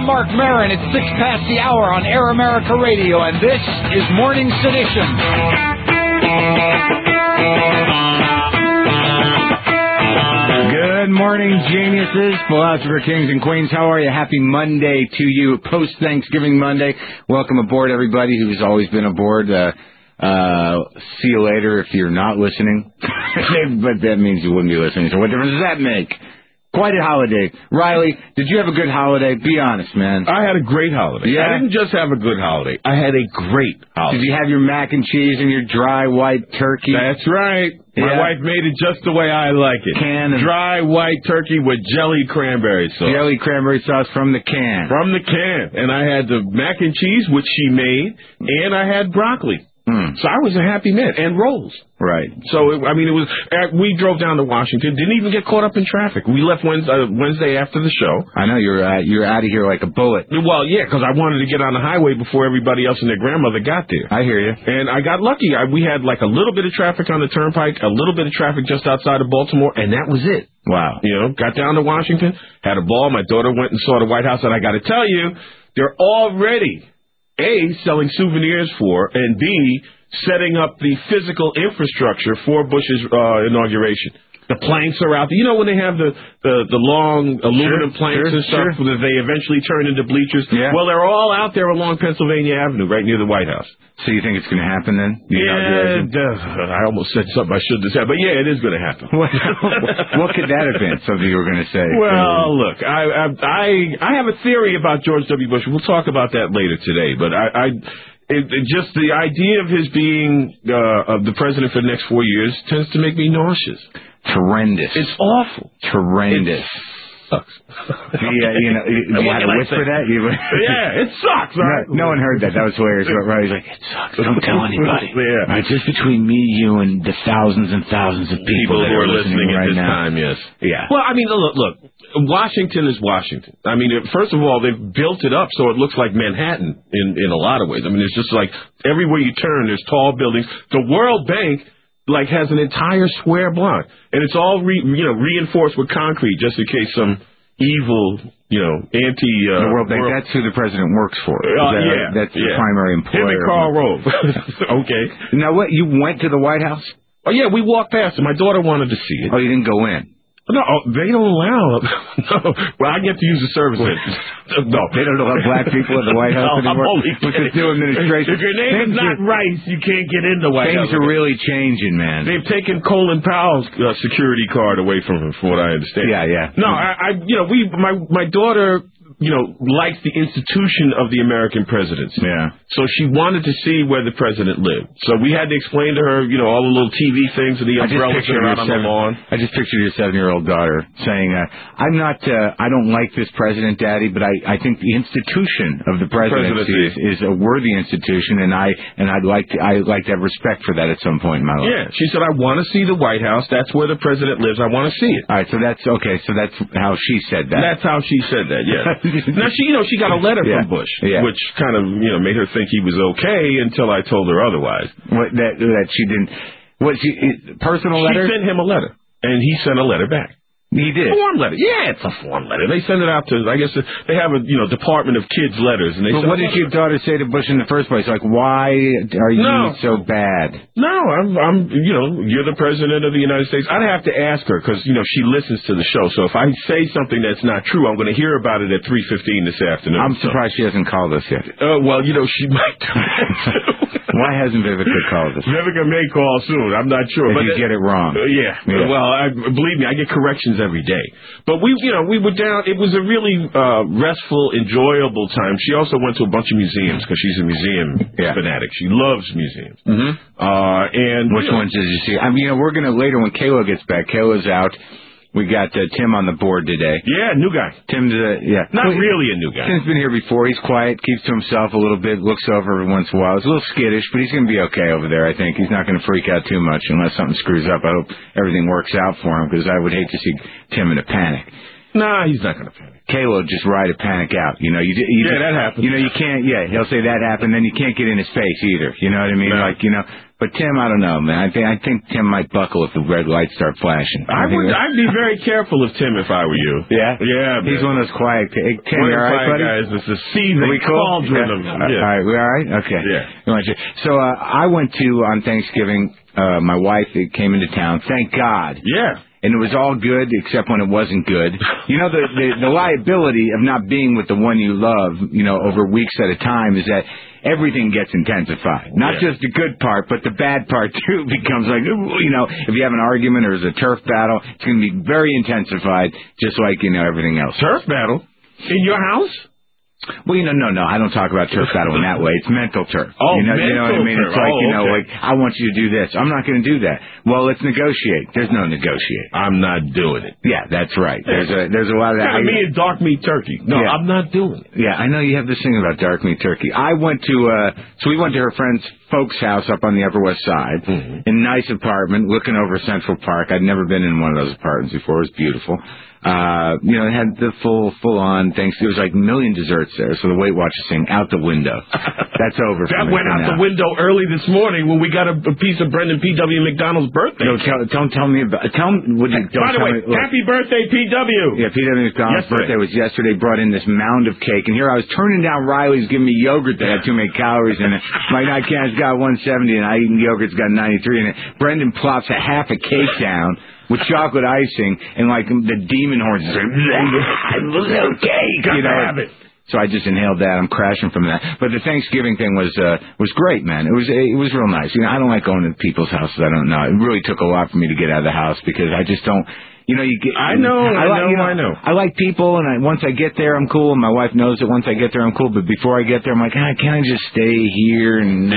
Mark Maron. It's 6 past the hour on Air America Radio, and this is Morning Sedition. Good morning, geniuses, philosopher kings and queens. How are you? Happy Monday to you, post-Thanksgiving Monday. Welcome aboard, everybody who's always been aboard. See you later if you're not listening. But that means you wouldn't be listening. So what difference does that make? Quite a holiday. Riley, did you have a good holiday? Be honest, man. I had a great holiday. Yeah? I didn't just have a good holiday. I had a great holiday. Did you have your mac and cheese and your dry white turkey? That's right. My wife made it just the way I like it. Dry white turkey with jelly cranberry sauce. Jelly cranberry sauce from the can. From the can. And I had the mac and cheese, which she made, and I had broccoli. So I was a happy man. And rolls. Right. So, it was. We drove down to Washington. Didn't even get caught up in traffic. We left Wednesday after the show. I know. You're out of here like a bullet. Well, yeah, because I wanted to get on the highway before everybody else and their grandmother got there. I hear you. And I got lucky. We had like a little bit of traffic on the turnpike, a little bit of traffic just outside of Baltimore, and that was it. Wow. Got down to Washington, had a ball. My daughter went and saw the White House, and I got to tell you, they're already, A, selling souvenirs for, and B, setting up the physical infrastructure for Bush's inauguration. The planks are out there. You know when they have the long aluminum planks and stuff that they eventually turn into bleachers? Yeah. Well, they're all out there along Pennsylvania Avenue, right near the White House. So you think it's going to happen then? I almost said something I shouldn't have said, but yeah, it is going to happen. What could that have been? Something you were going to say? Well, look, I have a theory about George W. Bush. We'll talk about that later today, but just the idea of his being the president for the next 4 years tends to make me nauseous. Horrendous. It's awful. Horrendous. It sucks. You had to whisper that? Yeah, it sucks. Right? No one heard that. That was hilarious. Right? He's like, it sucks. Don't tell anybody. Yeah. Right, just between me, you, and the thousands and thousands of people who are listening right at this now. time, yes. Yeah. Well, look, Washington is Washington. First of all, they've built it up so it looks like Manhattan in a lot of ways. It's just like everywhere you turn, there's tall buildings. The World Bank has an entire square block, and it's all reinforced with concrete just in case some evil, the World Bank. That's who the president works for. That's the primary employer. Him and Karl Rove. Okay. Now, what? You went to the White House? Oh yeah, we walked past it. My daughter wanted to see it. Oh, you didn't go in? No, they don't allow. No, well, I get to use the service. No, they don't allow black people in the White House anymore. I'm only kidding. With the new administration. If your name is not Rice, you can't get in the White House. Things are really changing, man. They've taken Colin Powell's security card away from him, from what I understand. Yeah. No, my daughter, likes the institution of the American presidency. Yeah. So she wanted to see where the president lived. So we had to explain to her, all the little TV things and the umbrellas that are out on the lawn. I just pictured your 7-year-old daughter saying, I don't like this president, Daddy, but I think the institution of the presidency is a worthy institution, and I'd like to have respect for that at some point in my life. Yeah. She said, I want to see the White House. That's where the president lives. I want to see it. All right. So that's okay. So that's how she said that. That's how she said that. Yeah. Now she got a letter from Bush, which kind of made her think he was okay until I told her otherwise. That she didn't. Was she personal letter? She sent him a letter, and he sent a letter back. He did? Form letter. Yeah, it's a form letter. They send it out to, I guess, they have a, Department of Kids letters. And but what did your daughter say to Bush in the first place? Like, why are you so bad? No, I'm you're the president of the United States. I'd have to ask her because, she listens to the show. So if I say something that's not true, I'm going to hear about it at 3:15 this afternoon. I'm surprised she hasn't called us yet. Well, she might do that too. Why hasn't Vivica called us? Vivica may call soon. I'm not sure. If you get it wrong. Yeah. Well, believe me, I get corrections every day. But we were down. It was a really restful, enjoyable time. She also went to a bunch of museums because she's a museum fanatic. She loves museums. Mm-hmm. And which ones did you see? We're going to later when Kayla gets back. Kayla's out. We got Tim on the board today. Yeah, new guy. Tim's not really a new guy. Tim's been here before. He's quiet, keeps to himself a little bit, looks over every once in a while. He's a little skittish, but he's going to be okay over there, I think. He's not going to freak out too much unless something screws up. I hope everything works out for him because I would hate to see Tim in a panic. Nah, he's not going to panic. Kayla will just ride a panic out. You That happens. You can't. Yeah, he'll say that happened, then you can't get in his face either. You know what I mean? No. But Tim, I don't know, man. I think Tim might buckle if the red lights start flashing. I'd be very careful of Tim if I were you. Yeah? Yeah, man. He's one of those quiet. Hey, Tim, One you of all the right, buddy? guys that's a seething cauldron of them. Yeah. All right, we all right? Okay. Yeah. So I went to, on Thanksgiving, my wife came into town. Thank God. Yeah. And it was all good except when it wasn't good. The liability of not being with the one you love, over weeks at a time is that everything gets intensified. Not just the good part, but the bad part too becomes like, if you have an argument or there's a turf battle, it's going to be very intensified, just like, everything else. Turf battle? In your house? Well, no, I don't talk about turf battle in that way. It's mental turf. Oh, you know what I mean? turf. It's like, okay. like, I want you to do this. I'm not going to do that. Well, let's negotiate. There's no negotiate. I'm not doing it. Yeah, that's right. There's a lot of that. Me and dark meat turkey. No, I'm not doing it. Yeah, I know you have this thing about dark meat turkey. I went to, so we went to her friend's folks' house up on the Upper West Side, in a nice apartment looking over Central Park. I'd never been in one of those apartments before. It was beautiful. It had the full on things. There was like a million desserts there, so the Weight Watchers thing out the window. That's over. That went out the window early this morning when we got a piece of Brendan P.W. McDonald's birthday. No, don't tell me about. By the way, happy birthday, P.W. Yeah, P.W. McDonald's birthday was yesterday. Brought in this mound of cake, and here I was turning down Riley's giving me yogurt that had too many calories in it. My can's got 170, and I eating yogurt's got 93 in it. Brendan plops a half a cake down with chocolate icing, and like the demon horns is like, okay, have it. So I just inhaled that. I'm crashing from that. But the Thanksgiving thing was great, man. It was real nice. I don't like going to people's houses I don't know. It really took a lot for me to get out of the house because I just don't. I know. I like people, and once I get there, I'm cool. And my wife knows that once I get there, I'm cool. But before I get there, I'm like, can I just stay here? And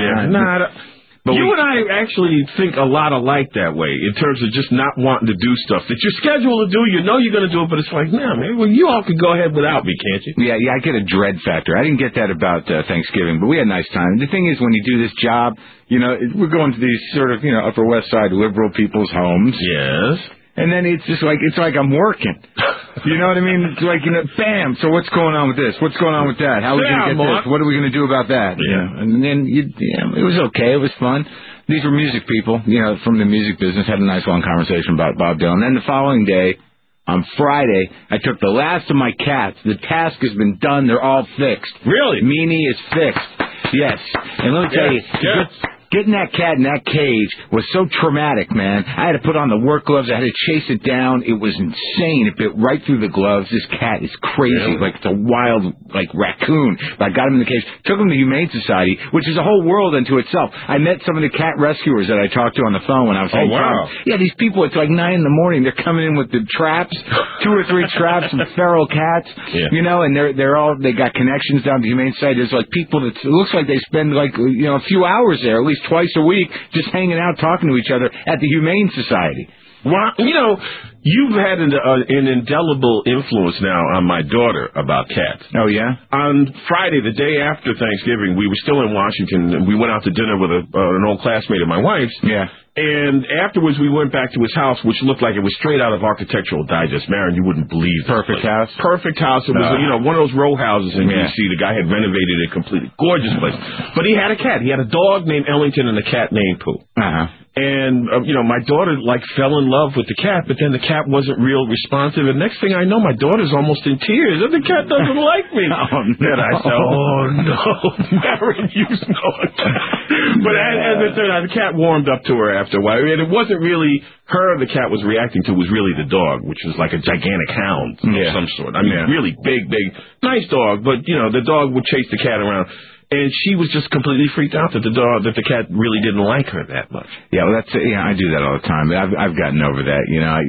But you and I actually think a lot alike that way in terms of just not wanting to do stuff that you're scheduled to do. You're going to do it, but it's like, man, well, you all could go ahead without me, can't you? Yeah, I get a dread factor. I didn't get that about Thanksgiving, but we had a nice time. The thing is, when you do this job, we're going to these sort of, Upper West Side liberal people's homes. Yes. And then it's like I'm working. You know what I mean? It's like, bam. So what's going on with this? What's going on with that? How are we going to get this? What are we going to do about that? Yeah. And then it was okay. It was fun. These were music people, from the music business. Had a nice long conversation about Bob Dylan. Then the following day, on Friday, I took the last of my cats. The task has been done. They're all fixed. Really? Meanie is fixed. Yes. And let me tell you. Getting that cat in that cage was so traumatic, man. I had to put on the work gloves. I had to chase it down. It was insane. It bit right through the gloves. This cat is crazy. Like, it's a wild, raccoon. But I got him in the cage. Took him to the Humane Society, which is a whole world unto itself. I met some of the cat rescuers that I talked to on the phone when I was Oh, wow. Yeah, these people, it's like 9 in the morning. They're coming in with the traps, 2 or 3 traps of feral cats, and they got connections down to the Humane Society. There's like people that, it looks like they spend a few hours there, at least twice a week, just hanging out, talking to each other at the Humane Society. Well, you've had an indelible influence now on my daughter about cats. Oh, yeah? On Friday, the day after Thanksgiving, we were still in Washington, and we went out to dinner with an old classmate of my wife's. Yeah. And afterwards, we went back to his house, which looked like it was straight out of Architectural Digest. Marin, you wouldn't believe this Perfect place. house? Perfect house. It was, one of those row houses in D.C. The guy had renovated it completely. Gorgeous place. But he had a cat. He had a dog named Ellington and a cat named Pooh. Uh-huh. And, my daughter, fell in love with the cat, but then the cat wasn't real responsive. And next thing I know, my daughter's almost in tears. And the cat doesn't like me. Oh, no. And I said, oh, no, Marin, you know it. But as it turned out, the cat warmed up to her after a while. And it wasn't really her the cat was reacting to, was really the dog, which was like a gigantic hound of some sort. I mean, really big, nice dog. But, the dog would chase the cat around. And she was just completely freaked out that the cat really didn't like her that much. Yeah, well, I do that all the time. But I've gotten over that.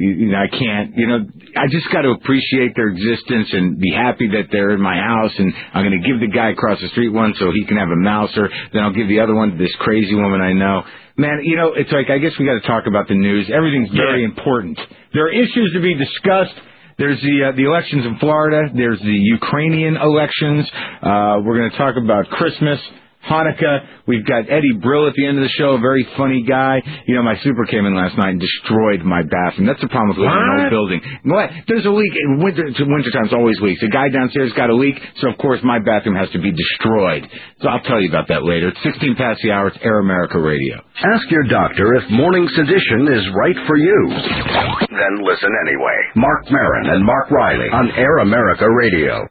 I can't. I just got to appreciate their existence and be happy that they're in my house. And I'm going to give the guy across the street one so he can have a mouser. Then I'll give the other one to this crazy woman I know. Man, it's like, I guess we got to talk about the news. Everything's very important. There are issues to be discussed. There's the elections in Florida. There's the Ukrainian elections. We're going to talk about Christmas. Hanukkah. We've got Eddie Brill at the end of the show, a very funny guy. You know, my super came in last night and destroyed my bathroom. That's the problem with living in an old building. What? There's a leak. Wintertime's always leaks. A guy downstairs got a leak, so of course my bathroom has to be destroyed. So I'll tell you about that later. It's 16 past the hour. It's Air America Radio. Ask your doctor if morning's edition is right for you. Then listen anyway. Mark Maron and Mark Riley on Air America Radio.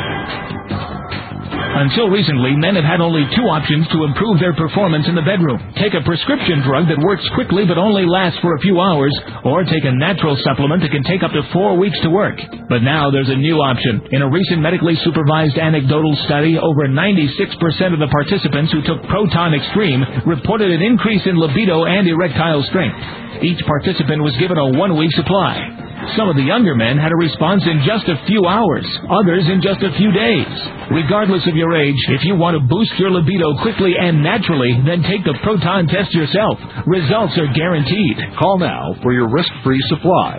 Until recently, men have had only two options to improve their performance in the bedroom. Take a prescription drug that works quickly but only lasts for a few hours, or take a natural supplement that can take up to 4 weeks to work. But now there's a new option. In a recent medically supervised anecdotal study, over 96% of the participants who took Proton Extreme reported an increase in libido and erectile strength. Each participant was given a 1-week supply. Some of the younger men had a response in just a few hours, others in just a few days. Regardless of your age, if you want to boost your libido quickly and naturally, then take the Proton test yourself. Results are guaranteed. Call now for your risk-free supply.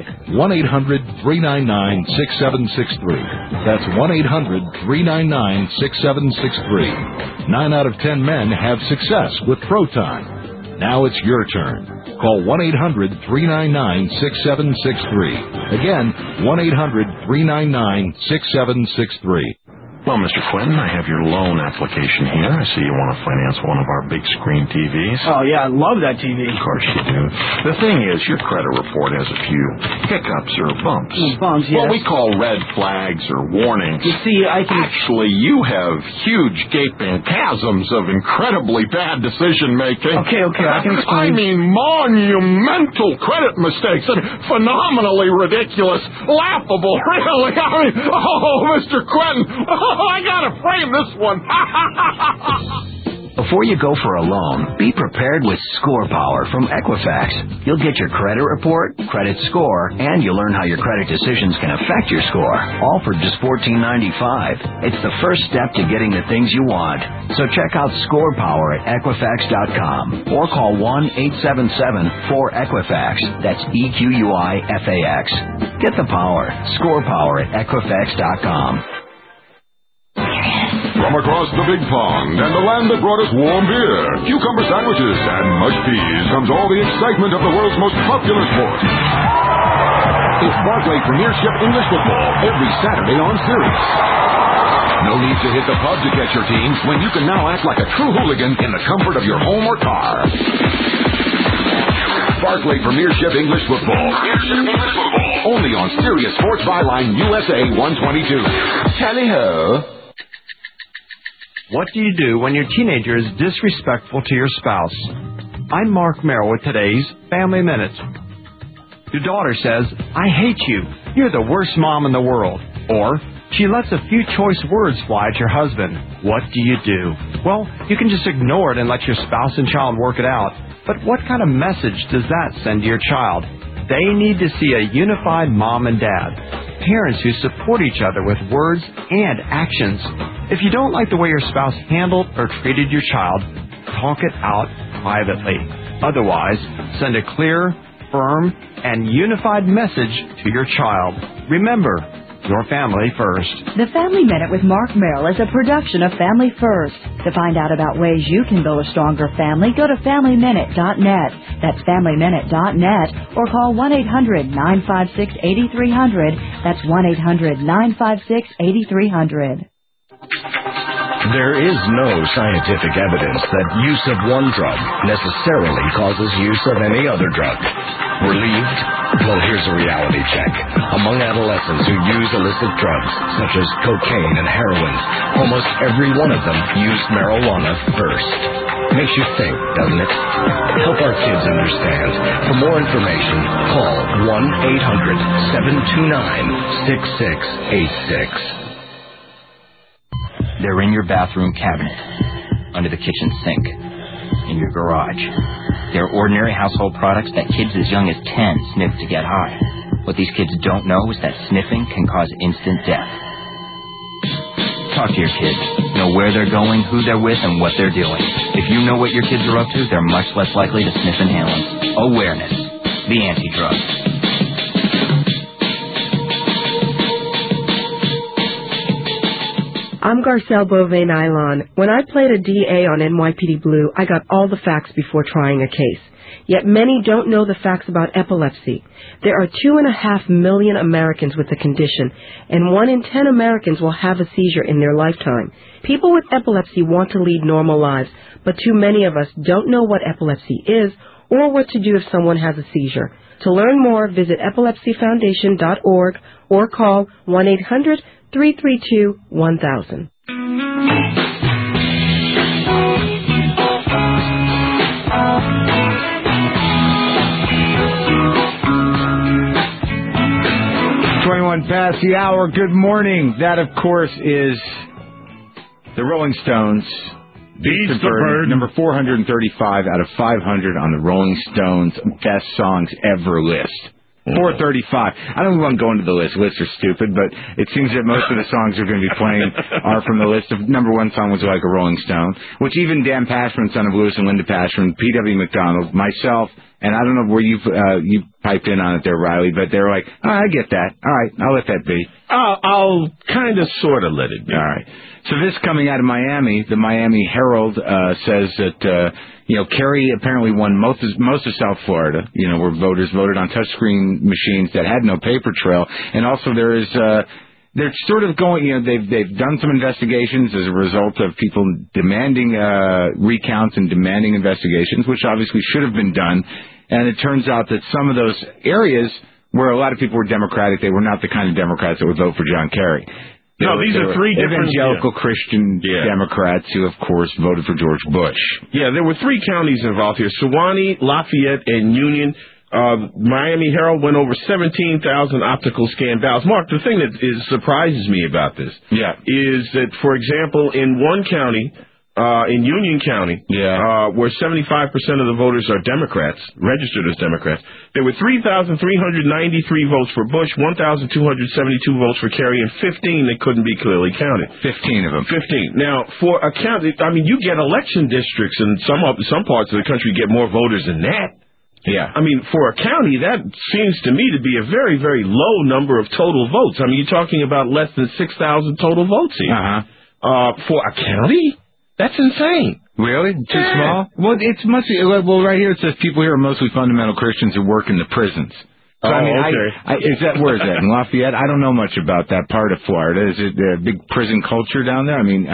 1-800-399-6763. That's 1-800-399-6763. 9 out of 10 men have success with Proton. Now it's your turn. Call 1-800-399-6763. Again, 1-800-399-6763. Well, Mr. Quentin, I have your loan application here. I see you want to finance one of our big screen TVs. Oh, yeah, I love that TV. Of course you do. The thing is, your credit report has a few hiccups or bumps. Bumps, yes. What we call red flags or warnings. You see, I can... Actually, you have huge gaping chasms of incredibly bad decision-making. Okay, I can explain. I mean, monumental credit mistakes. And phenomenally ridiculous, laughable, really. I mean, oh, Mr. Quentin, I gotta frame this one. Before you go for a loan, be prepared with Score Power from Equifax. You'll get your credit report, credit score, and you'll learn how your credit decisions can affect your score. All for just $14.95. It's the first step to getting the things you want. So check out Score Power at Equifax.com or call 1-877-4-EQUIFAX. That's EQUIFAX. Get the power. Score Power at Equifax.com. From across the big pond and the land that brought us warm beer, cucumber sandwiches, and mush peas comes all the excitement of the world's most popular sport. It's Barclay Premiership English Football every Saturday on Sirius. No need to hit the pub to catch your team when you can now act like a true hooligan in the comfort of your home or car. Barclay Premiership English Football. Only on Sirius Sports Byline USA 122. Tally-ho. What do you do when your teenager is disrespectful to your spouse? I'm Mark Merrill with today's Family Minute. Your daughter says, "I hate you. You're the worst mom in the world." Or she lets a few choice words fly at your husband. What do you do? Well, you can just ignore it and let your spouse and child work it out. But what kind of message does that send to your child? They need to see a unified mom and dad. Parents who support each other with words and actions. If you don't like the way your spouse handled or treated your child, talk it out privately. Otherwise, send a clear, firm, and unified message to your child. Remember, your family first. The Family Minute with Mark Merrill is a production of Family First. To find out about ways you can build a stronger family, go to FamilyMinute.net. That's FamilyMinute.net or call 1-800-956-8300. That's 1-800-956-8300. There is no scientific evidence that use of one drug necessarily causes use of any other drug. Relieved? Well, here's a reality check. Among adolescents who use illicit drugs, such as cocaine and heroin, almost every one of them used marijuana first. Makes you think, doesn't it? Help our kids understand. For more information, call 1-800-729-6686. They're in your bathroom cabinet, under the kitchen sink, in your garage. They're ordinary household products that kids as young as 10 sniff to get high. What these kids don't know is that sniffing can cause instant death. Talk to your kids. Know where they're going, who they're with, and what they're doing. If you know what your kids are up to, they're much less likely to sniff inhalants. Awareness. The anti-drug. I'm Garcelle Beauvais-Nylon. When I played a DA on NYPD Blue, I got all the facts before trying a case. Yet many don't know the facts about epilepsy. There are 2.5 million Americans with the condition, and 1 in 10 Americans will have a seizure in their lifetime. People with epilepsy want to lead normal lives, but too many of us don't know what epilepsy is or what to do if someone has a seizure. To learn more, visit epilepsyfoundation.org or call 1-800-332-1000. Past the hour. Good morning. That, of course, is the Rolling Stones. Beats the Burden. Number 435 out of 500 on the Rolling Stones Best Songs Ever list. 435. I don't want to go into the list. Lists are stupid, but it seems that most of the songs we're going to be playing are from the list. Of number one song was like a Rolling Stone, which even Dan Pashman, son of Lewis and Linda Pashman, P.W. McDonald, myself, and I don't know where you piped in on it there, Riley, but they're like, oh, I get that. All right, I'll let that be. I'll kind of, sort of let it be. All right. So this coming out of Miami, the Miami Herald says that, Kerry apparently won most of South Florida, where voters voted on touchscreen machines that had no paper trail. And also there is, they're sort of going, they've done some investigations as a result of people demanding recounts and demanding investigations, which obviously should have been done. And it turns out that some of those areas where a lot of people were Democratic, they were not the kind of Democrats that would vote for John Kerry. No, these are three different evangelical Christian Democrats who, of course, voted for George Bush. Yeah, there were 3 counties involved here: Suwannee, Lafayette, and Union. Miami Herald went over 17,000 optical scan ballots. Mark, the thing that surprises me about this is that, for example, in one county, in Union County, where 75% of the voters are Democrats, registered as Democrats, there were 3,393 votes for Bush, 1,272 votes for Kerry, and 15 that couldn't be clearly counted. 15 of them. 15. Now, for a county, I mean, you get election districts, and some parts of the country get more voters than that. Yeah. I mean, for a county, that seems to me to be a very, very low number of total votes. I mean, you're talking about less than 6,000 total votes here. For a county? That's insane. Really? Too small? Well, it's mostly, right here it says people here are mostly fundamental Christians who work in the prisons. So, okay. Where is that? In Lafayette? I don't know much about that part of Florida. Is it a big prison culture down there? I mean,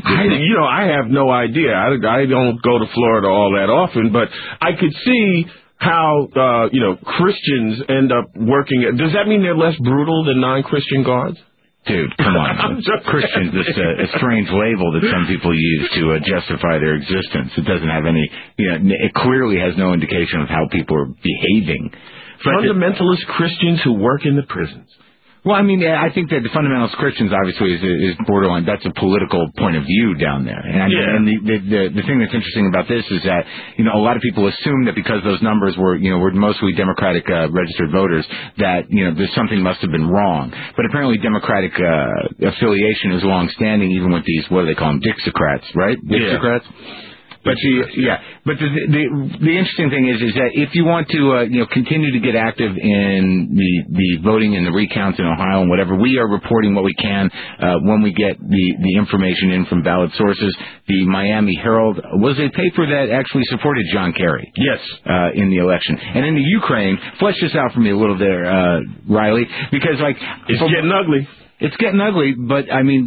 I have no idea. I don't go to Florida all that often, but I could see how, Christians end up working. Does that mean they're less brutal than non-Christian guards? Dude, come on. Christians is a strange label that some people use to justify their existence. It doesn't have any, it clearly has no indication of how people are behaving. Fundamentalist Christians who work in the prisons. Well, I mean, I think that the fundamentalist Christians obviously is borderline. That's a political point of view down there. And the thing that's interesting about this is that, a lot of people assume that because those numbers were mostly Democratic registered voters, that, there's something must have been wrong. But apparently Democratic affiliation is long-standing even with these, what do they call them, Dixiecrats, right? Dixiecrats? But the interesting thing is that if you want to continue to get active in the voting and the recounts in Ohio and whatever, we are reporting what we can when we get the information in from valid sources. The Miami Herald was a paper that actually supported John Kerry. Yes, in the election. And in the Ukraine, flesh this out for me a little there, Riley, because it's getting ugly. It's getting ugly, but I mean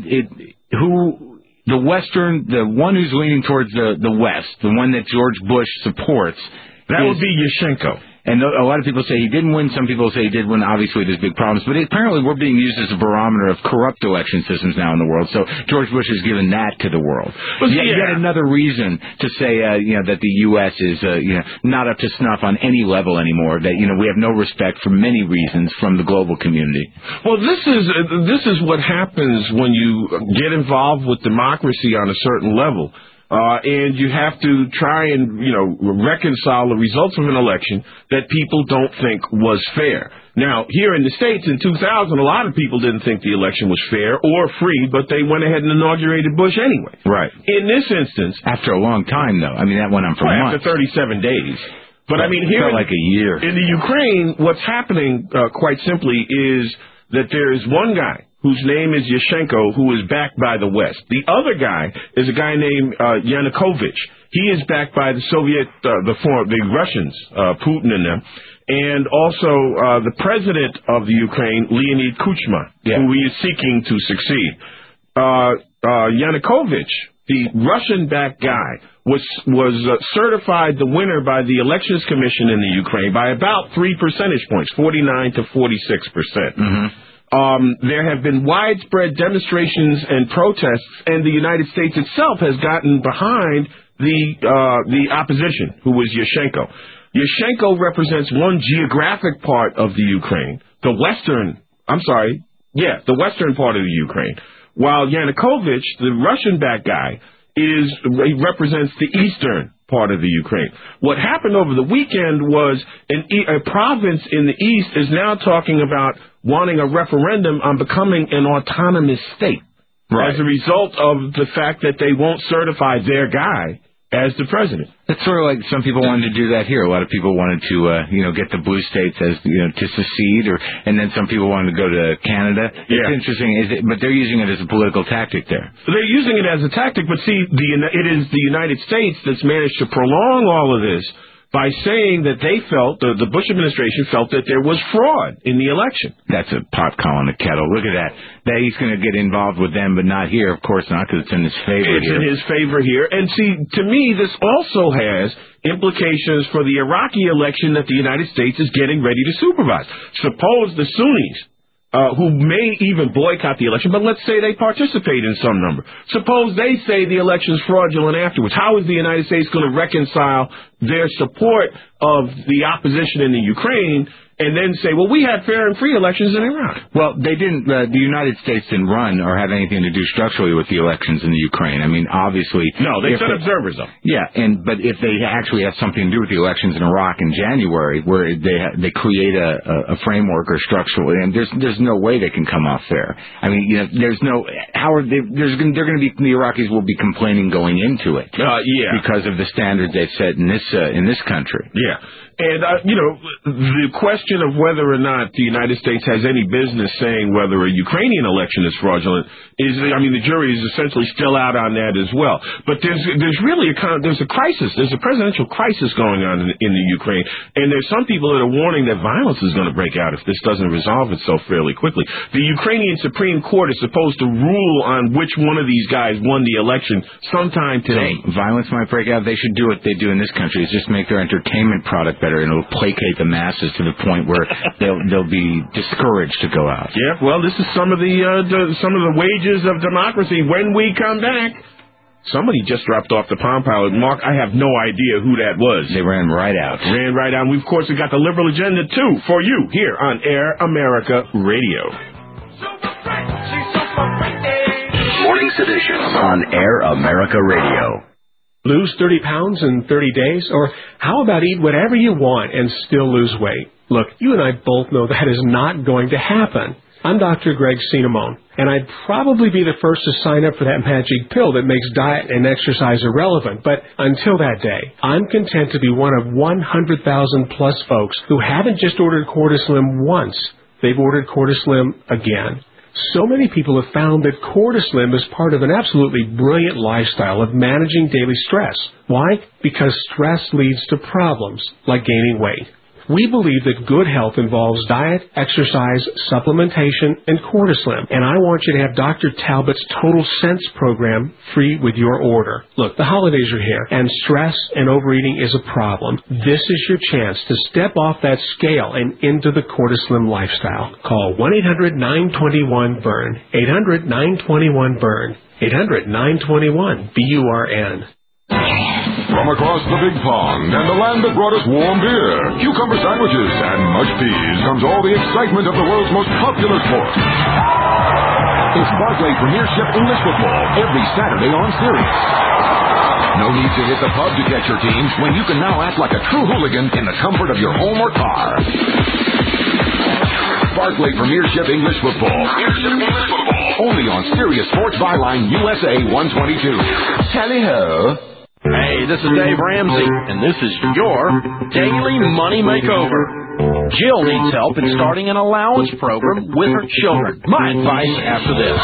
the one who's leaning towards the West, the one that George Bush supports. That would be Yushchenko. And a lot of people say he didn't win. Some people say he did win. Obviously, there's big problems. But apparently, we're being used as a barometer of corrupt election systems now in the world. So George Bush has given that to the world. Well, yet another reason to say, that the U.S. is, not up to snuff on any level anymore. That, we have no respect for many reasons from the global community. Well, this is what happens when you get involved with democracy on a certain level. And you have to try and, reconcile the results of an election that people don't think was fair. Now, here in the States in 2000, a lot of people didn't think the election was fair or free, but they went ahead and inaugurated Bush anyway. Right. In this instance... After a long time, though. I mean, that went on for months. After 37 days. But, I mean, here... Felt like a year. In the Ukraine, what's happening, quite simply, is that there is one guy whose name is Yushchenko, who is backed by the West. The other guy is a guy named Yanukovych. He is backed by the the Russians, Putin and them, and also the president of the Ukraine, Leonid Kuchma, who he is seeking to succeed. Yanukovych, the Russian-backed guy, was certified the winner by the Elections Commission in the Ukraine by about 3 percentage points, 49 to 46%. There have been widespread demonstrations and protests, and the United States itself has gotten behind the opposition, who was Yushchenko. Yushchenko represents one geographic part of the Ukraine, the western part of the Ukraine, while Yanukovych, the Russian-backed guy, he represents the eastern part of the Ukraine. What happened over the weekend was a province in the east is now talking about wanting a referendum on becoming an autonomous state as a result of the fact that they won't certify their guy as the president. It's sort of like some people wanted to do that here. A lot of people wanted to, get the blue states as, to secede, and then some people wanted to go to Canada. It's interesting, but they're using it as a political tactic there. They're using it as a tactic, but see, it is the United States that's managed to prolong all of this by saying that they felt, the Bush administration felt that there was fraud in the election. That's a pot calling the kettle. Look at that. That he's going to get involved with them, but not here. Of course not, because it's in his favor here. It's in his favor here. And see, to me, this also has implications for the Iraqi election that the United States is getting ready to supervise. Suppose the Sunnis, who may even boycott the election, but let's say they participate in some number. Suppose they say the election's fraudulent afterwards. How is the United States going to reconcile their support of the opposition in the Ukraine and then say, well, we had fair and free elections in Iraq? Well, they didn't. The United States didn't run or have anything to do structurally with the elections in the Ukraine. I mean, obviously. No, they sent observers up. Yeah, but if they actually have something to do with the elections in Iraq in January, where they create a framework or structural, and there's no way they can come off fair. I mean, there's no. How are they? They're going to be, the Iraqis will be complaining going into it. Because of the standards they've set in this country. Yeah. And, the question of whether or not the United States has any business saying whether a Ukrainian election is fraudulent the jury is essentially still out on that as well. But there's really there's a crisis. There's a presidential crisis going on in the Ukraine. And there's some people that are warning that violence is going to break out if this doesn't resolve itself fairly quickly. The Ukrainian Supreme Court is supposed to rule on which one of these guys won the election sometime today. So violence might break out. They should do what they do in this country, is just make their entertainment product better, and it'll placate the masses to the point where they'll be discouraged to go out. Yeah, well, this is some of the wages of democracy. When we come back, somebody just dropped off the Palm Pilot. Mark, I have no idea who that was. They ran right out. We, of course, have got the liberal agenda, too, for you here on Air America Radio. Morning's edition on Air America Radio. Lose 30 pounds in 30 days? Or how about eat whatever you want and still lose weight? Look, you and I both know that is not going to happen. I'm Dr. Greg Cinnamone, and I'd probably be the first to sign up for that magic pill that makes diet and exercise irrelevant. But until that day, I'm content to be one of 100,000 plus folks who haven't just ordered Cortislim once. They've ordered Cortislim again. So many people have found that Cortislim is part of an absolutely brilliant lifestyle of managing daily stress. Why? Because stress leads to problems like gaining weight. We believe that good health involves diet, exercise, supplementation, and Cortislim. And I want you to have Dr. Talbot's Total Sense program free with your order. Look, the holidays are here, and stress and overeating is a problem. This is your chance to step off that scale and into the Cortislim lifestyle. Call 1-800-921-BURN. 800-921-BURN. 800-921-BURN. From across the big pond and the land that brought us warm beer, cucumber sandwiches, and mush peas comes all the excitement of the world's most popular sport. It's Barclay Premiership English Football every Saturday on Sirius. No need to hit the pub to catch your teams when you can now act like a true hooligan in the comfort of your home or car. Barclay Premiership English Football. Only on Sirius Sports Byline USA 122. Tally-ho. Hey, this is Dave Ramsey, and this is your Daily Money Makeover. Jill needs help in starting an allowance program with her children. My advice after this.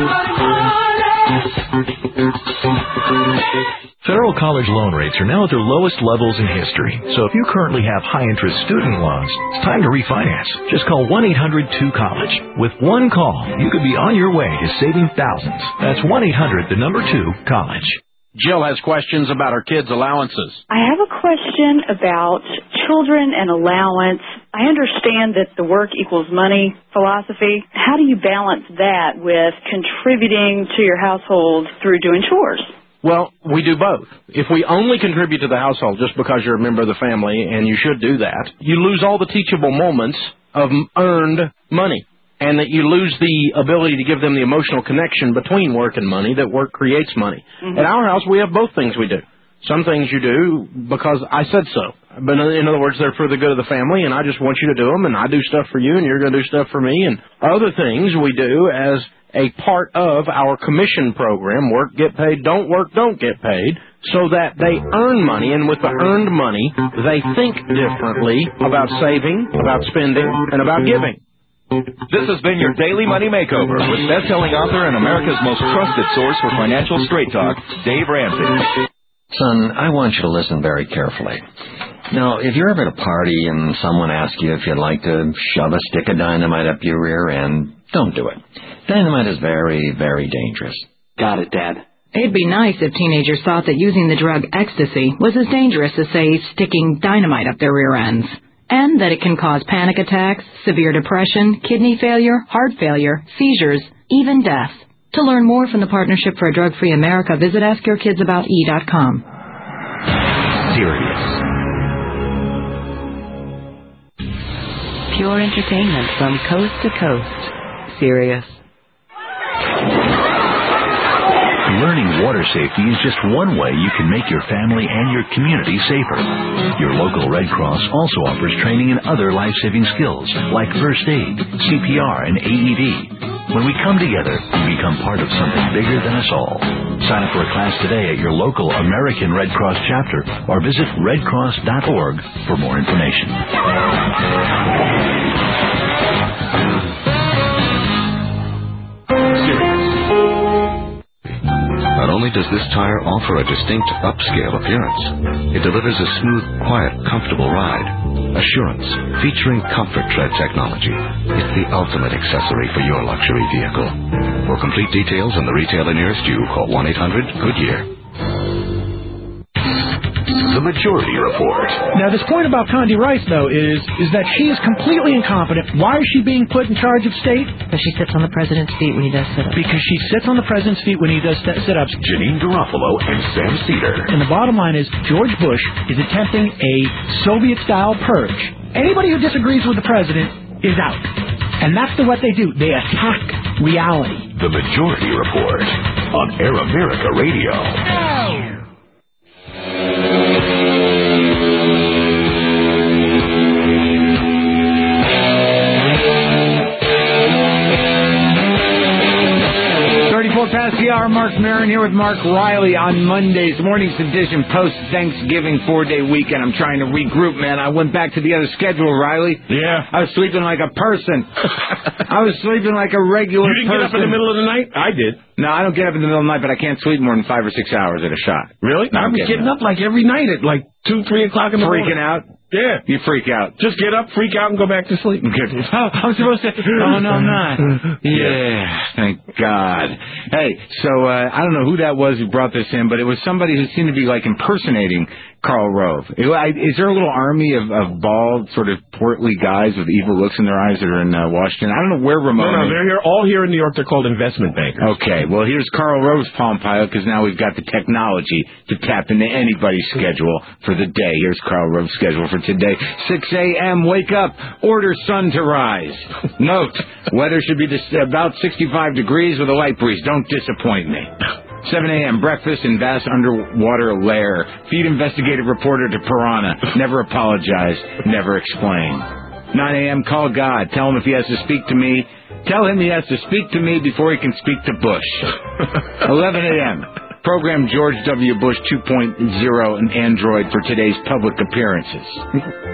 Federal college loan rates are now at their lowest levels in history. So if you currently have high-interest student loans, it's time to refinance. Just call 1-800-2-COLLEGE. With one call, you could be on your way to saving thousands. That's 1-800-2-COLLEGE. Jill has questions about her kids' allowances. I have a question about children and allowance. I understand that the work equals money philosophy. How do you balance that with contributing to your household through doing chores? Well, we do both. If we only contribute to the household just because you're a member of the family, and you should do that, you lose all the teachable moments of earned money, and that you lose the ability to give them the emotional connection between work and money, that work creates money. At our house, we have both things we do. Some things you do because I said so. But in other words, they're for the good of the family, and I just want you to do them, and I do stuff for you, and you're going to do stuff for me. And other things we do as a part of our commission program, work, get paid, don't work, don't get paid, so that they earn money, and with the earned money, they think differently about saving, about spending, and about giving. This has been your Daily Money Makeover with best-selling author and America's most trusted source for financial straight talk, Dave Ramsey. Son, I want you to listen very carefully. Now, if you're ever at a party and someone asks you if you'd like to shove a stick of dynamite up your rear end, don't do it. Dynamite is very, very dangerous. Got it, Dad. It'd be nice if teenagers thought that using the drug ecstasy was as dangerous as, say, sticking dynamite up their rear ends. And that it can cause panic attacks, severe depression, kidney failure, heart failure, seizures, even death. To learn more from the Partnership for a Drug-Free America, visit AskYourKidsAboutE.com. Sirius. Pure entertainment from coast to coast. Sirius. Learning water safety is just one way you can make your family and your community safer. Your local Red Cross also offers training in other life-saving skills like first aid, CPR, and AED. When we come together, we become part of something bigger than us all. Sign up for a class today at your local American Red Cross chapter or visit redcross.org for more information. Not only does this tire offer a distinct upscale appearance, it delivers a smooth, quiet, comfortable ride. Assurance, featuring Comfort Tread technology. It's the ultimate accessory for your luxury vehicle. For complete details and the retailer nearest you, call 1-800-GOODYEAR. The Majority Report. Now, this point about Condi Rice, though, is that she is completely incompetent. Why is she being put in charge of state? Because she sits on the president's feet when he does sit-ups. Because she sits on the president's feet when he does sit-ups. Janine Garofalo and Sam Cedar. And the bottom line is George Bush is attempting a Soviet-style purge. Anybody who disagrees with the president is out. And that's what they do. They attack reality. The Majority Report on Air America Radio. Oh. 34 past the hour. Mark Maron here with Mark Riley on Monday's morning's edition, post-Thanksgiving 4-day weekend. I'm trying to regroup, man. I went back to the other schedule, Riley. Yeah. I was sleeping like a person. I was sleeping like a regular person. You didn't get up in the middle of the night? I did. No, I don't get up in the middle of the night, but I can't sleep more than 5 or 6 hours at a shot. Really? I was getting up like every night at like 2, 3 o'clock in the morning. Freaking out? Yeah. You freak out. Just get up, freak out, and go back to sleep. I'm supposed to... Oh, no, I'm not. Yeah, thank God. Hey, so I don't know who that was who brought this in, but it was somebody who seemed to be like impersonating Karl Rove. Is there a little army of bald, sort of portly guys with evil looks in their eyes that are in Washington? I don't know where Ramon No, they're here, all here in New York. They're called investment bankers. Okay, well, here's Karl Rove's Palm Pilot, because now we've got the technology to tap into anybody's schedule for the day. Here's Karl Rove's schedule for today. 6 a.m., wake up, order sun to rise. Note, weather should be about 65 degrees with a light breeze. Don't disappoint me. 7 a.m., breakfast in vast underwater lair. Feed investigative reporter to piranha. Never apologize, never explain. 9 a.m., call God. Tell him if he has to speak to me. Tell him he has to speak to me before he can speak to Bush. 11 a.m., program George W. Bush 2.0 and Android for today's public appearances.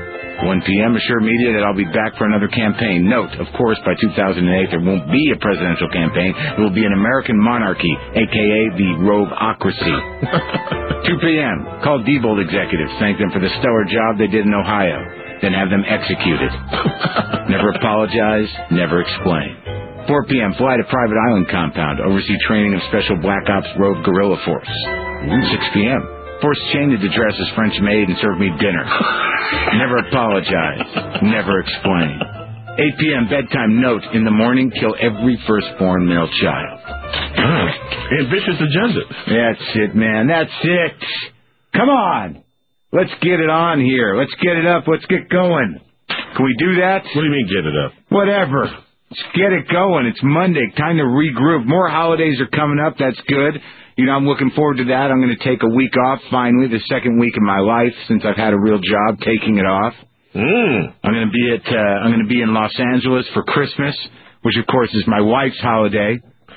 1 p.m., assure media that I'll be back for another campaign. Note, of course, by 2008, there won't be a presidential campaign. It will be an American monarchy, a.k.a. the rogue-ocracy. 2 p.m., call Diebold executives. Thank them for the stellar job they did in Ohio. Then have them executed. Never apologize, never explain. 4 p.m., fly to private island compound, oversee training of special Black Ops Rogue Guerrilla Force. 6 p.m., force Cheney to dress as French maid and serve me dinner. Never apologize, never explain. 8 p.m., bedtime note, in the morning, kill every firstborn male child. Ambitious agenda. That's it, man, that's it. Come on, let's get it on here. Let's get it up, let's get going. Can we do that? What do you mean, get it up? Whatever. Let's get it going. It's Monday. Time to regroup. More holidays are coming up. That's good. You know, I'm looking forward to that. I'm going to take a week off, finally, the second week of my life since I've had a real job taking it off. I'm going to be in Los Angeles for Christmas, which, of course, is my wife's holiday.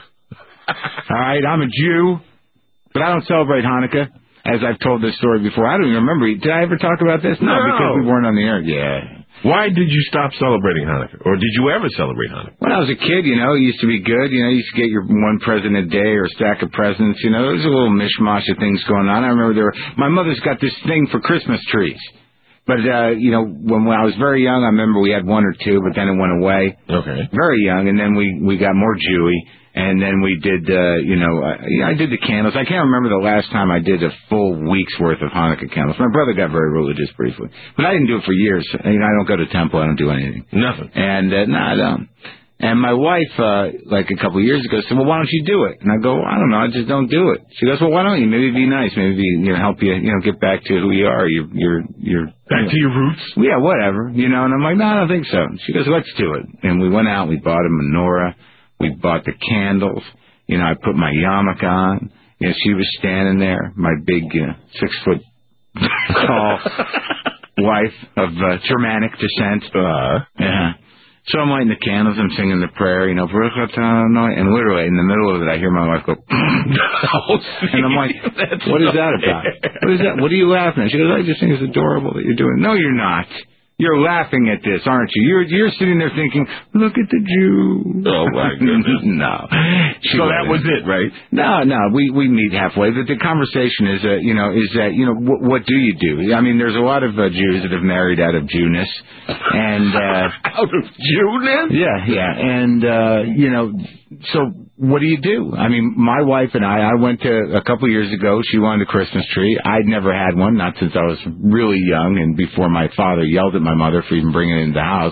All right, I'm a Jew, but I don't celebrate Hanukkah, as I've told this story before. I don't even remember. Did I ever talk about this? No, because we weren't on the air. Yeah. Why did you stop celebrating Hanukkah? Or did you ever celebrate Hanukkah? When I was a kid, you know, it used to be good. You know, you used to get your one present a day or a stack of presents. You know, there was a little mishmash of things going on. I remember my mother's got this thing for Christmas trees. But, you know, when I was very young, I remember we had one or two, but then it went away. Okay. Very young, and then we got more Jewy. And then we did, I did the candles. I can't remember the last time I did a full week's worth of Hanukkah candles. My brother got very religious briefly. But I didn't do it for years. You know, I don't go to temple. I don't do anything. Nothing. And, no, I don't. And my wife, like a couple of years ago, said, well, why don't you do it? And I go, I don't know. I just don't do it. She goes, well, why don't you? Maybe it'd be nice. Maybe, help you, get back to who you are. You're back to your roots? Yeah, whatever. And I'm like, no, I don't think so. She goes, let's do it. And we went out and we bought a menorah. We bought the candles. I put my yarmulke on. She was standing there, my big 6 foot tall wife of Germanic descent. Yeah. So I'm lighting the candles. I'm singing the prayer, and literally in the middle of it, I hear my wife go, and I'm like, what is that about? What is that? What are you laughing at? She goes, I just think it's adorable that you're doing it. No, you're not. You're laughing at this, aren't you? You're sitting there thinking, look at the Jew. Oh, my goodness. No. So that was it, right? No. We meet halfway. But the conversation is, what do you do? I mean, there's a lot of Jews that have married out of Jewness. And, out of Jewness? Yeah. And, so what do you do? I mean, my wife and I went to, a couple years ago, she wanted a Christmas tree. I'd never had one, not since I was really young and before my father yelled at my mother for even bringing it into the house.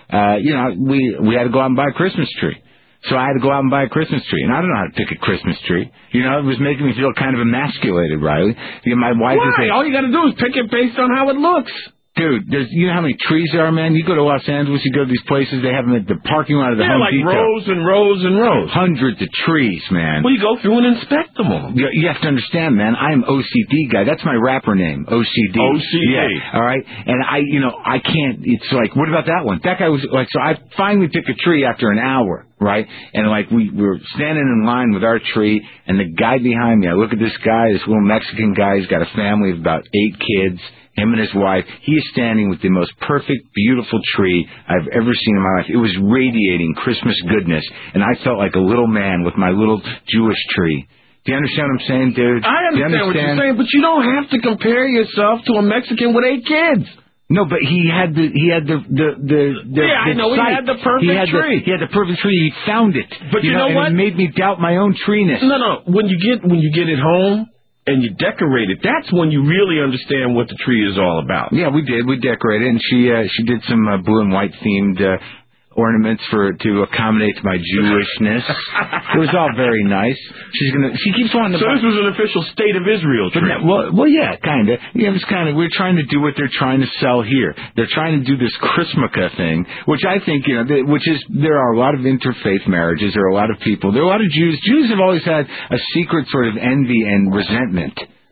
We had to go out and buy a Christmas tree. So I had to go out and buy a Christmas tree. And I don't know how to pick a Christmas tree. It was making me feel kind of emasculated, Riley. My wife Why? All you got to do is pick it based on how it looks. Dude, you know how many trees there are, man? You go to Los Angeles, you go to these places, they have them at the parking lot of the Home Depot. Rows and rows and rows. Hundreds of trees, man. Well, you go through and inspect them all. You have to understand, man, I'm OCD guy. That's my rapper name, OCD. OCD. Yeah, all right? And I can't, it's like, what about that one? That guy was like, so I finally picked a tree after an hour, right? And we were standing in line with our tree, and the guy behind me, I look at this guy, this little Mexican guy, he's got a family of about 8 kids. Him and his wife, he is standing with the most perfect, beautiful tree I've ever seen in my life. It was radiating Christmas goodness, and I felt like a little man with my little Jewish tree. Do you understand what I'm saying, dude? I understand what you're saying, but you don't have to compare yourself to a Mexican with 8 kids. No, but he had the yeah, I know, he had the perfect tree. He had the perfect tree. He found it. But you know what? It made me doubt my own treeness. No. When you get it home and you decorate it, that's when you really understand what the tree is all about. Yeah, we did. We decorated it, and she did some blue and white themed ornaments to accommodate my Jewishness. It was all very nice. She keeps wanting to. So this was an official State of Israel tree. Well, yeah, kind of. Yeah, it was kind of. We're trying to do what they're trying to sell here. They're trying to do this Chrismukkah thing, which I think there are a lot of interfaith marriages. There are a lot of people. There are a lot of Jews. Jews have always had a secret sort of envy and resentment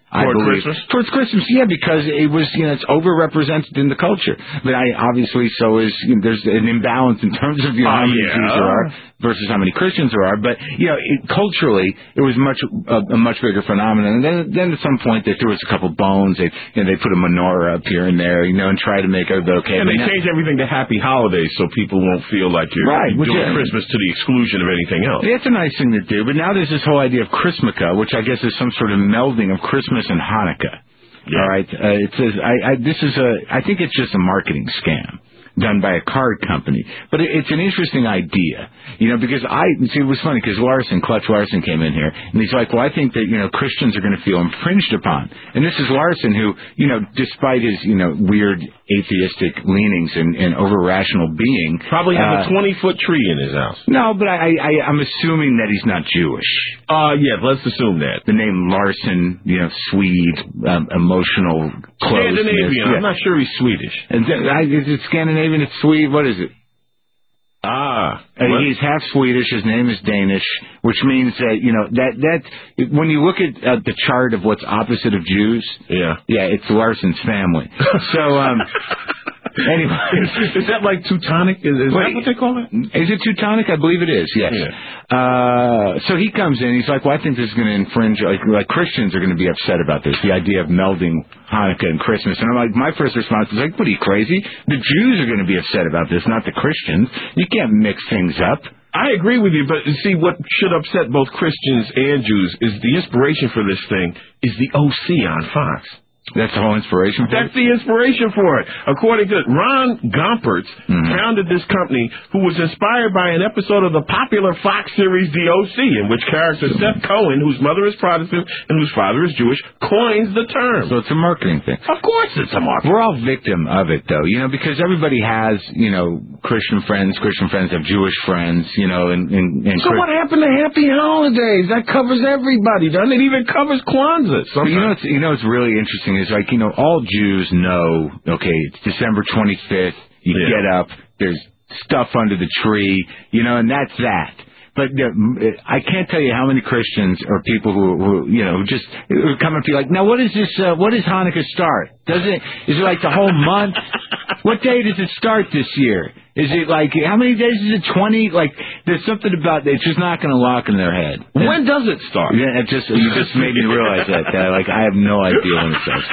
I believe. Towards Christmas, yeah, because it was, it's overrepresented in the culture. But obviously, so is, there's an imbalance in terms of, how many Jews there are versus how many Christians there are. But, culturally, it was a much bigger phenomenon. And then at some point, they threw us a couple bones. They put a menorah up here and there, and try to make it okay. And they changed everything to Happy Holidays so people won't feel like you're doing Christmas to the exclusion of anything else. It's a nice thing to do. But now there's this whole idea of Chrismica, which I guess is some sort of melding of Christmas and Hanukkah. Yeah. All right. It says I think it's just a marketing scam done by a card company. But it's an interesting idea, because it was funny because Clutch Larson came in here and he's like, well, I think that, Christians are going to feel infringed upon. And this is Larson who, despite his, weird atheistic leanings and over-rational being. Probably has a 20-foot tree in his house. No, but I'm assuming that he's not Jewish. Yeah, let's assume that. The name Larson, Swede, emotional closeness. Scandinavian. I'm not sure he's Swedish. Is it Scandinavian? It's Swede. What is it? He's half Swedish. His name is Danish, which means that that when you look at the chart of what's opposite of Jews, it's Larson's family. So anyway, is that like Teutonic? Is that what they call it? Is it Teutonic? I believe it is. Yes. Yeah. So he comes in. He's like, well, I think this is going to infringe. Like Christians are going to be upset about this. The idea of melding Hanukkah and Christmas. And I'm like, my first response is like, what are you, crazy? The Jews are going to be upset about this, not the Christians. You can't mix things up. I agree with you, but see, what should upset both Christians and Jews is the inspiration for this thing is the OC on Fox. That's the whole inspiration for it? That's the inspiration for it. According to Ron Gompertz, founded this company, who was inspired by an episode of the popular Fox series The OC, in which character Seth Cohen, whose mother is Protestant and whose father is Jewish, coins the term. So it's a marketing thing. Of course it's a marketing. We're all victim of it, though, because everybody has, Christian friends have Jewish friends, and so what happened to Happy Holidays? That covers everybody, doesn't it? Even covers Kwanzaa. It's really interesting. It's like, all Jews know, okay, it's December 25th, you get up, there's stuff under the tree, and that's that. But I can't tell you how many Christians or people who just come up to you like, now what is this? What does Hanukkah start? Is it like the whole month? What day does it start this year? Is it like, how many days is it? 20? Like, there's something about it. It's just not going to lock in their head. When does it start? Yeah, you just made me realize that. I have no idea when it starts.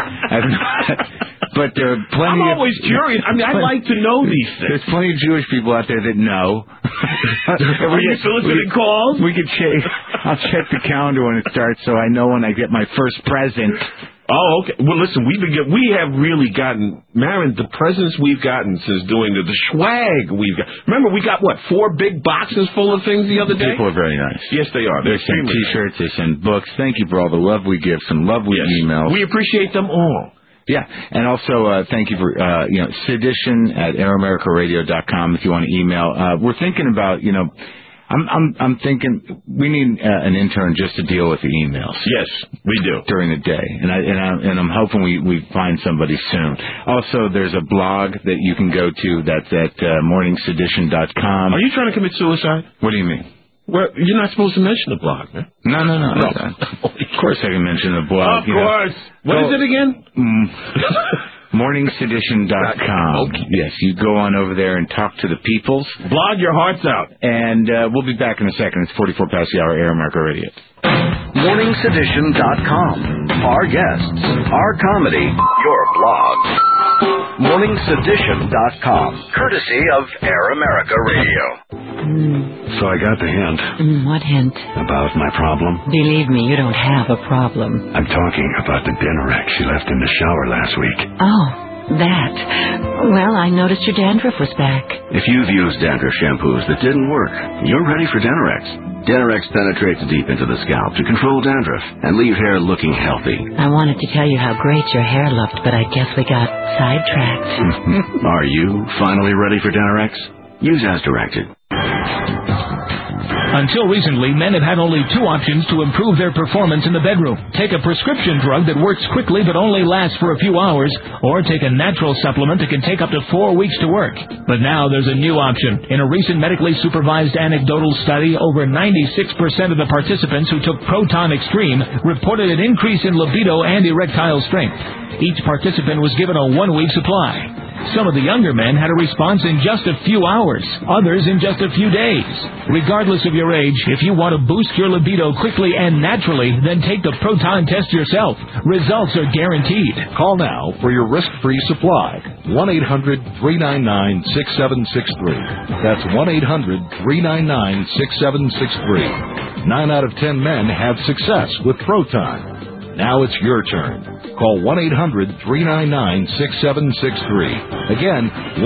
But there are plenty. I'm always curious. I mean, I like to know these things. There's plenty of Jewish people out there that know. Are you soliciting calls? We could check. I'll check the calendar when it starts, so I know when I get my first present. Oh, okay. Well, listen, we have really gotten, Marin, the presents we've gotten since doing the swag we've got. Remember, we got, 4 big boxes full of things the other day? People are very nice. Yes, they are. They send T-shirts, they send books. Thank you for all the love we give, some lovely emails. We appreciate them all. Yeah, and also thank you for sedition at airamerica.radio.com if you want to email. We're thinking about I'm thinking we need an intern just to deal with the emails. Yes, we do during the day, and I'm hoping we find somebody soon. Also, there's a blog that you can go to. That's at morningsedition.com. Are you trying to commit suicide? What do you mean? Well, you're not supposed to mention the blog, man. No. Of course I can mention the blog. Of course. What is it again? morningsedition.com. Okay. Yes, you go on over there and talk to the peoples. Blog your hearts out. And we'll be back in a second. It's 44 past the hour, Air America Radio. morningsedition.com. Our guests, our comedy, your blog. morningsedition.com. Courtesy of Air America Radio. So I got the hint. What hint? About my problem. Believe me, you don't have a problem. I'm talking about the dinner rack she left in the shower last week. Oh, that. Well, I noticed your dandruff was back. If you've used dandruff shampoos that didn't work, you're ready for Denorex. Denorex penetrates deep into the scalp to control dandruff and leave hair looking healthy. I wanted to tell you how great your hair looked, but I guess we got sidetracked. Are you finally ready for Denorex? Use as directed. Until recently, men have had only two options to improve their performance in the bedroom. Take a prescription drug that works quickly but only lasts for a few hours, or take a natural supplement that can take up to 4 weeks to work. But now there's a new option. In a recent medically supervised anecdotal study, over 96% of the participants who took Proton Extreme reported an increase in libido and erectile strength. Each participant was given a 1-week supply. Some of the younger men had a response in just a few hours, others in just a few days. Regardless of your age, if you want to boost your libido quickly and naturally, then take the Proton test yourself. Results are guaranteed. Call now for your risk-free supply. 1-800-399-6763. That's 1-800-399-6763. 9 out of 10 men have success with Proton. Now it's your turn. Call 1-800-399-6763. Again,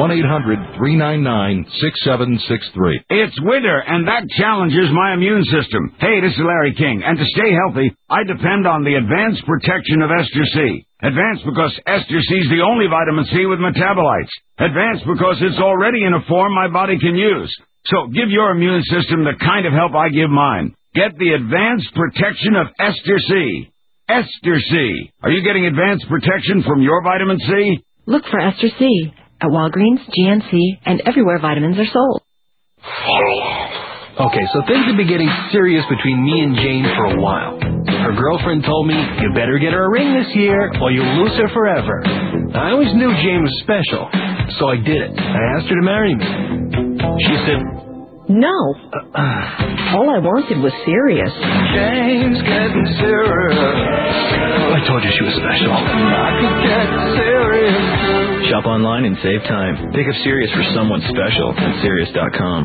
1-800-399-6763. It's winter, and that challenges my immune system. Hey, this is Larry King, and to stay healthy, I depend on the advanced protection of Ester C. Advanced because Ester C is the only vitamin C with metabolites. Advanced because it's already in a form my body can use. So give your immune system the kind of help I give mine. Get the advanced protection of Ester C. Ester C. Are you getting advanced protection from your vitamin C? Look for Ester C at Walgreens, GNC, and everywhere vitamins are sold. Okay, so things have been getting serious between me and Jane for a while. Her girlfriend told me, you better get her a ring this year or you'll lose her forever. I always knew Jane was special, so I did it. I asked her to marry me. She said, no. All I wanted was serious. Jane's getting serious. I told you she was special. I could get serious. Shop online and save time. Think of Sirius for someone special at Sirius.com.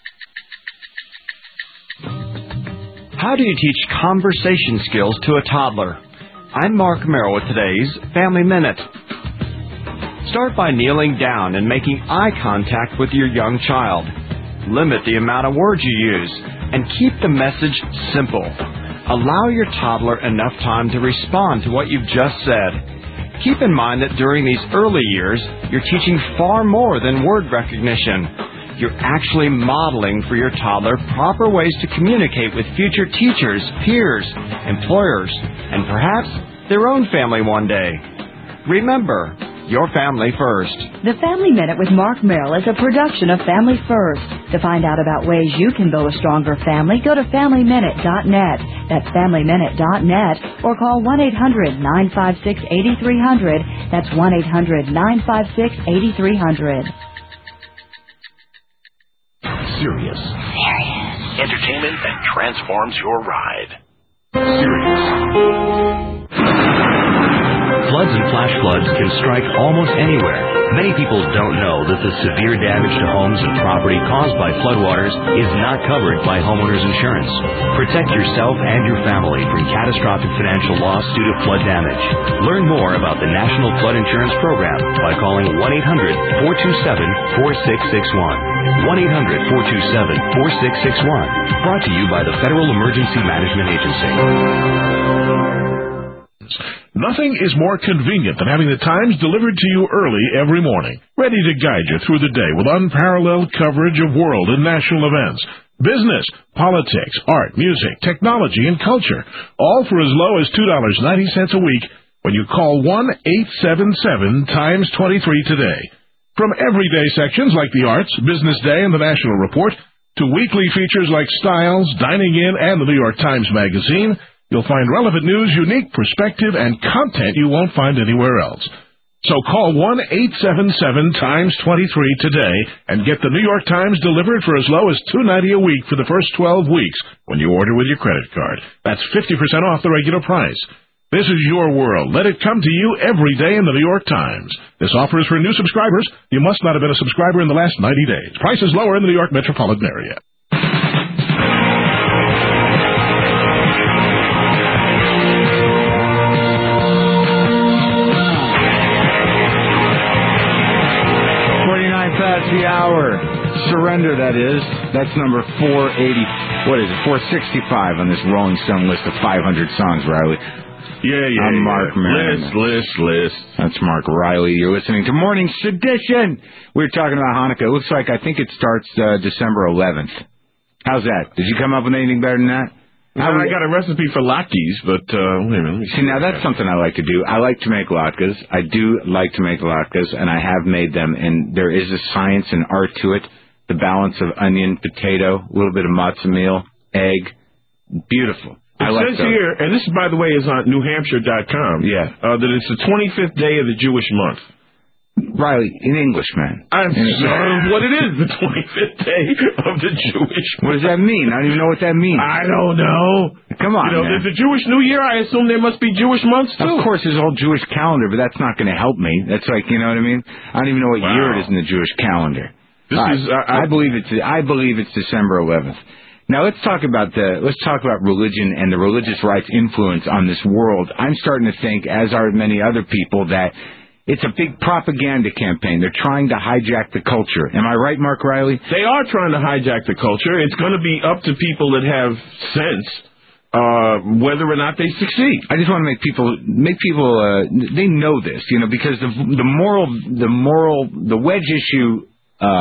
How do you teach conversation skills to a toddler? I'm Mark Merrill with today's Family Minute. Start by kneeling down and making eye contact with your young child. Limit the amount of words you use, and keep the message simple. Allow your toddler enough time to respond to what you've just said. Keep in mind that during these early years, you're teaching far more than word recognition. You're actually modeling for your toddler proper ways to communicate with future teachers, peers, employers, and perhaps their own family one day. Remember, your family first. The Family Minute with Mark Merrill is a production of Family First. To find out about ways you can build a stronger family, go to FamilyMinute.net. That's FamilyMinute.net, or call 1-800-956-8300. That's 1-800-956-8300. Sirius. Entertainment that transforms your ride. Sirius. Floods and flash floods can strike almost anywhere. Many people don't know that the severe damage to homes and property caused by floodwaters is not covered by homeowners insurance. Protect yourself and your family from catastrophic financial loss due to flood damage. Learn more about the National Flood Insurance Program by calling 1-800-427-4661. 1-800-427-4661. Brought to you by the Federal Emergency Management Agency. Nothing is more convenient than having the Times delivered to you early every morning, ready to guide you through the day with unparalleled coverage of world and national events, business, politics, art, music, technology, and culture, all for as low as $2.90 a week when you call 1-877-TIMES-23 today. From everyday sections like the Arts, Business Day, and the National Report, to weekly features like Styles, Dining In, and the New York Times Magazine, you'll find relevant news, unique perspective, and content you won't find anywhere else. So call 1-877-TIMES-23 today and get the New York Times delivered for as low as $2.90 a week for the first 12 weeks when you order with your credit card. That's 50% off the regular price. This is your world. Let it come to you every day in the New York Times. This offer is for new subscribers. You must not have been a subscriber in the last 90 days. Price is lower in the New York metropolitan area. The hour. Surrender, that is. That's number 480. What is it? 465 on this Rolling Stone list of 500 songs, Riley. Yeah. I'm Mark Maron. List. That's Mark Riley. You're listening to Morning Sedition. We're talking about Hanukkah. It looks like I think it starts December 11th. How's that? Did you come up with anything better than that? I got a recipe for latkes, but wait a minute. See, now that's something I like to do. I like to make latkes. I do like to make latkes, and I have made them, and there is a science and art to it. The balance of onion, potato, a little bit of matzo meal, egg. Beautiful. It says here, and this, by the way, is on NewHampshire.com, that it's the 25th day of the Jewish month. Riley, in English, man. I'm sorry what it is, the 25th day of the Jewish month. What does that mean? I don't even know what that means. I don't know. Come on, man. There's a Jewish New Year. I assume there must be Jewish months, too. Of course, there's a whole Jewish calendar, but that's not going to help me. That's like, you know what I mean? I don't even know what year it is in the Jewish calendar. I believe it's December 11th. Now let's talk about religion and the religious right's influence on this world. I'm starting to think, as are many other people, that it's a big propaganda campaign. They're trying to hijack the culture. Am I right, Mark Riley? They are trying to hijack the culture. It's going to be up to people that have sense whether or not they succeed. I just want to make people they know this, because the moral wedge issue.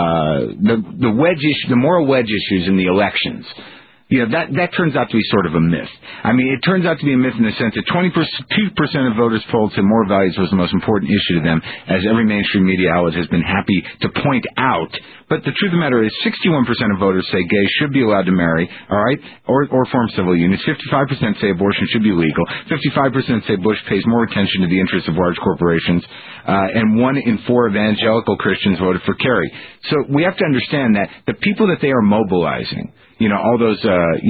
The moral wedge issues in the elections, that turns out to be sort of a myth. I mean, it turns out to be a myth in the sense that 22% of voters polled said moral values was the most important issue to them, as every mainstream media outlet has been happy to point out. But the truth of the matter is 61% of voters say gays should be allowed to marry, all right, or form civil unions. 55% say abortion should be legal. 55% say Bush pays more attention to the interests of large corporations. And 1 in 4 evangelical Christians voted for Kerry. So we have to understand that the people that they are mobilizing, all those,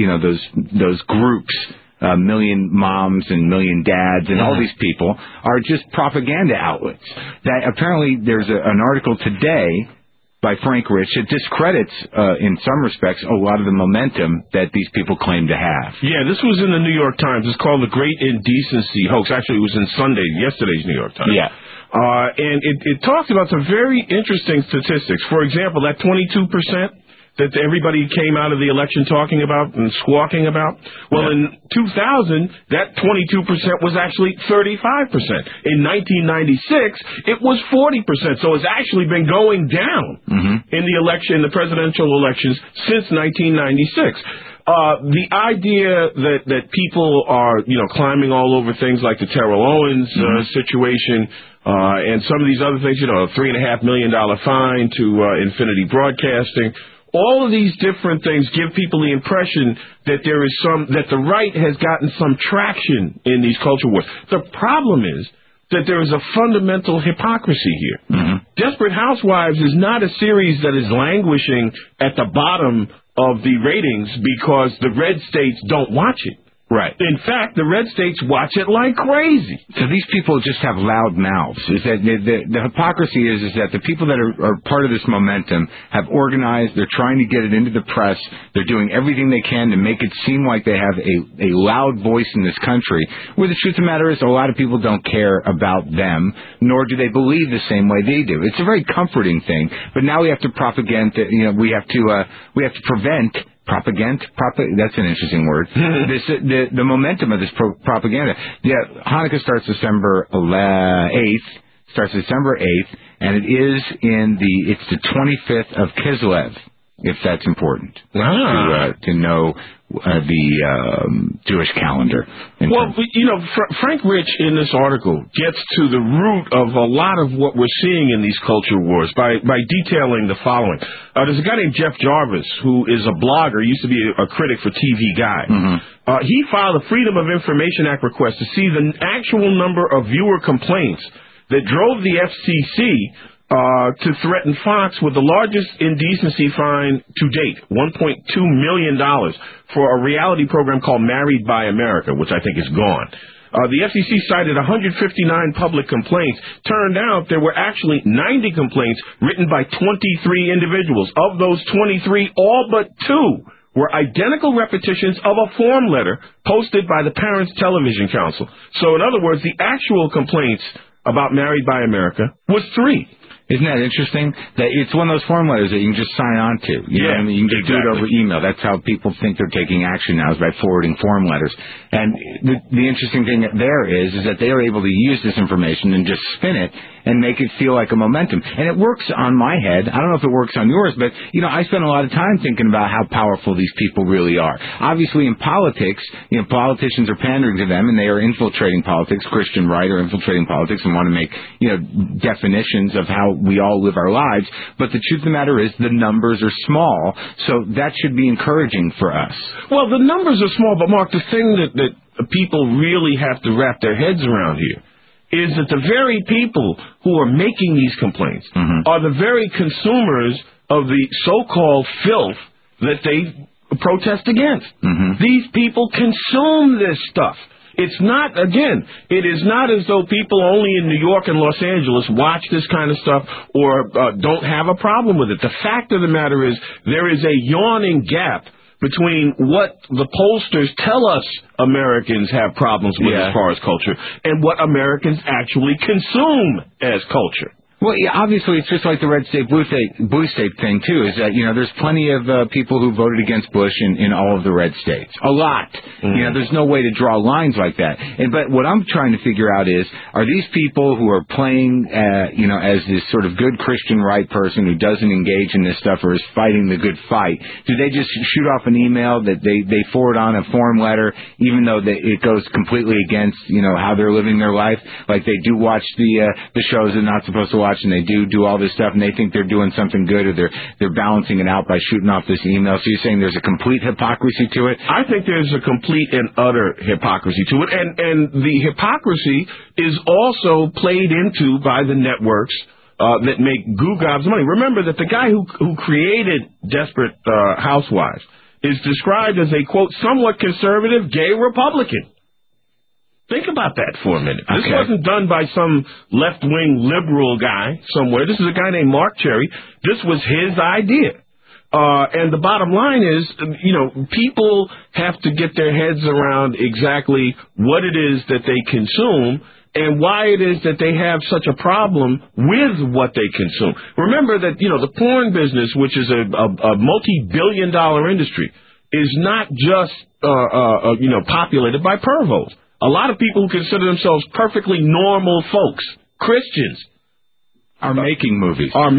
those groups, Million Moms and Million Dads and all these people are just propaganda outlets. That apparently there's an article today by Frank Rich that discredits, in some respects, a lot of the momentum that these people claim to have. Yeah, this was in the New York Times. It's called The Great Indecency Hoax. Actually, it was in yesterday's New York Times. Yeah. And it talks about some very interesting statistics. For example, that 22% that everybody came out of the election talking about and squawking about. Well, in 2000, that 22% was actually 35%. In 1996, it was 40%. So it's actually been going down in the presidential elections since 1996. The idea that people are, climbing all over things like the Terrell Owens situation, and some of these other things, a $3.5 million fine to Infinity Broadcasting. All of these different things give people the impression that that the right has gotten some traction in these culture wars. The problem is that there is a fundamental hypocrisy here. Desperate Housewives is not a series that is languishing at the bottom of the ratings because the red states don't watch it. Right. In fact, the red states watch it like crazy. So these people just have loud mouths. Is that the hypocrisy is that the people that are part of this momentum have organized. They're trying to get it into the press. They're doing everything they can to make it seem like they have a loud voice in this country. Where the truth of the matter is, a lot of people don't care about them, nor do they believe the same way they do. It's a very comforting thing. But now we have to propaganda. We have to prevent. That's an interesting word. The momentum of this propaganda. Yeah, Hanukkah starts December 8th, and it's the 25th of Kislev, if that's important to know the Jewish calendar. Well, Frank Rich in this article gets to the root of a lot of what we're seeing in these culture wars by detailing the following. There's a guy named Jeff Jarvis who is a blogger, used to be a critic for TV Guide. He filed a Freedom of Information Act request to see the actual number of viewer complaints that drove the FCC to threaten Fox with the largest indecency fine to date, $1.2 million, for a reality program called Married by America, which I think is gone. The FCC cited 159 public complaints. Turned out there were actually 90 complaints written by 23 individuals. Of those 23, all but 2 were identical repetitions of a form letter posted by the Parents Television Council. So in other words, the actual complaints about Married by America was 3. Isn't that interesting? That it's one of those form letters that you can just sign on to. You know what I mean? You can just do it over email. That's how people think they're taking action now, is by forwarding form letters. And the interesting thing there is that they are able to use this information and just spin it and make it feel like a momentum. And it works on my head. I don't know if it works on yours, but, you know, I spend a lot of time thinking about how powerful these people really are. Obviously, in politics, you know, politicians are pandering to them, and they are infiltrating politics. Christian right are infiltrating politics and want to make, you know, definitions of how we all live our lives. But the truth of the matter is the numbers are small, so that should be encouraging for us. Well, the numbers are small, but, Mark, the thing that people really have to wrap their heads around here is that the very people who are making these complaints are the very consumers of the so-called filth that they protest against. These people consume this stuff. It's not, again, it is not as though people only in New York and Los Angeles watch this kind of stuff or don't have a problem with it. The fact of the matter is there is a yawning gap between what the pollsters tell us Americans have problems with as far as culture and what Americans actually consume as culture. Well, yeah, obviously, it's just like the red state, blue state thing, too, is that, you know, there's plenty of people who voted against Bush in all of the red states. A lot. You know, there's no way to draw lines like that. But what I'm trying to figure out is, are these people who are playing, you know, as this sort of good Christian right person who doesn't engage in this stuff or is fighting the good fight, do they just shoot off an email that they forward on a form letter, even though it goes completely against, you know, how they're living their life? Like they do watch the shows they're not supposed to watch, and they do all this stuff, and they think they're doing something good, or they're balancing it out by shooting off this email. So you're saying there's a complete hypocrisy to it? I think there's a complete and utter hypocrisy to it, and the hypocrisy is also played into by the networks that make goo gobs of money. Remember that the guy who created Desperate Housewives is described as a, quote, somewhat conservative gay Republican. Think about that for a minute. This wasn't done by some left-wing liberal guy somewhere. This is a guy named Mark Cherry. This was his idea. And the bottom line is, you know, people have to get their heads around exactly what it is that they consume and why it is that they have such a problem with what they consume. Remember that, you know, the porn business, which is a multi-billion-dollar industry, is not just, you know, populated by pervos. A lot of people who consider themselves perfectly normal folks, Christians, are making movies. Are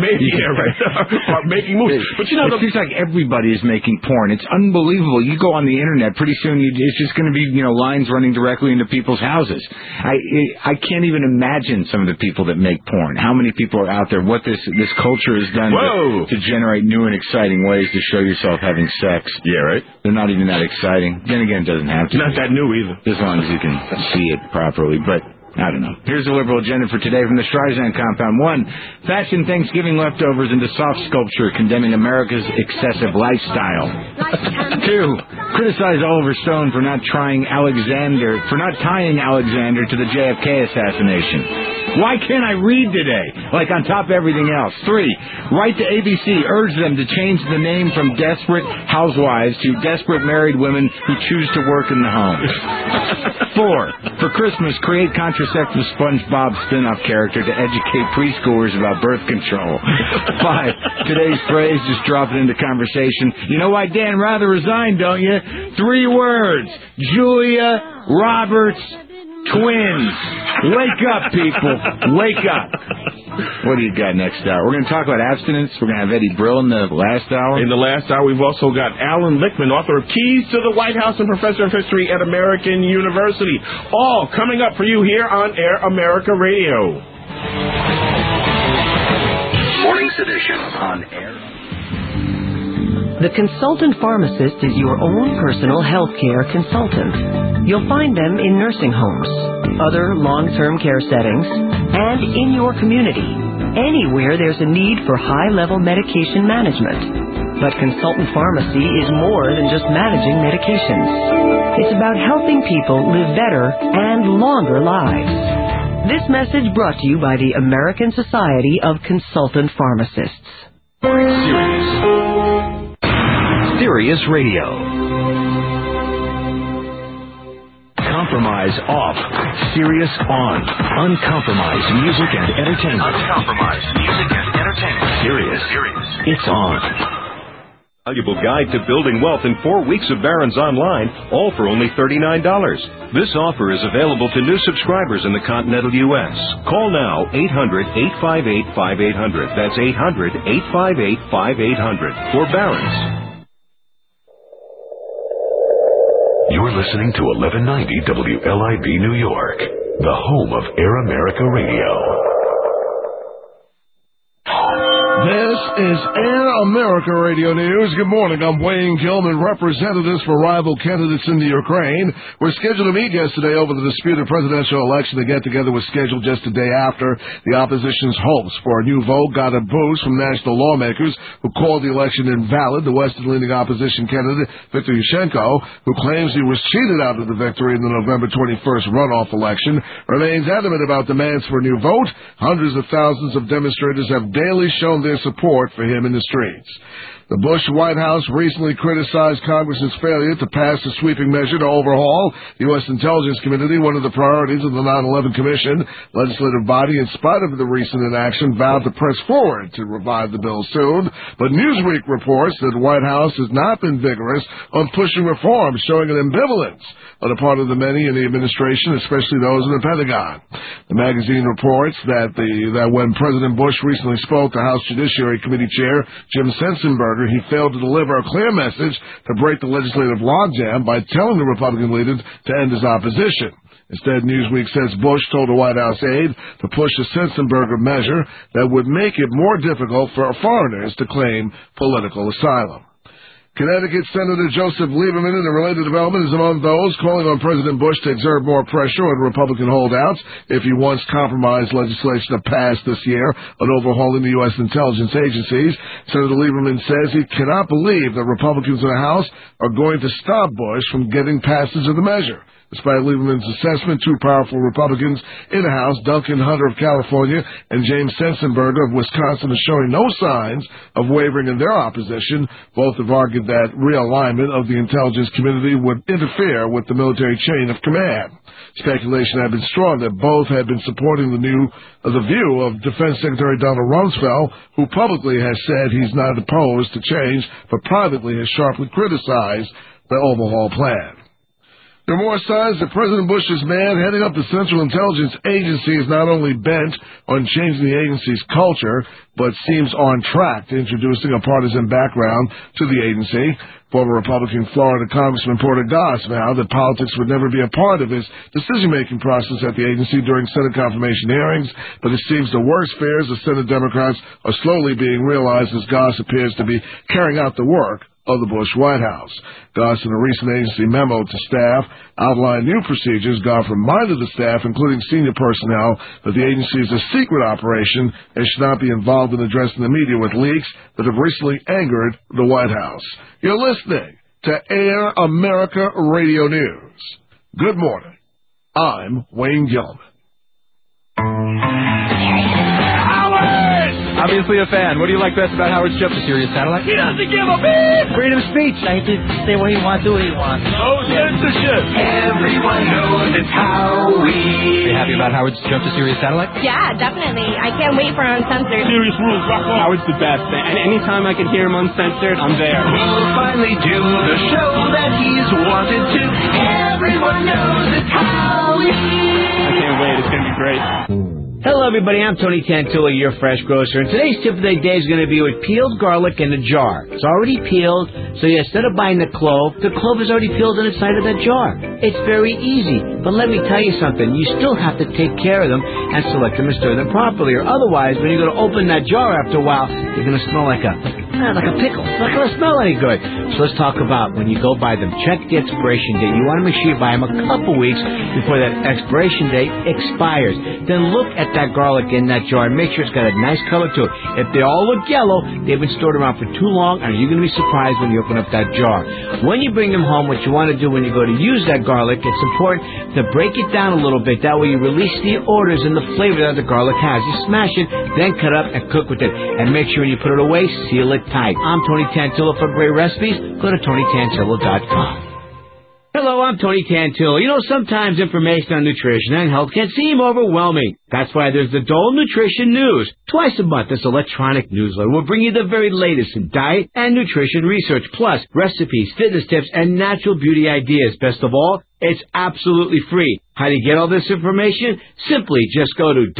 making movies. But you know, it seems like everybody is making porn. It's unbelievable. You go on the internet, pretty soon it's just going to be, you know, lines running directly into people's houses. I can't even imagine some of the people that make porn. How many people are out there? What this culture has done to generate new and exciting ways to show yourself having sex. Yeah, right. They're not even that exciting. Then again, it doesn't have to. Not that new either. As long as you can see it properly, but. I don't know. Here's the liberal agenda for today from the Streisand compound. 1, fashion Thanksgiving leftovers into soft sculpture, condemning America's excessive lifestyle. 2, criticize Oliver Stone for not tying Alexander to the JFK assassination. Why can't I read today? Like on top of everything else. 3, write to ABC, urge them to change the name from Desperate Housewives to Desperate Married Women Who Choose to Work in the Home. 4, for Christmas, create contraceptive SpongeBob spin-off character to educate preschoolers about birth control. 5, today's phrase, just drop it into conversation. You know why Dan Rather resigned, don't you? 3 words. Julia Roberts Twins. Wake up, people. Wake up. What do you got next hour? We're going to talk about abstinence. We're going to have Eddie Brill in the last hour. In the last hour, we've also got Alan Lichtman, author of Keys to the White House and professor of history at American University. All coming up for you here on Air America Radio. Morning's edition on Air. The consultant pharmacist is your own personal health care consultant. You'll find them in nursing homes, other long-term care settings, and in your community, anywhere there's a need for high-level medication management. But consultant pharmacy is more than just managing medications. It's about helping people live better and longer lives. This message brought to you by the American Society of Consultant Pharmacists. Sirius Radio. Compromise off. Sirius on. Uncompromised music and entertainment. Sirius. It's on. Valuable guide to building wealth in 4 weeks of Barron's Online, all for only $39. This offer is available to new subscribers in the continental U.S. Call now, 800-858-5800. That's 800-858-5800 for Barron's. You're listening to 1190 WLIB New York, the home of Air America Radio. This is Air America Radio News. Good morning. I'm Wayne Gilman. Representatives for rival candidates in the Ukraine were scheduled to meet yesterday over the disputed presidential election. The get-together was scheduled just a day after the opposition's hopes for a new vote got a boost from national lawmakers who called the election invalid. The Western-leaning opposition candidate, Viktor Yushchenko, who claims he was cheated out of the victory in the November 21st runoff election, remains adamant about demands for a new vote. Hundreds of thousands of demonstrators have daily shown their support for him in the streets. The Bush White House recently criticized Congress's failure to pass a sweeping measure to overhaul the U.S. Intelligence Committee, one of the priorities of the 9/11 Commission. Legislative body, in spite of the recent inaction, vowed to press forward to revive the bill soon. But Newsweek reports that the White House has not been vigorous on pushing reforms, showing an ambivalence on the part of the many in the administration, especially those in the Pentagon. The magazine reports that when President Bush recently spoke to House Judiciary Committee Chair Jim Sensenberger, he failed to deliver a clear message to break the legislative logjam by telling the Republican leader to end his opposition. Instead, Newsweek says Bush told a White House aide to push a Sensenberger measure that would make it more difficult for foreigners to claim political asylum. Connecticut Senator Joseph Lieberman, in a related development, is among those calling on President Bush to exert more pressure on Republican holdouts if he wants compromise legislation to pass this year on overhauling the U.S. intelligence agencies. Senator Lieberman says he cannot believe that Republicans in the House are going to stop Bush from getting passage of the measure. Despite Lieberman's assessment, two powerful Republicans in the House, Duncan Hunter of California and James Sensenberger of Wisconsin, are showing no signs of wavering in their opposition. Both have argued that realignment of the intelligence community would interfere with the military chain of command. Speculation had been strong that both had been supporting the view of Defense Secretary Donald Rumsfeld, who publicly has said he's not opposed to change, but privately has sharply criticized the overhaul plan. There are more signs that President Bush's man heading up the Central Intelligence Agency is not only bent on changing the agency's culture, but seems on track to introducing a partisan background to the agency. Former Republican Florida Congressman Porter Goss vowed that politics would never be a part of his decision-making process at the agency during Senate confirmation hearings, but it seems the worst fears of Senate Democrats are slowly being realized as Goss appears to be carrying out the work of the Bush White House. Goss, in a recent agency memo to staff, outlined new procedures. Goss reminded the staff, including senior personnel, that the agency is a secret operation and should not be involved in addressing the media with leaks that have recently angered the White House. You're listening to Air America Radio News. Good morning. I'm Wayne Gilman. Obviously a fan. What do you like best about Howard Stern to Sirius Satellite? He doesn't give a beep! Freedom of speech. I can say what he wants, do what he wants. No censorship. Everyone knows it's Howie. Are you happy about Howard Stern to Sirius Satellite? Yeah, definitely. I can't wait for Uncensored. Serious rules, rock on. Howard's the best. And anytime I can hear him uncensored, I'm there. We'll finally do the show that he's wanted to. Everyone knows it's Howie. I can't wait. It's going to be great. Hello, everybody. I'm Tony Tantilla, your fresh grocer, and today's tip of the day is going to be with peeled garlic in a jar. It's already peeled, so instead of buying the clove is already peeled on the side of that jar. It's very easy, but let me tell you something. You still have to take care of them and select them and stir them properly, or otherwise, when you're going to open that jar after a while, they're going to smell like a pickle. It's not going to smell any good. So let's talk about when you go buy them. Check the expiration date. You want to make sure you buy them a couple weeks before that expiration date expires. Then look at that garlic in that jar and make sure it's got a nice color to it. If they all look yellow, they've been stored around for too long, and you're going to be surprised when you open up that jar. When you bring them home, what you want to do when you go to use that garlic, it's important to break it down a little bit. That way you release the odors and the flavor that the garlic has. You smash it, then cut up and cook with it. And make sure when you put it away, seal it tight. I'm Tony Tantilla. For great recipes, go to TonyTantilla.com. Hello, I'm Tony Tantillo. You know, sometimes information on nutrition and health can seem overwhelming. That's why there's the Dole Nutrition News. Twice a month, this electronic newsletter will bring you the very latest in diet and nutrition research, plus recipes, fitness tips, and natural beauty ideas. Best of all, it's absolutely free. How do you get all this information? Simply just go to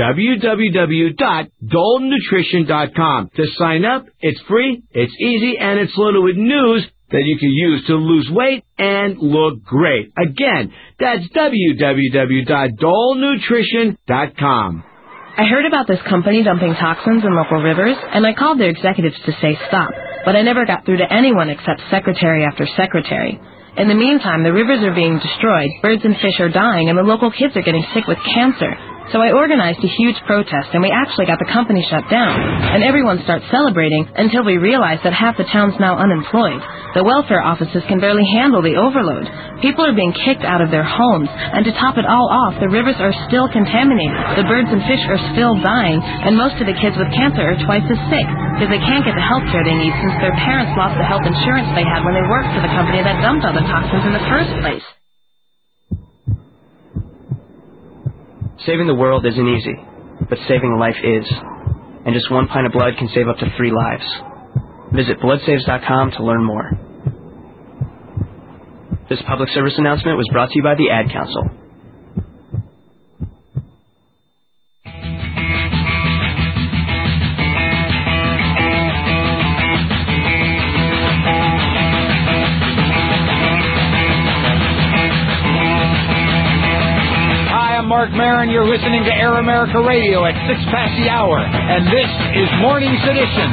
www.dolenutrition.com. To sign up, it's free, it's easy, and it's loaded with news that you can use to lose weight and look great. Again, that's www.dolenutrition.com. I heard about this company dumping toxins in local rivers, and I called their executives to say stop, but I never got through to anyone except secretary after secretary. In the meantime, the rivers are being destroyed, birds and fish are dying, and the local kids are getting sick with cancer. So I organized a huge protest, and we actually got the company shut down. And everyone starts celebrating until we realize that half the town's now unemployed. The welfare offices can barely handle the overload. People are being kicked out of their homes. And to top it all off, the rivers are still contaminated. The birds and fish are still dying. And most of the kids with cancer are twice as sick because they can't get the health care they need since their parents lost the health insurance they had when they worked for the company that dumped all the toxins in the first place. Saving the world isn't easy, but saving a life is. And just 1 pint of blood can save up to 3 lives. Visit bloodsaves.com to learn more. This public service announcement was brought to you by the Ad Council. Mark Maron, you're listening to Air America Radio at 6 past the hour, and this is Morning Sedition.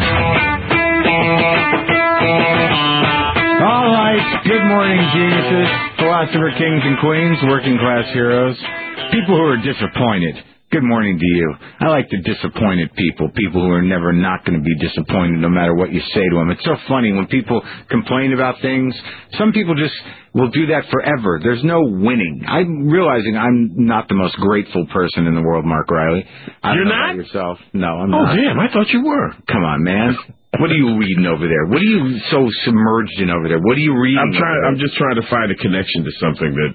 All right, good morning, geniuses, philosopher kings and queens, working class heroes, people who are disappointed. Good morning to you. I like the disappointed people who are never not going to be disappointed no matter what you say to them. It's so funny when people complain about things. Some people just will do that forever. There's no winning. I'm realizing I'm not the most grateful person in the world, Mark Riley. You're not? Yourself? No, I'm not. Oh, damn, I thought you were. Come on, man. What are you reading over there? What are you so submerged in over there? What are you reading? I'm just trying to find a connection to something that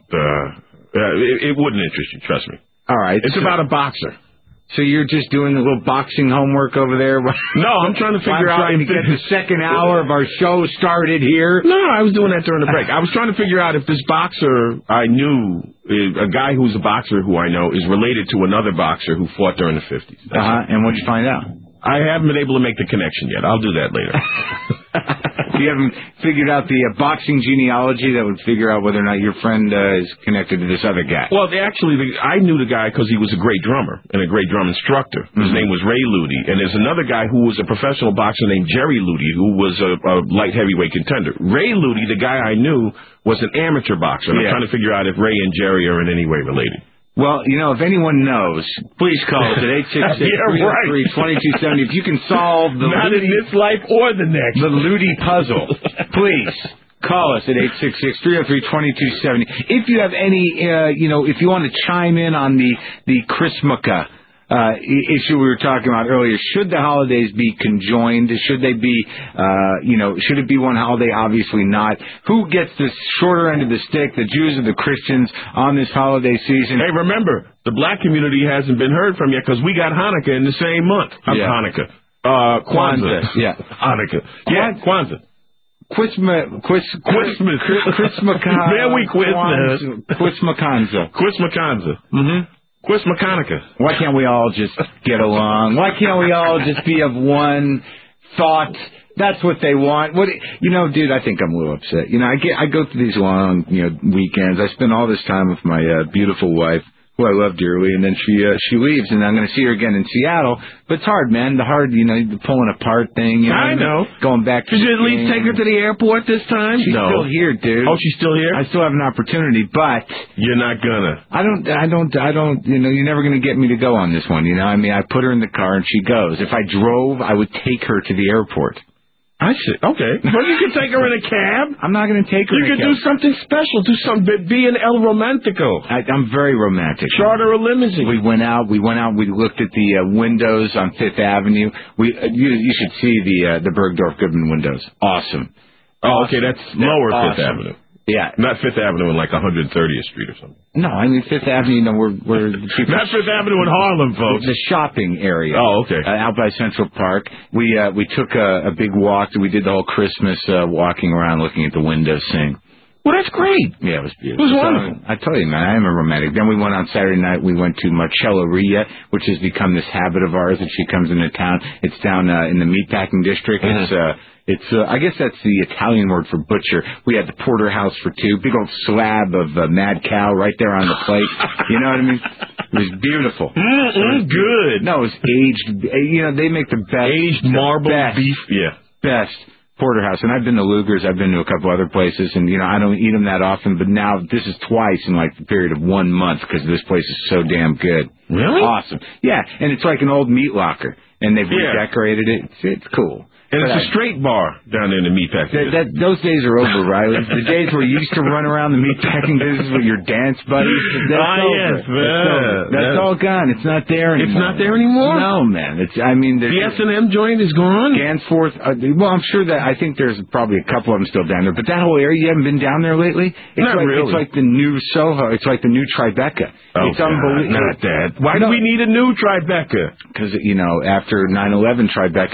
it wouldn't interest you, trust me. All right. It's about a boxer. So you're just doing a little boxing homework over there? No, I'm trying to figure out... I'm trying to get the second hour of our show started here. No, I was doing that during the break. I was trying to figure out if this boxer I knew, a guy who's a boxer who I know, is related to another boxer who fought during the 50s. And what'd you find out? I haven't been able to make the connection yet. I'll do that later. You haven't figured out the boxing genealogy that would figure out whether or not your friend is connected to this other guy? Well, I knew the guy because he was a great drummer and a great drum instructor. His name was Ray Luty. And there's another guy who was a professional boxer named Jerry Luty, who was a light heavyweight contender. Ray Luty, the guy I knew, was an amateur boxer. And I'm trying to figure out if Ray and Jerry are in any way related. Well, you know, if anyone knows, please call us at 866-303-2270. If you can solve the Not in this life or the next. The Luty puzzle, please call us at 866-303-2270. If you have any, if you want to chime in on the Christmas issue we were talking about earlier, should the holidays be conjoined? Should they be, should it be one holiday? Obviously not. Who gets the shorter end of the stick, the Jews or the Christians, on this holiday season? Hey, remember, the black community hasn't been heard from yet because we got Hanukkah in the same month. Hanukkah. Kwanzaa. Yeah. Hanukkah. Yeah, Kwanzaa. Christmas. Merry Christmas. Christmas. Mm-hmm. Chris McConaughey. Why can't we all just get along? Why can't we all just be of one thought? That's what they want. Dude, I think I'm a little upset. I go through these long, weekends. I spend all this time with my beautiful wife, who I love dearly, and then she leaves, and I'm going to see her again in Seattle. But it's hard, man. The pulling apart thing. I know. Going back to Did you at least take her to the airport this time? She's still here, dude. Oh, she's still here? I still have an opportunity, but you're not gonna. I don't. You're never gonna get me to go on this one. I put her in the car and she goes. If I drove, I would take her to the airport. I see. Okay. Well, you can take her in a cab. I'm not going to take her in a cab. You could do something special. Do something. Be an El Romantico. I'm very romantic. Charter a limousine. We went out. We looked at the windows on Fifth Avenue. You should see the Bergdorf Goodman windows. Awesome. Oh, okay. That's lower awesome. Fifth Avenue. Yeah. Not Fifth Avenue in like 130th Street or something. No, I mean Fifth Avenue. You know, we're not Fifth Avenue in Harlem, folks. The shopping area. Oh, okay. Out by Central Park. We took a big walk. We did the whole Christmas walking around, looking at the windows, sing. Well, that's great. Yeah, it was beautiful. It was wonderful. I tell you, man, I am a romantic. Then we went on Saturday night. We went to Marcelleria, which has become this habit of ours that she comes into town. It's down in the meatpacking district. It's I guess that's the Italian word for butcher. We had the porterhouse for two, big old slab of mad cow right there on the plate. You know what I mean? It was beautiful. Good. No, it was aged. You know, they make the best aged marble beef. Yeah, best. Porterhouse, and I've been to Luger's, I've been to a couple other places, and you know I don't eat them that often, but now this is twice in like the period of 1 month because this place is so damn good. Really? Awesome. Yeah, and it's like an old meat locker, and they've redecorated it. It's cool. And it's a straight bar down there in the meatpacking. Those days are over, Riley. The days where you used to run around the meatpacking business with your dance buddies. That's over. That's all gone. It's not there anymore. It's not there anymore? No, man. The S&M joint is gone? Gansforth. Well, I'm sure that I think there's probably a couple of them still down there. But that whole area, you haven't been down there lately? Not really. It's like the new Soho. It's like the new Tribeca. Oh, it's unbelievable. Not that. Why do we need a new Tribeca? Because, you know, after 9/11, Tribeca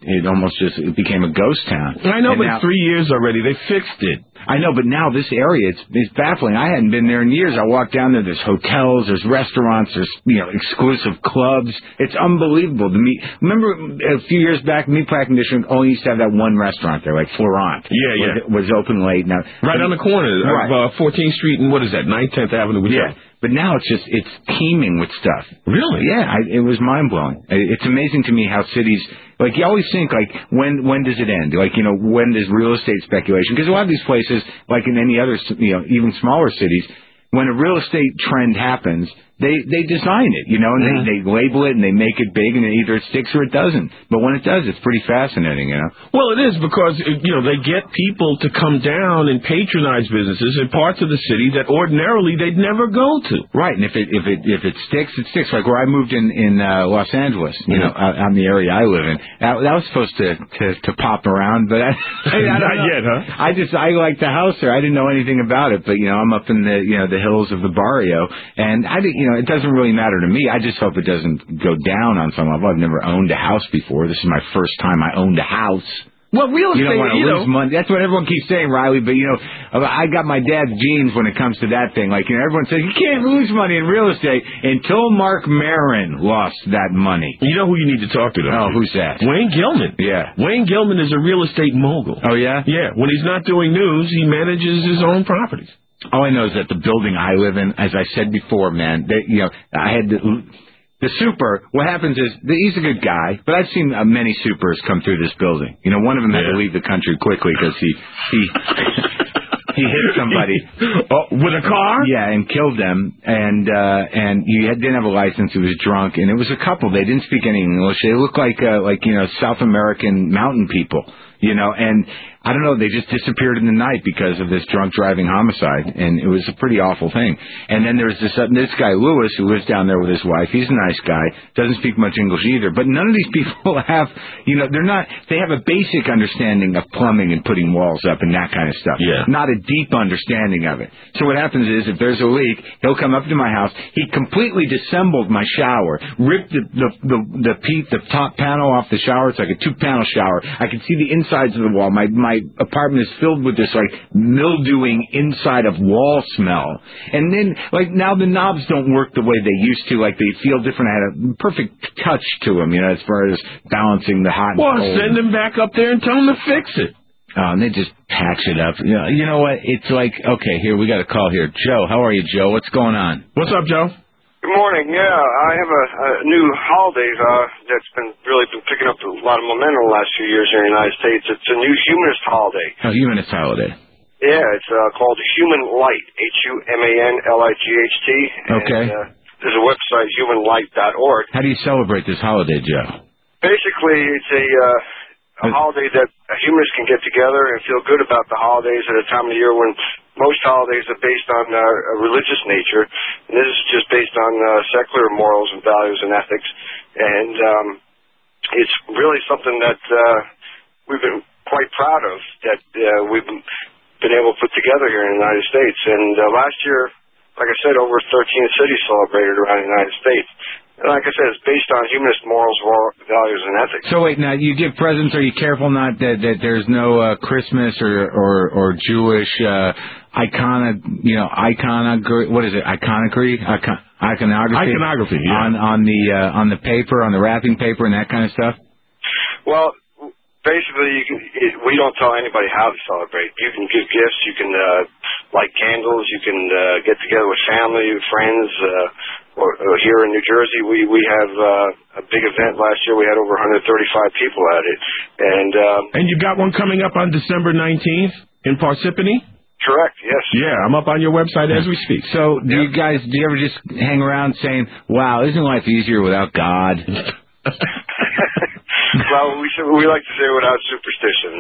it became a ghost town. I know, and but 3 years already. They fixed it. I know, but now this area, it's baffling. I hadn't been there in years. I walked down there, there's hotels, there's restaurants, there's, you know, exclusive clubs. It's unbelievable. Remember a few years back, Meatpacking District only used to have that one restaurant there, like Florent. Yeah. It was open late. Now, right on the corner of 14th Street and what is that, 9th, 10th Avenue? Yeah. But now it's teeming with stuff. Really? Yeah, it was mind-blowing. It's amazing to me how cities, like, you always think, like, when does it end? Like, you know, when does real estate speculation? Because a lot of these places, like in any other, you know, even smaller cities, when a real estate trend happens, they design it, you know, and they label it and they make it big, and either it sticks or it doesn't. But when it does, it's pretty fascinating, you know. Well, it is because, you know, they get people to come down and patronize businesses in parts of the city that ordinarily they'd never go to. Right, and if it sticks, it sticks. Like where I moved in Los Angeles, you know, out in the area I live in, that was supposed to pop around, but not yet, huh? I liked the house there. I didn't know anything about it, but you know, I'm up in the hills of the barrio, and you know, it doesn't really matter to me. I just hope it doesn't go down on some level. I've never owned a house before. This is my first time I owned a house. Well, real estate, you don't want to lose money. That's what everyone keeps saying, Riley. But, you know, I got my dad's genes when it comes to that thing. Like, you know, everyone says you can't lose money in real estate until Mark Maron lost that money. You know who you need to talk to, though? Oh, who's that? Wayne Gilman. Yeah. Wayne Gilman is a real estate mogul. Oh, yeah? Yeah. When he's not doing news, he manages his own properties. All I know is that the building I live in, as I said before, man, you know, I had the super. What happens is he's a good guy, but I've seen many supers come through this building. You know, one of them had to leave the country quickly because he hit somebody with a car. Yeah, and killed them. And he didn't have a license. He was drunk, and it was a couple. They didn't speak any English. They looked like you know, South American mountain people. You know, and I don't know, they just disappeared in the night because of this drunk driving homicide, and it was a pretty awful thing. And then there's this guy, Lewis, who lives down there with his wife. He's a nice guy, doesn't speak much English either, but none of these people have, you know, they have a basic understanding of plumbing and putting walls up and that kind of stuff. Yeah. Not a deep understanding of it. So what happens is, if there's a leak, he'll come up to my house. He completely disassembled my shower, ripped the top panel off the shower. It's like a 2-panel shower. I can see the insides of the wall. My apartment is filled with this like mildewing inside of wall smell. And then like now the knobs don't work the way they used to. Like they feel different. I had a perfect touch to them, you know, as far as balancing the hot and cold. Well, send them back up there and tell them to fix it. And they just patch it up. You know what? It's like, okay, here, we got a call here. Joe, how are you, Joe? What's going on? What's up, Joe? Good morning. Yeah, I have a new holiday that's been picking up a lot of momentum the last few years here in the United States. It's a new humanist holiday. Oh, humanist holiday. Yeah, it's called Human Light, HUMANLIGHT. Okay. And, there's a website, humanlight.org. How do you celebrate this holiday, Joe? Basically, it's a holiday that humanists can get together and feel good about the holidays at a time of the year when most holidays are based on a religious nature, and this is just based on secular morals and values and ethics. And it's really something that we've been quite proud of, that we've been been able to put together here in the United States. And last year, like I said, over 13 cities celebrated around the United States. And like I said, it's based on humanist morals, values, and ethics. So wait, now you give presents. Are you careful not that there's no Christmas or Jewish iconography? What is it? Iconography. Iconography. Yeah. On the paper, on the wrapping paper, and that kind of stuff. Well, basically, we don't tell anybody how to celebrate. You can give gifts. You can light candles. You can get together with family, friends. Or here in New Jersey, we have a big event last year. We had over 135 people at it, and you got one coming up on December 19th in Parsippany. Correct. Yes. Yeah, I'm up on your website as we speak. So, do you ever just hang around saying, "Wow, isn't life easier without God"? Well, we like to say without superstition.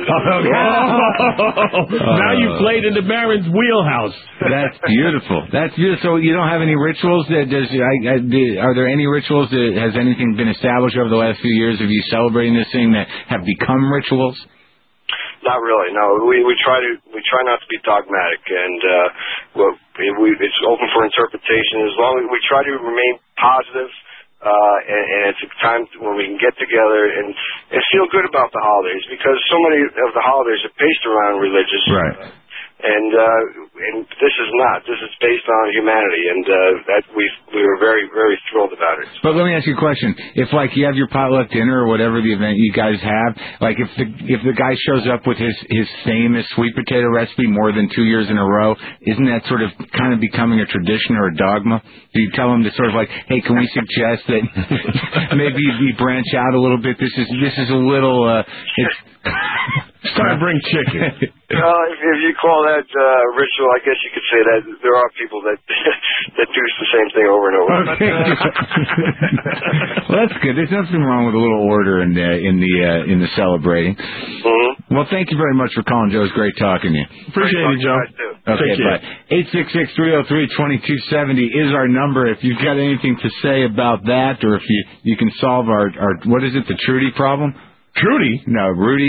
Now you played into Marin's wheelhouse. That's beautiful. That's beautiful. So you don't have any rituals? Are there any rituals has anything been established over the last few years of you celebrating this thing that have become rituals? Not really. No, we try not to be dogmatic, and it's open for interpretation. As long as we try to remain positive. And it's a time when we can get together and feel good about the holidays, because so many of the holidays are based around religious. Right. And this is not. This is based on humanity, and that we were very, very thrilled about it. But let me ask you a question: if you have your potluck dinner or whatever the event you guys have, if the guy shows up with his famous sweet potato recipe more than 2 years in a row, isn't that sort of kind of becoming a tradition or a dogma? Do you tell him to sort of hey, can we suggest that maybe we branch out a little bit? This is a little. It's time to bring chicken. If you call that ritual, I guess you could say that there are people that do the same thing over and over. Okay. Well, that's good. There's nothing wrong with a little order in the celebrating. Mm-hmm. Well, thank you very much for calling, Joe. It was great talking to you. Appreciate it, Joe. Okay, bye. 866-303-2270 is our number. If you've got anything to say about that, or if you can solve our what is it, the Trudy problem? Trudy? No, Rudy.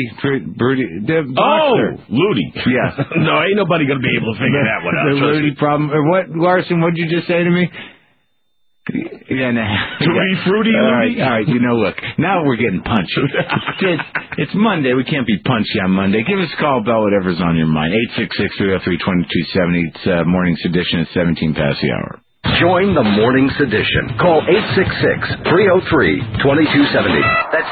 Ludy. Yeah. No, ain't nobody going to be able to figure that one out. The Rudy problem. What, Larson, what did you just say to me? Yeah, no. Tutti Fruity, Ludy? All right, look, now we're getting punchy. It's Monday. We can't be punchy on Monday. Give us a call about whatever's on your mind. 866-303-2270. It's morning's edition at 17 past the hour. Join the Morning Sedition. Call 866-303-2270. That's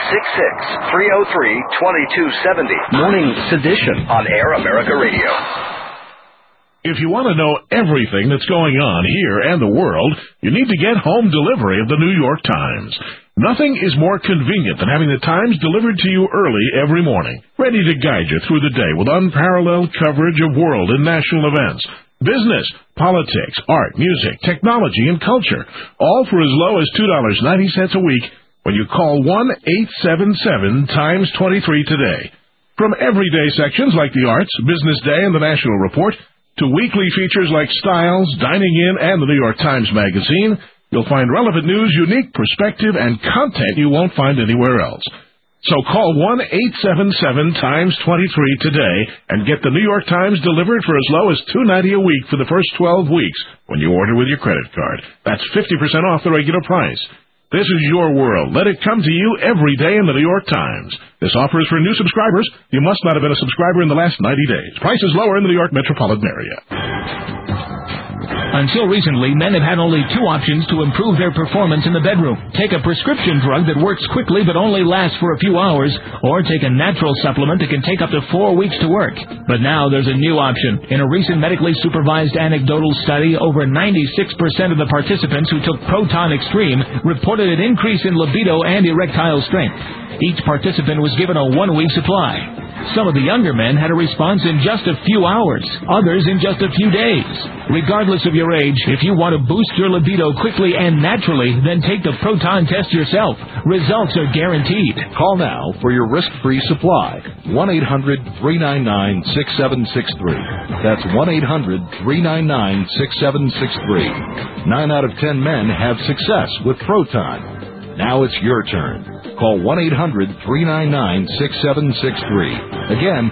866-303-2270. Morning Sedition on Air America Radio. If you want to know everything that's going on here and the world, you need to get home delivery of the New York Times. Nothing is more convenient than having the Times delivered to you early every morning, ready to guide you through the day with unparalleled coverage of world and national events. Business, politics, art, music, technology, and culture, all for as low as $2.90 a week when you call 1-877-TIMES-23 today. From everyday sections like the Arts, Business Day, and the National Report, to weekly features like Styles, Dining In, and the New York Times Magazine, you'll find relevant news, unique perspective, and content you won't find anywhere else. So call 1-877-TIMES-23 today and get the New York Times delivered for as low as $2.90 a week for the first 12 weeks when you order with your credit card. That's 50% off the regular price. This is your world. Let it come to you every day in the New York Times. This offer is for new subscribers. You must not have been a subscriber in the last 90 days. Price is lower in the New York metropolitan area. Until recently, men have had only two options to improve their performance in the bedroom. Take a prescription drug that works quickly but only lasts for a few hours, or take a natural supplement that can take up to 4 weeks to work. But now there's a new option. In a recent medically supervised anecdotal study, over 96% of the participants who took Proton Extreme reported an increase in libido and erectile strength. Each participant was given a 1-week supply. Some of the younger men had a response in just a few hours, others in just a few days. Regardless of your age, if you want to boost your libido quickly and naturally, then take the Proton test yourself. Results are guaranteed. Call now for your risk-free supply. 1-800-399-6763. That's 1-800-399-6763. 9 out of 10 men have success with Proton. Now it's your turn. call 1-800-399-6763. Again,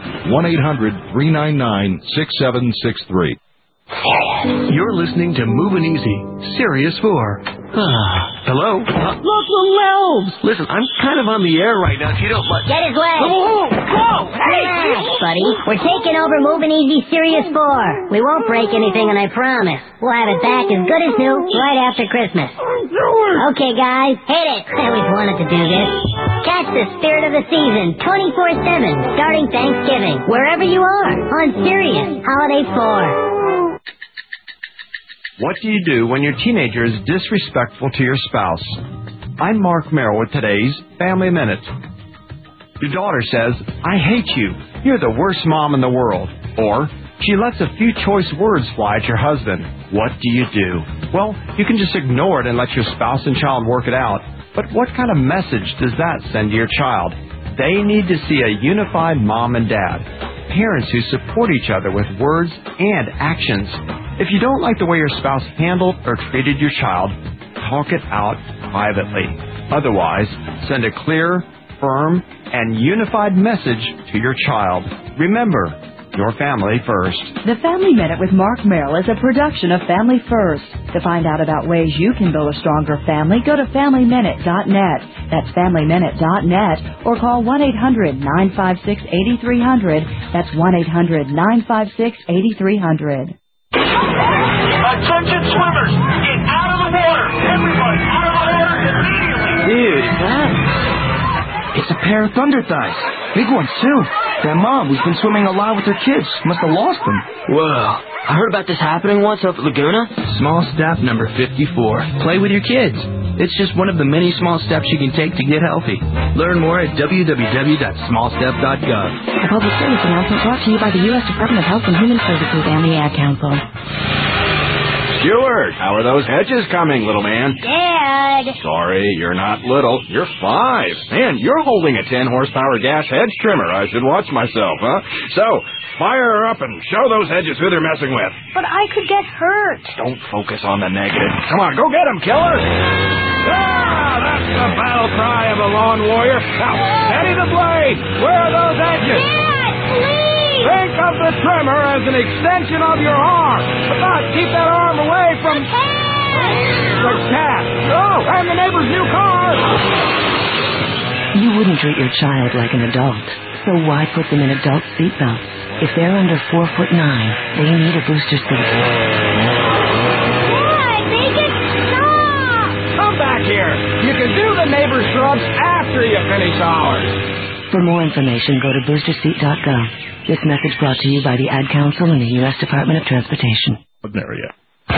1-800-399-6763. You're listening to Moving Easy, Sirius 4. Hello? Look, little elves! Listen, I'm kind of on the air right now. If you don't mind. Get his leg! Whoa! Hey! Relax, buddy. We're taking over Moving Easy Sirius 4. We won't break anything, and I promise. We'll have it back as good as new right after Christmas. Okay, guys, hit it. I always wanted to do this. Catch the spirit of the season 24/7, starting Thanksgiving, wherever you are, on Sirius Holiday 4. What do you do when your teenager is disrespectful to your spouse? I'm Mark Merrill with today's Family Minute. Your daughter says, "I hate you. You're the worst mom in the world." Or, she lets a few choice words fly at your husband. What do you do? Well, you can just ignore it and let your spouse and child work it out. But what kind of message does that send to your child? They need to see a unified mom and dad. Parents who support each other with words and actions. If you don't like the way your spouse handled or treated your child, talk it out privately. Otherwise, send a clear, firm, and unified message to your child. Remember, your family first. The Family Minute with Mark Merrill is a production of Family First. To find out about ways you can build a stronger family, go to FamilyMinute.net. That's FamilyMinute.net. Or call 1-800-956-8300. That's 1-800-956-8300. Attention swimmers! Get out of the water! Everybody out of the water immediately! Dude, is that? It's a pair of thunder thighs. Big ones, too. That mom who's been swimming a lot with her kids must have lost them. Whoa. I heard about this happening once up at Laguna. Small step number 54. Play with your kids. It's just one of the many small steps you can take to get healthy. Learn more at www.smallstep.gov. A public service announcement brought to you by the U.S. Department of Health and Human Services and the Ad Council. Stewart, how are those hedges coming, little man? Dad! Sorry, you're not little. You're 5. Man, you're holding a 10-horsepower gas hedge trimmer. I should watch myself, huh? So, fire her up and show those hedges who they're messing with. But I could get hurt. Don't focus on the negative. Come on, go get him, killer! Ah, that's the battle cry of a lawn warrior. Now, steady the blade! Where are those hedges? Dad, please! Think of the trimmer as an extension of your arm. But keep that arm away from... The cat. Oh, and the neighbor's new car. You wouldn't treat your child like an adult, so why put them in adult seatbelts? If they're under 4'9", they need a booster seat. Dad, make it stop! Come back here. You can do the neighbor's shrubs after you finish ours. For more information, go to boosterseat.gov. This message brought to you by the Ad Council and the U.S. Department of Transportation. Area.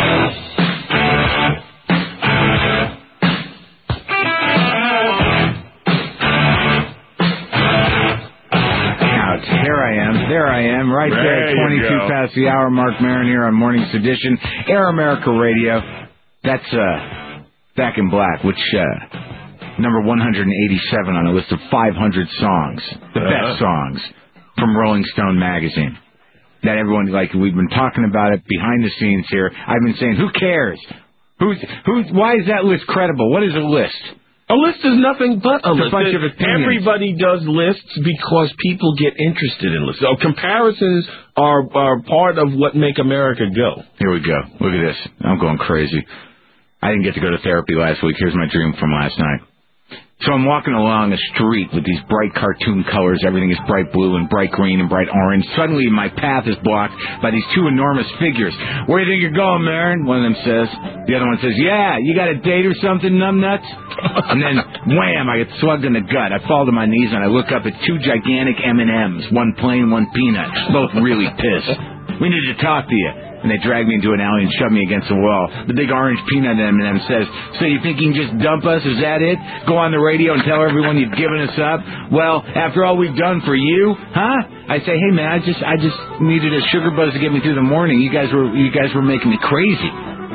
There I am, right there, 22 past the hour. Mark Maron here on Morning Sedition, Air America Radio. That's Back in Black, which number 187 on a list of 500 songs, the best songs from Rolling Stone magazine. That everyone, like, we've been talking about it behind the scenes here. I've been saying, who cares? Why is that list credible? What is a list? A list is nothing but a list. A bunch of opinions. Everybody does lists because people get interested in lists. So comparisons are part of what make America go. Here we go. Look at this. I'm going crazy. I didn't get to go to therapy last week. Here's my dream from last night. So I'm walking along a street with these bright cartoon colors. Everything is bright blue and bright green and bright orange. Suddenly my path is blocked by these two enormous figures. Where do you think you're going, Marin? One of them says. The other one says, yeah, you got a date or something, numbnuts? And then, wham, I get slugged in the gut. I fall to my knees and I look up at two gigantic M&Ms, one plain, one peanut, both really pissed. We need to talk to you. And they drag me into an alley and shove me against the wall. The big orange peanut M&M says, so you think you can just dump us? Is that it? Go on the radio and tell everyone you've given us up? Well, after all we've done for you, huh? I say, hey man, I just needed a sugar buzz to get me through the morning. You guys were making me crazy.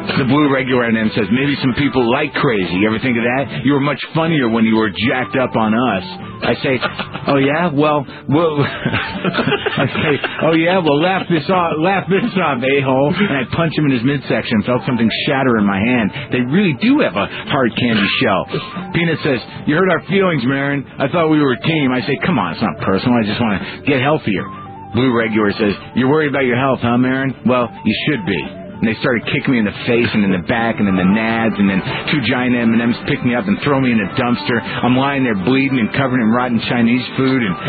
The blue regular NM says, maybe some people like crazy. You ever think of that? You were much funnier when you were jacked up on us. I say, oh yeah? Well, I say, oh yeah? Well, laugh this off, a-hole. And I punch him in his midsection, felt something shatter in my hand. They really do have a hard candy shell. Peanut says, you hurt our feelings, Marin. I thought we were a team. I say, come on, it's not personal. I just want to get healthier. Blue regular says, you're worried about your health, huh, Marin? Well, you should be. And they started kicking me in the face and in the back and in the nads, and then 2 giant M&Ms pick me up and throw me in a dumpster. I'm lying there bleeding and covered in rotten Chinese food, and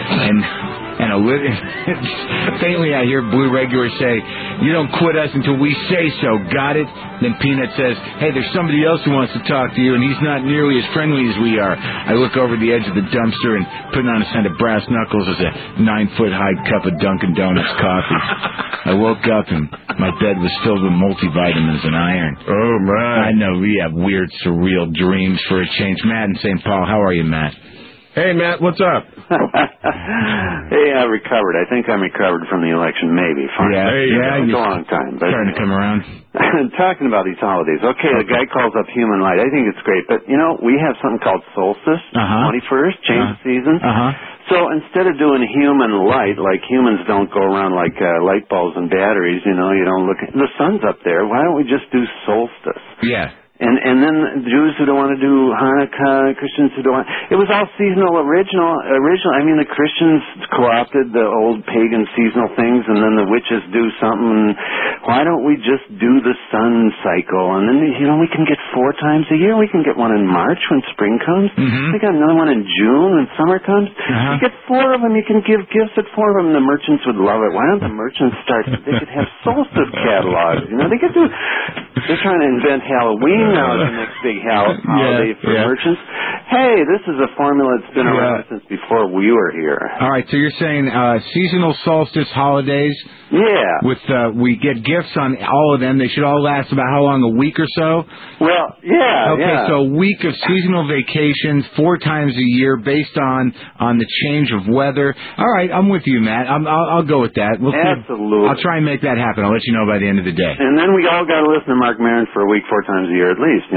faintly I hear Blue Regular say, you don't quit us until we say so, got it? Then Peanut says, hey, there's somebody else who wants to talk to you, and he's not nearly as friendly as we are. I look over the edge of the dumpster and putting on a set of brass knuckles as a 9-foot-high cup of Dunkin' Donuts coffee. I woke up and my bed was filled with multivitamins and iron. Oh, man. I know, we have weird, surreal dreams for a change. Matt in St. Paul, how are you, Matt? Hey, Matt, what's up? Hey, I recovered. I think I'm recovered from the election, maybe. Fine. Yeah, it's a long time. But starting to come around. Talking about these holidays. Okay, the guy calls up human light. I think it's great. But, we have something called solstice, 21st, change of seasons. So instead of doing human light, like humans don't go around like light bulbs and batteries, you don't look at the sun's up there. Why don't we just do solstice? Yeah. And then Jews who don't want to do Hanukkah, Christians who don't want... It was all seasonal original. I mean, the Christians co-opted the old pagan seasonal things, and then the witches do something. Why don't we just do the sun cycle? And then, we can get 4 times a year. We can get one in March when spring comes. We got another one in June when summer comes. You get 4 of them. You can give gifts at 4 of them. The merchants would love it. Why don't the merchants start... They could have solstice catalogs. They could do... They're trying to invent Halloween now as the next big holiday for merchants. Hey, this is a formula that's been around since before we were here. All right, so you're saying seasonal solstice holidays. Yeah. With we get gifts on all of them. They should all last about how long? A week or so? Well, yeah. Okay, so a week of seasonal vacations 4 times a year based on the change of weather. All right, I'm with you, Matt. I'll go with that. Absolutely. I'll try and make that happen. I'll let you know by the end of the day. And then we all got to listen to Mark Maron for a week 4 times a year at least,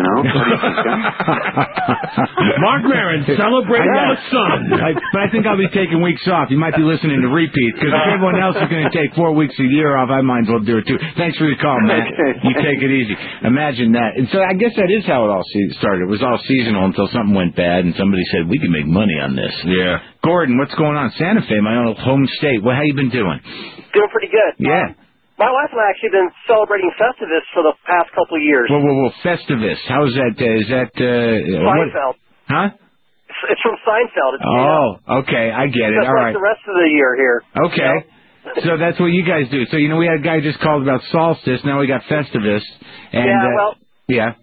Mark Maron, celebrating the sun. But I think I'll be taking weeks off. You might be listening to repeats, because if everyone else is going to take 4 weeks a year off, I might as well do it too. Thanks for the call, Matt. You take it easy. Imagine that. And so I guess that is how it all started. It was all seasonal until something went bad, and somebody said, we can make money on this. Yeah. Gordon, what's going on? Santa Fe, my own home state. How you been doing? Doing pretty good. Yeah. My wife and I actually been celebrating Festivus for the past couple of years. Whoa, Festivus. How is that? Is that... Seinfeld. Huh? It's from Seinfeld. Okay, I get it. Just all like right. the rest of the year here. Okay. So that's what you guys do. So, we had a guy just called about solstice. Now we got Festivus. And, there's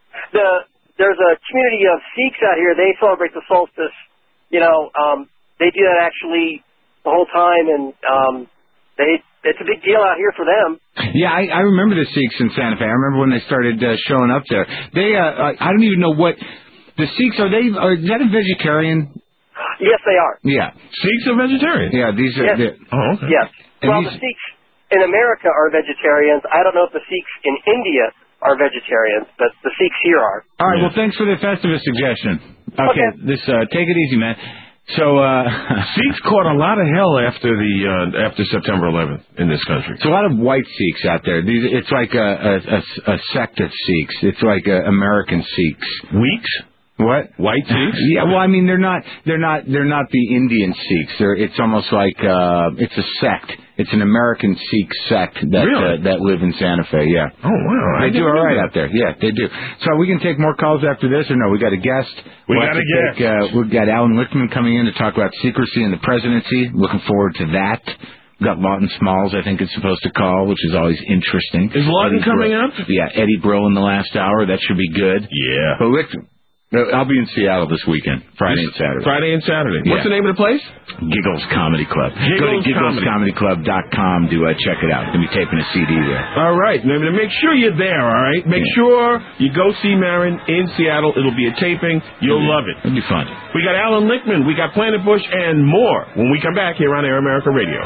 a community of Sikhs out here. They celebrate the solstice. They do that actually the whole time, and it's a big deal out here for them. Yeah, I remember the Sikhs in Santa Fe. I remember when they started showing up there. They, I don't even know what the Sikhs are. Is that a vegetarian? Yes, they are. Yeah, Sikhs are vegetarian. Yeah, these are. Yes. Okay. Yes. Well, the Sikhs in America are vegetarians. I don't know if the Sikhs in India are vegetarians, but the Sikhs here are. All right. Well, thanks for the Festivus suggestion. Okay. Take it easy, man. So Sikhs caught a lot of hell after September 11th in this country. It's a lot of white Sikhs out there. It's like a sect of Sikhs. It's like American Sikhs. Weeks? What? White Sikhs? Yeah. Well, I mean, they're not the Indian Sikhs. It's almost like it's a sect. It's an American Sikh sect that live in Santa Fe. Yeah. Oh wow. They do all right out there. Yeah, they do. So we can take more calls after this, or no? We got a guest. We got a guest. We've got Alan Lichtman coming in to talk about secrecy in the presidency. Looking forward to that. We've got Lawton Smalls, I think it's supposed to call, which is always interesting. Is Lawton coming up? Yeah, Eddie Brill in the last hour. That should be good. Yeah. But Lichtman, I'll be in Seattle this weekend, Friday and Saturday. What's the name of the place? Giggles Comedy Club. Go to gigglescomedyclub.com to check it out. Going to be taping a CD there. All right. Now, make sure you're there, all right? Make sure you go see Marin in Seattle. It'll be a taping. You'll love it. It'll be fun. We got Alan Lichtman. We got Planet Bush and more when we come back here on Air America Radio.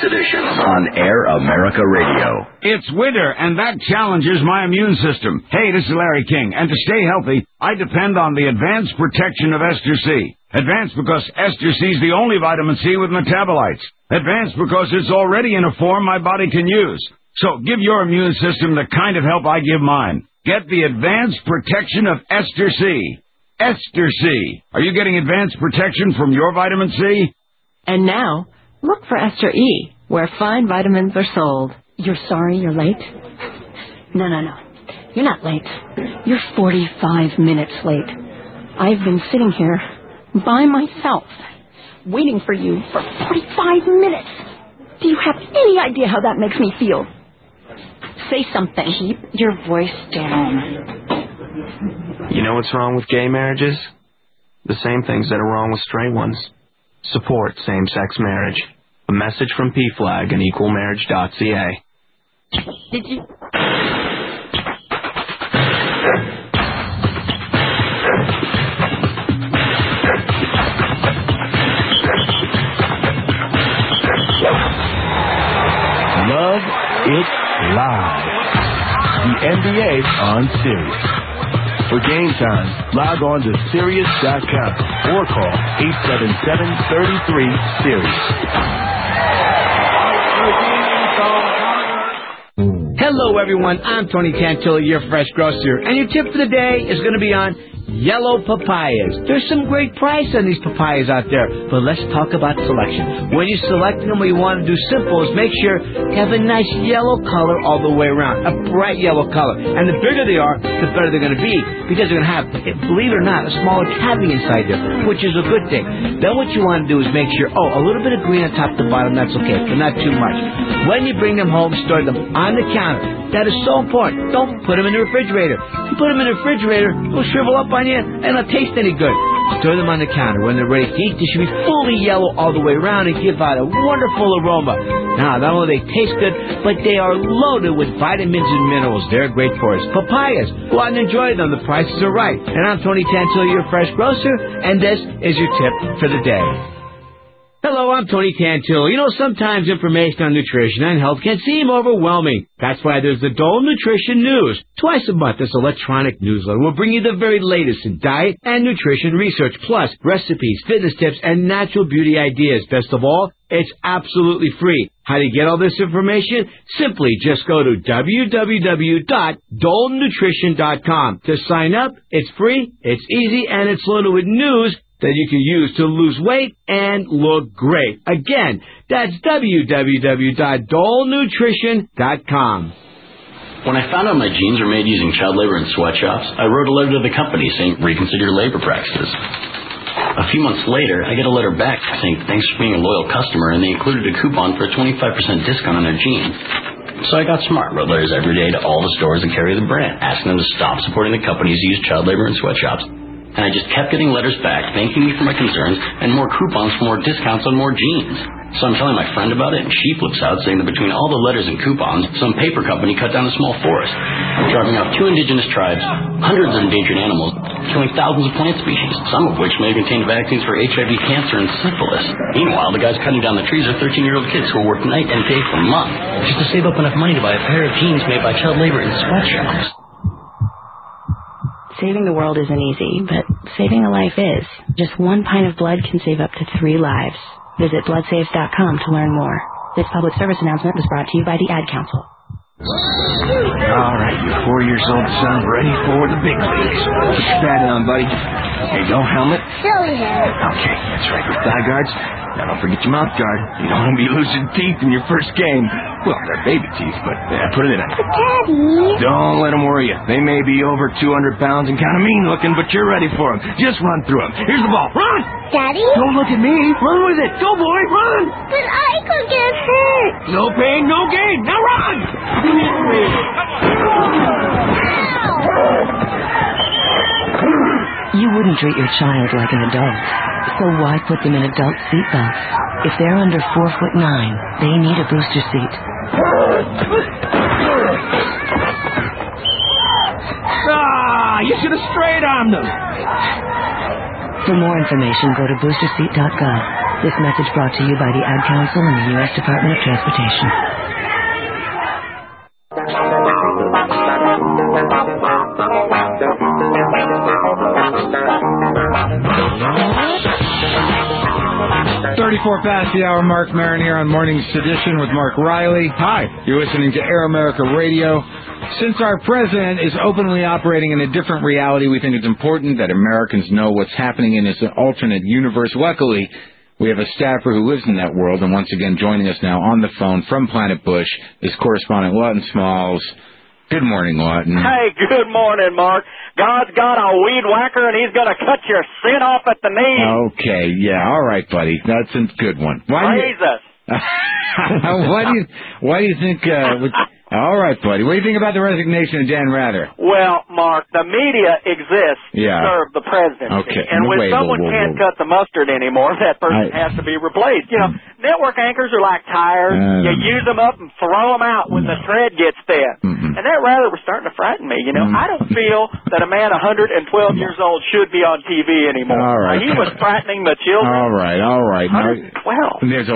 edition on Air America Radio. It's winter, and that challenges my immune system. Hey, this is Larry King, and to stay healthy, I depend on the advanced protection of Ester C. Advanced because Ester C is the only vitamin C with metabolites. Advanced because it's already in a form my body can use. So give your immune system the kind of help I give mine. Get the advanced protection of Ester C. Ester C. Are you getting advanced protection from your vitamin C? And now, look for Ester E, where fine vitamins are sold. You're sorry you're late? No. You're not late. You're 45 minutes late. I've been sitting here by myself, waiting for you for 45 minutes. Do you have any idea how that makes me feel? Say something. Keep your voice down. You know what's wrong with gay marriages? The same things that are wrong with straight ones. Support same-sex marriage. A message from PFLAG and equalmarriage.ca. Did you... Love It Live. The NBA on Sirius. For game time, log on to Sirius.com or call 877-33-SIRIUS. Hello, everyone. I'm Tony Tantillo, your fresh grocer, and your tip for the day is going to be on yellow papayas. There's some great price on these papayas out there, but let's talk about selection. When you're selecting them, what you want to do simple is make sure you have a nice yellow color all the way around, a bright yellow color. And the bigger they are, the better they're going to be, because they're going to have, believe it or not, a smaller cavity inside there, which is a good thing. Then what you want to do is make sure, a little bit of green on top to bottom, that's okay, but not too much. When you bring them home, store them on the counter. That is so important. Don't put them in the refrigerator. If you put them in the refrigerator, they'll shrivel up on you and not taste any good. Store them on the counter. When they're ready to eat, they should be fully yellow all the way around and give out a wonderful aroma. Now, not only do they taste good, but they are loaded with vitamins and minerals. They're great for us. Papayas. Go out and enjoy them. The prices are right. And I'm Tony Tantillo, your fresh grocer, and this is your tip for the day. Hello, I'm Tony Tantillo. You know, sometimes information on nutrition and health can seem overwhelming. That's why there's the Dole Nutrition News. Twice a month, this electronic newsletter will bring you the very latest in diet and nutrition research, plus recipes, fitness tips, and natural beauty ideas. Best of all, it's absolutely free. How do you get all this information? Simply just go to www.dolenutrition.com. To sign up, it's free, it's easy, and it's loaded with news that you can use to lose weight and look great. Again, that's www.dolenutrition.com. When I found out my jeans were made using child labor in sweatshops, I wrote a letter to the company saying, reconsider your labor practices. A few months later, I get a letter back saying, thanks for being a loyal customer, and they included a coupon for a 25% discount on their jeans. So I got smart, wrote letters every day to all the stores that carry the brand, asking them to stop supporting the companies who use child labor in sweatshops. And I just kept getting letters back, thanking me for my concerns, and more coupons for more discounts on more jeans. So I'm telling my friend about it, and she flips out, saying that between all the letters and coupons, some paper company cut down a small forest, driving out 2 indigenous tribes, hundreds of endangered animals, killing thousands of plant species, some of which may have contained vaccines for HIV, cancer, and syphilis. Meanwhile, the guys cutting down the trees are 13-year-old kids who will work night and day for months, just to save up enough money to buy a pair of jeans made by child labor in sweatshops. Saving the world isn't easy, but saving a life is. Just 1 pint of blood can save up to 3 lives. Visit bloodsaves.com to learn more. This public service announcement was brought to you by the Ad Council. All right, your 4 years old son ready for the big leagues. Put your pad on, buddy. There you go, helmet. Silly head. Okay, that's right, your thigh guards. Now don't forget your mouth guard. You don't want to be losing teeth in your first game. Well, they're baby teeth, but put it in. But Daddy. Don't let them worry you. They may be over 200 pounds and kind of mean looking, but you're ready for them. Just run through them. Here's the ball. Run! Daddy? Don't look at me. Run with it. Go, boy. Run! But I could get hurt. No pain, no gain. Now run! You wouldn't treat your child like an adult, so why put them in adult seatbelts? If they're under 4'9", they need a booster seat. You should have straight-armed them. For more information, go to boosterseat.gov. This message brought to you by the Ad Council and the U.S. Department of Transportation. 34 past the hour, Mark Maron here on Morning Sedition with Mark Riley. Hi. You're listening to Air America Radio. Since our president is openly operating in a different reality, we think it's important that Americans know what's happening in this alternate universe. Luckily, we have a staffer who lives in that world, and once again joining us now on the phone from Planet Bush is correspondent Lawton Smalls. Good morning, Lawton. Hey, good morning, Mark. God's got a weed whacker, and he's going to cut your sin off at the knee. Okay, yeah, all right, buddy. That's a good one. Praise us. Why do you think... all right, buddy. What do you think about the resignation of Dan Rather? Well, Mark, the media exists to serve the presidency. Okay. And when someone can't cut the mustard anymore, that person has to be replaced. You know, network anchors are like tires. You use them up and throw them out when the tread gets thin. And that Rather was starting to frighten me. You know, I don't feel that a man 112 years old should be on TV anymore. All right. He was frightening the children. All right. Now, there's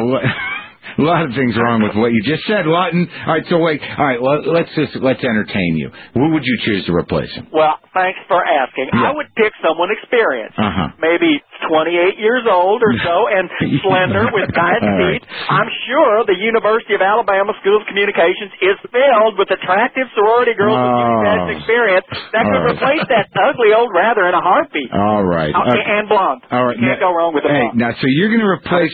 a lot of things wrong with what you just said, Lawton. All right, so wait. All right, well, let's entertain you. Who would you choose to replace him? Well, thanks for asking. Yeah. I would pick someone experienced. Uh-huh. Maybe 28 years old or so and slender with giant feet. I'm sure the University of Alabama School of Communications is filled with attractive sorority girls with that experience that could replace that ugly old Rather in a heartbeat. All right. And blonde. All right. You can't go wrong with a blonde. Now, so you're going to replace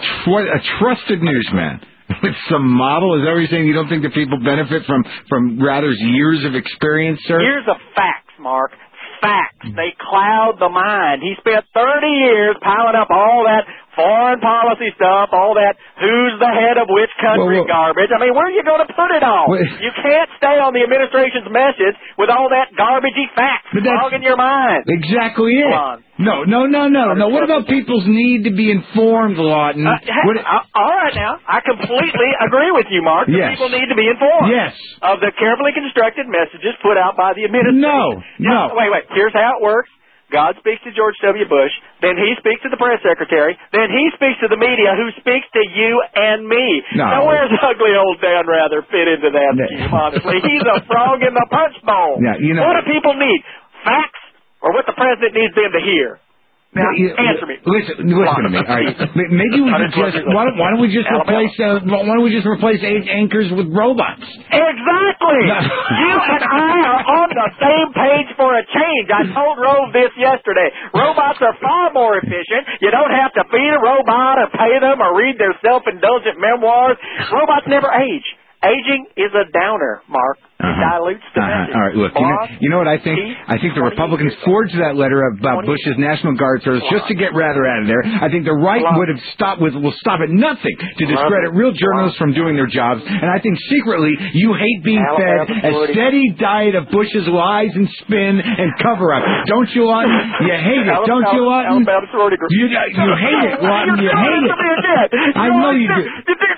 a trusted newsman with some model? Is that what you're saying? You don't think that people benefit from Rather's years of experience, sir? Years of facts, Mark. Facts. They cloud the mind. He spent 30 years piling up all that foreign policy stuff, all that who's the head of which country garbage. I mean, where are you going to put it all? You can't stay on the administration's message with all that garbagey facts fogging your mind. Exactly it. No. What about people's need to be informed, Lawton? All right now. I completely agree with you, Mark. Yes. People need to be informed. Yes. Of the carefully constructed messages put out by the administration. No. Wait. Here's how it works. God speaks to George W. Bush, then he speaks to the press secretary, then he speaks to the media, who speaks to you and me. No. Now, where's ugly old Dan Rather fit into that scheme, honestly? He's a frog in the punch bowl. Yeah, you know, what do people need? Facts or what the president needs them to hear? Now, answer me. Listen to me. All right. Maybe we could just. Why don't we just replace? Why don't we just replace anchors with robots? Exactly. You and I are on the same page for a change. I told Rove this yesterday. Robots are far more efficient. You don't have to feed a robot or pay them or read their self-indulgent memoirs. Robots never age. Aging is a downer, Mark. It dilutes the message. All right, look, you know what I think? I think the Republicans forged that letter about Bush's National Guard service just to get Rather out of there. I think the right will stop at nothing to discredit real journalists from doing their jobs. And I think secretly you hate being fed a steady diet of Bush's lies and spin and cover-up. Don't you, Lawton? You hate it, don't you, Lawton? You hate it, Lawton. You hate it. I know you do.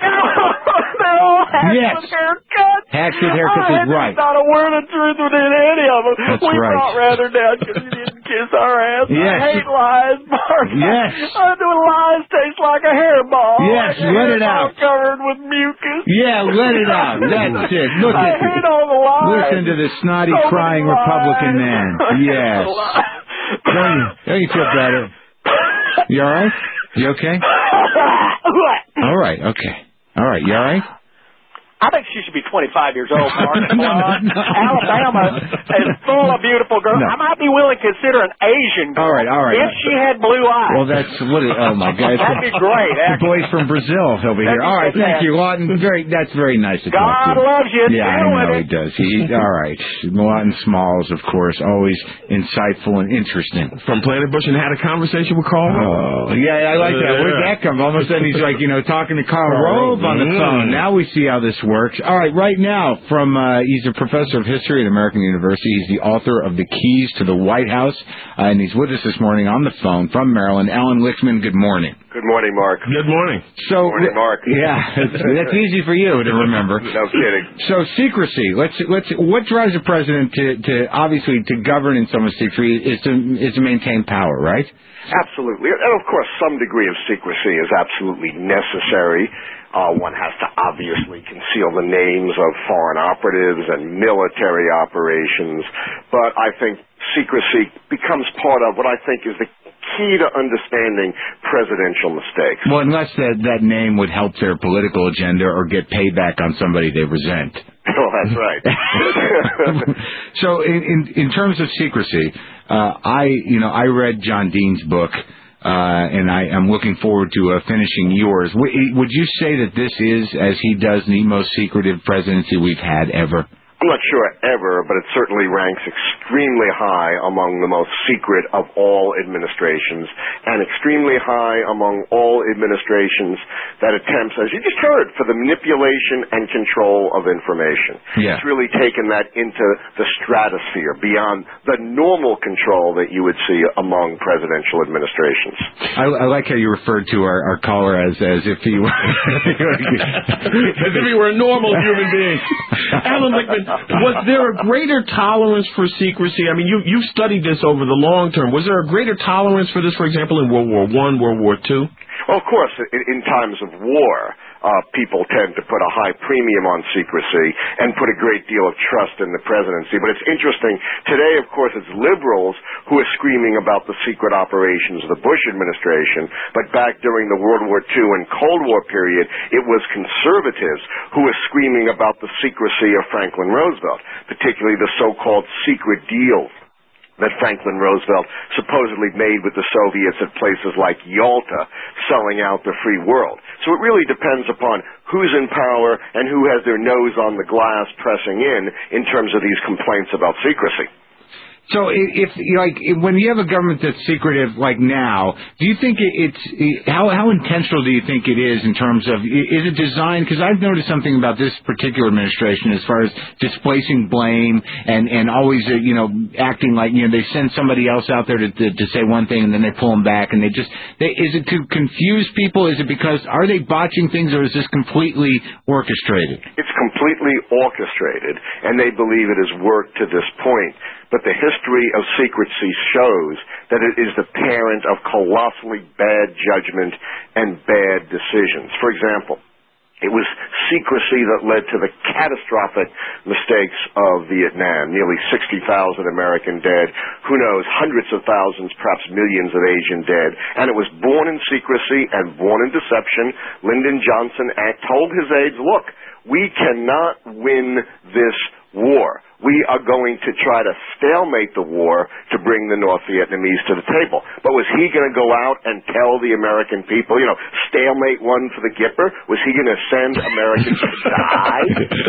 Yes. Hats with haircuts is right. Not a word of truth within any of them. That's we right. brought Rather down because you didn't kiss our ass. Yes. I hate lies, Mark. Yes. Lies taste like a hairball. Yes, let it out. Covered with mucus. Yeah, let it out. That's it. Look I hate all the lies. Listen to this snotty, crying Republican man. Yes. Don't you feel better? You all right? You okay? All right. Okay. All right. You all right? I think she should be 25 years old, Mark. Alabama is full of beautiful girls. No. I might be willing to consider an Asian girl. All right. If she had blue eyes. Well, that's oh my God. That'd be great. The boys from Brazil, he'll be here. All right, thank you, Lawton. That's very nice to talk to you. God loves you. Yeah, I know he does. All right. Lawton Smalls, of course, always insightful and interesting. From Planet Bush and had a conversation with Carl Rove. Oh, yeah, I like that. Where'd that come? All of a sudden he's like, talking to Carl Rove on the phone. Now we see how this works. All right, right now, he's a professor of history at American University. He's the author of The Keys to the White House, and he's with us this morning on the phone from Maryland. Alan Lichtman, good morning. Good morning, Mark. Good morning. So, Good morning, Mark. Yeah, that's easy for you to remember. No kidding. So secrecy. What drives a president to obviously to govern in some secrecy is to maintain power, right? Absolutely. And of course, some degree of secrecy is absolutely necessary. One has to obviously conceal the names of foreign operatives and military operations. But I think secrecy becomes part of what I think is the key to understanding presidential mistakes. Well, unless that name would help their political agenda or get payback on somebody they resent. Oh, that's right. So in terms of secrecy, I read John Dean's book, and I'm looking forward to finishing yours. Would you say that this is, as he does, the most secretive presidency we've had ever? I'm not sure ever, but it certainly ranks extremely high among the most secret of all administrations, and extremely high among all administrations that attempts, as you just heard, for the manipulation and control of information. Yeah. It's really taken that into the stratosphere, beyond the normal control that you would see among presidential administrations. I like how you referred to our caller as if he were as if he were a normal human being. Alan Lichtman, was there a greater tolerance for secrecy? I mean, you've studied this over the long term. Was there a greater tolerance for this, for example, in World War I, World War II? Well, of course, in times of war, people tend to put a high premium on secrecy and put a great deal of trust in the presidency. But it's interesting. Today, of course, it's liberals who are screaming about the secret operations of the Bush administration. But back during the World War II and Cold War period, it was conservatives who were screaming about the secrecy of Franklin Roosevelt, particularly the so-called secret deal that Franklin Roosevelt supposedly made with the Soviets at places like Yalta, selling out the free world. So it really depends upon who's in power and who has their nose on the glass pressing in terms of these complaints about secrecy. So if when you have a government that's secretive like now, do you think how intentional do you think it is in terms of, is it designed? Because I've noticed something about this particular administration as far as displacing blame and always acting like they send somebody else out there to say one thing and then they pull them back, and is it to confuse people? Is it because are they botching things, or is this completely orchestrated? It's completely orchestrated, and they believe it has worked to this point. But the history of secrecy shows that it is the parent of colossally bad judgment and bad decisions. For example, it was secrecy that led to the catastrophic mistakes of Vietnam. Nearly 60,000 American dead. Who knows, hundreds of thousands, perhaps millions of Asian dead. And it was born in secrecy and born in deception. Lyndon Johnson told his aides, look, we cannot win this war. We are going to try to stalemate the war to bring the North Vietnamese to the table. But was he going to go out and tell the American people, stalemate one for the Gipper? Was he going to send Americans to die?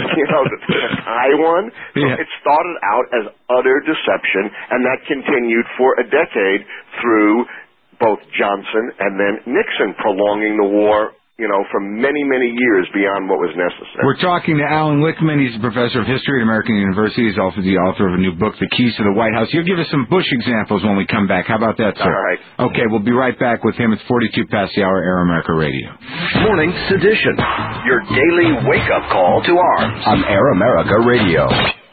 To tie one? Yeah. So it started out as utter deception, and that continued for a decade through both Johnson and then Nixon, prolonging the war for many, many years beyond what was necessary. We're talking to Alan Lichtman. He's a professor of history at American University. He's also the author of a new book, The Keys to the White House. He'll give us some Bush examples when we come back. How about that, sir? All right. Okay, we'll be right back with him. It's 42 past the hour, Air America Radio. Morning Sedition, your daily wake-up call to arms on Air America Radio.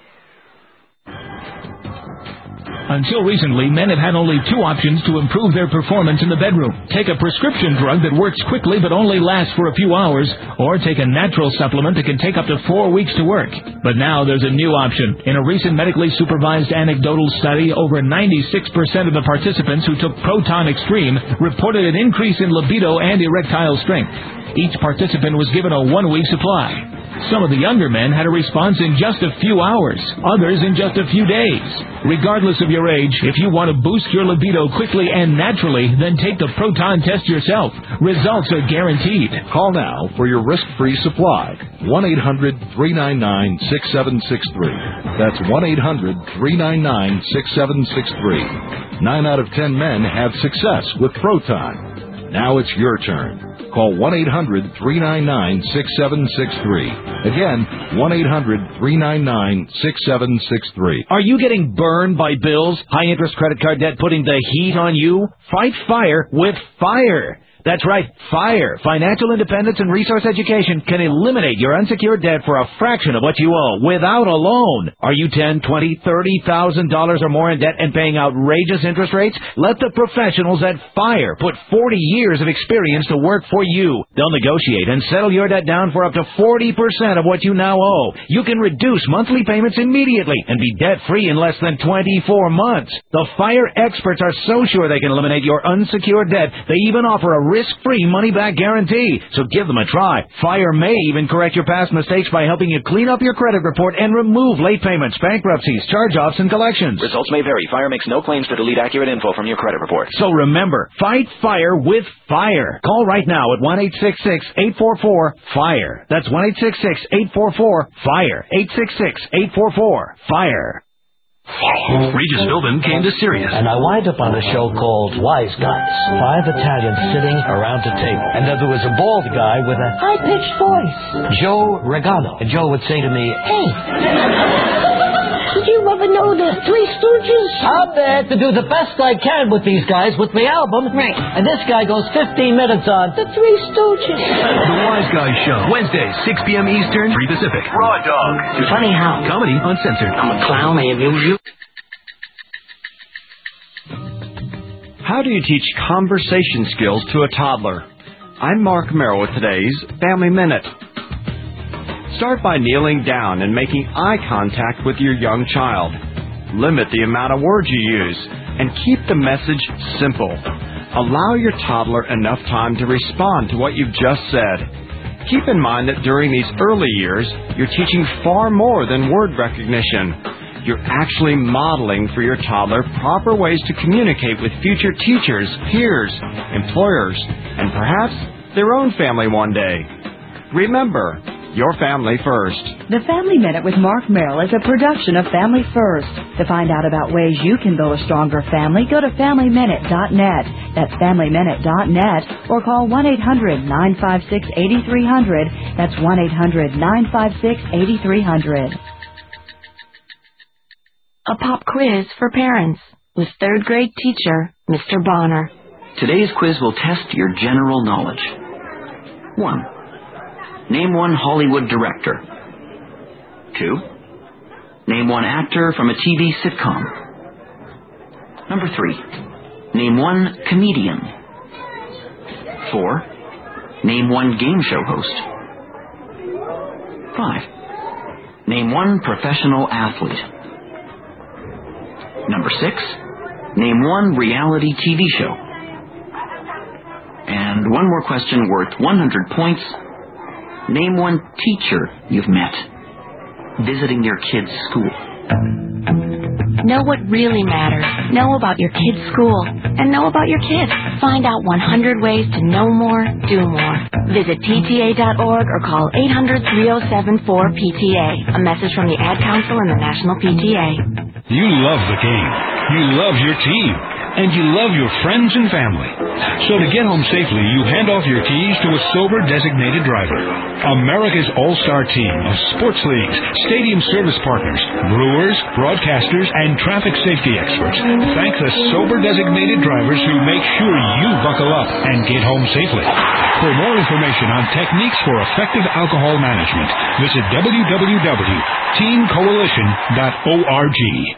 Until recently, men have had only two options to improve their performance in the bedroom. Take a prescription drug that works quickly but only lasts for a few hours, or take a natural supplement that can take up to 4 weeks to work. But now there's a new option. In a recent medically supervised anecdotal study, over 96% of the participants who took Proton Extreme reported an increase in libido and erectile strength. Each participant was given a 1-week supply. Some of the younger men had a response in just a few hours, others in just a few days. Regardless of your age, if you want to boost your libido quickly and naturally, then take the Proton test yourself. Results are guaranteed. Call now for your risk-free supply. 1-800-399-6763. That's 1-800-399-6763. 9 out of 10 men have success with Proton. Now it's your turn. Call 1-800-399-6763. Again, 1-800-399-6763. Are you getting burned by bills, high-interest credit card debt putting the heat on you? Fight fire with fire. That's right, FIRE. Financial Independence and Resource Education can eliminate your unsecured debt for a fraction of what you owe without a loan. Are you $10,000, $20,000, $30,000 or more in debt and paying outrageous interest rates? Let the professionals at FIRE put 40 years of experience to work for you. They'll negotiate and settle your debt down for up to 40% of what you now owe. You can reduce monthly payments immediately and be debt-free in less than 24 months. The FIRE experts are so sure they can eliminate your unsecured debt, they even offer a risk-free money-back guarantee. So give them a try. FIRE may even correct your past mistakes by helping you clean up your credit report and remove late payments, bankruptcies, charge-offs, and collections. Results may vary. FIRE makes no claims to delete accurate info from your credit report. So remember, fight FIRE with FIRE. Call right now at 1-866-844-FIRE. That's 1-866-844-FIRE. 866-844-FIRE. Regis Philbin came to Sirius. And I wind up on a show called Wise Guys. 5 Italians sitting around a table. And then there was a bald guy with a high-pitched voice. Joe Regano. And Joe would say to me, "Hey, did you ever know the Three Stooges? I'm there to do the best I can with these guys with my album." Right. And this guy goes 15 minutes on the Three Stooges. The Wise Guys Show. Wednesdays, 6 p.m. Eastern, 3 Pacific. Raw Dog. Funny how. Comedy uncensored. I'm a clown. I amuse you. How do you teach conversation skills to a toddler? I'm Mark Merrill with today's Family Minute. Start by kneeling down and making eye contact with your young child. Limit the amount of words you use and keep the message simple. Allow your toddler enough time to respond to what you've just said. Keep in mind that during these early years, you're teaching far more than word recognition. You're actually modeling for your toddler proper ways to communicate with future teachers, peers, employers, and perhaps their own family one day. Remember, your family first. The Family Minute with Mark Merrill is a production of Family First. To find out about ways you can build a stronger family, go to FamilyMinute.net. That's FamilyMinute.net or call 1-800-956-8300. That's 1-800-956-8300. A pop quiz for parents with 3rd grade teacher, Mr. Bonner. Today's quiz will test your general knowledge. 1. Name one Hollywood director. 2. Name one actor from a TV sitcom. Number 3. Name one comedian. 4. Name one game show host. 5. Name one professional athlete. Number 6. Name one reality TV show. And one more question worth 100 points. Name one teacher you've met visiting your kid's school. Know what really matters. Know about your kid's school. And know about your kids. Find out 100 ways to know more, do more. Visit PTA.org or call 800-3074-PTA. A message from the Ad Council and the National PTA. You love the game. You love your team. And you love your friends and family. So to get home safely, you hand off your keys to a sober designated driver. America's all-star team of sports leagues, stadium service partners, brewers, broadcasters, and traffic safety experts thank the sober designated drivers who make sure you buckle up and get home safely. For more information on techniques for effective alcohol management, visit www.teamcoalition.org.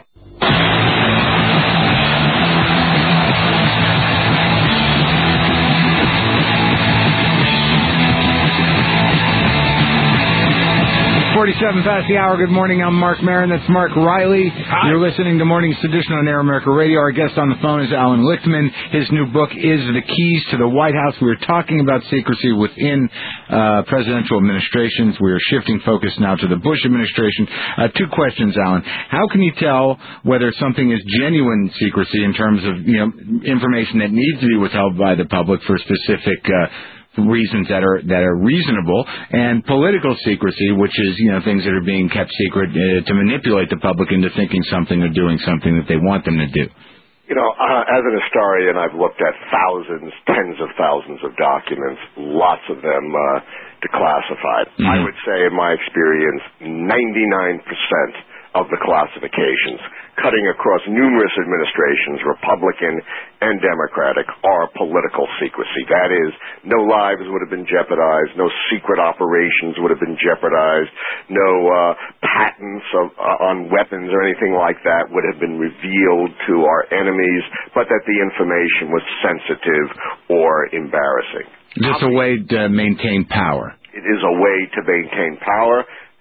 47 past the hour. Good morning. I'm Mark Maron. That's Mark Riley. Hi. You're listening to Morning Sedition on Air America Radio. Our guest on the phone is Alan Lichtman. His new book is The Keys to the White House. We were talking about secrecy within presidential administrations. We are shifting focus now to the Bush administration. 2 questions, Alan. How can you tell whether something is genuine secrecy in terms of information that needs to be withheld by the public for specific reasons that are reasonable, and political secrecy, which is things that are being kept secret to manipulate the public into thinking something or doing something that they want them to do? As an historian, I've looked at thousands, tens of thousands of documents, lots of them declassified. Mm-hmm. I would say, in my experience, 99% of the classifications, cutting across numerous administrations, Republican and Democratic, are political secrecy. That is, no lives would have been jeopardized, no secret operations would have been jeopardized, no patents on weapons or anything like that would have been revealed to our enemies, but that the information was sensitive or embarrassing. Just a way to maintain power. It is a way to maintain power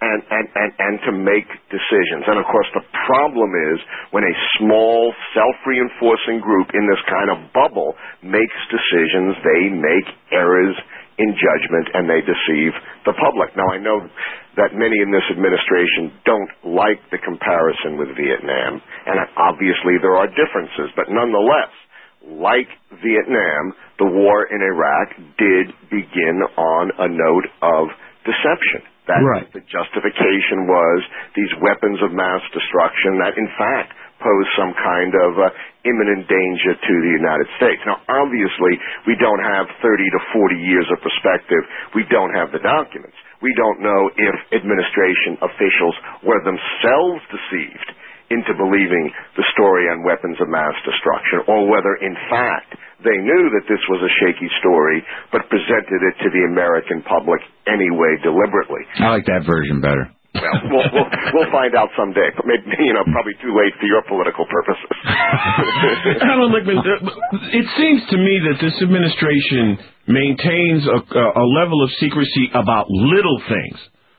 and to make decisions. And, of course, the problem is when a small, self-reinforcing group in this kind of bubble makes decisions, they make errors in judgment and they deceive the public. Now, I know that many in this administration don't like the comparison with Vietnam, and obviously there are differences, but nonetheless, like Vietnam, the war in Iraq did begin on a note of deception. That right. The justification was these weapons of mass destruction that, in fact, pose some kind of imminent danger to the United States. Now, obviously, we don't have 30 to 40 years of perspective. We don't have the documents. We don't know if administration officials were themselves deceived into believing the story on weapons of mass destruction, or whether, in fact, they knew that this was a shaky story, but presented it to the American public anyway, deliberately. I like that version better. Well, we'll find out someday, but maybe, probably too late for your political purposes. Alan Lichtman, it seems to me that this administration maintains a level of secrecy about little things.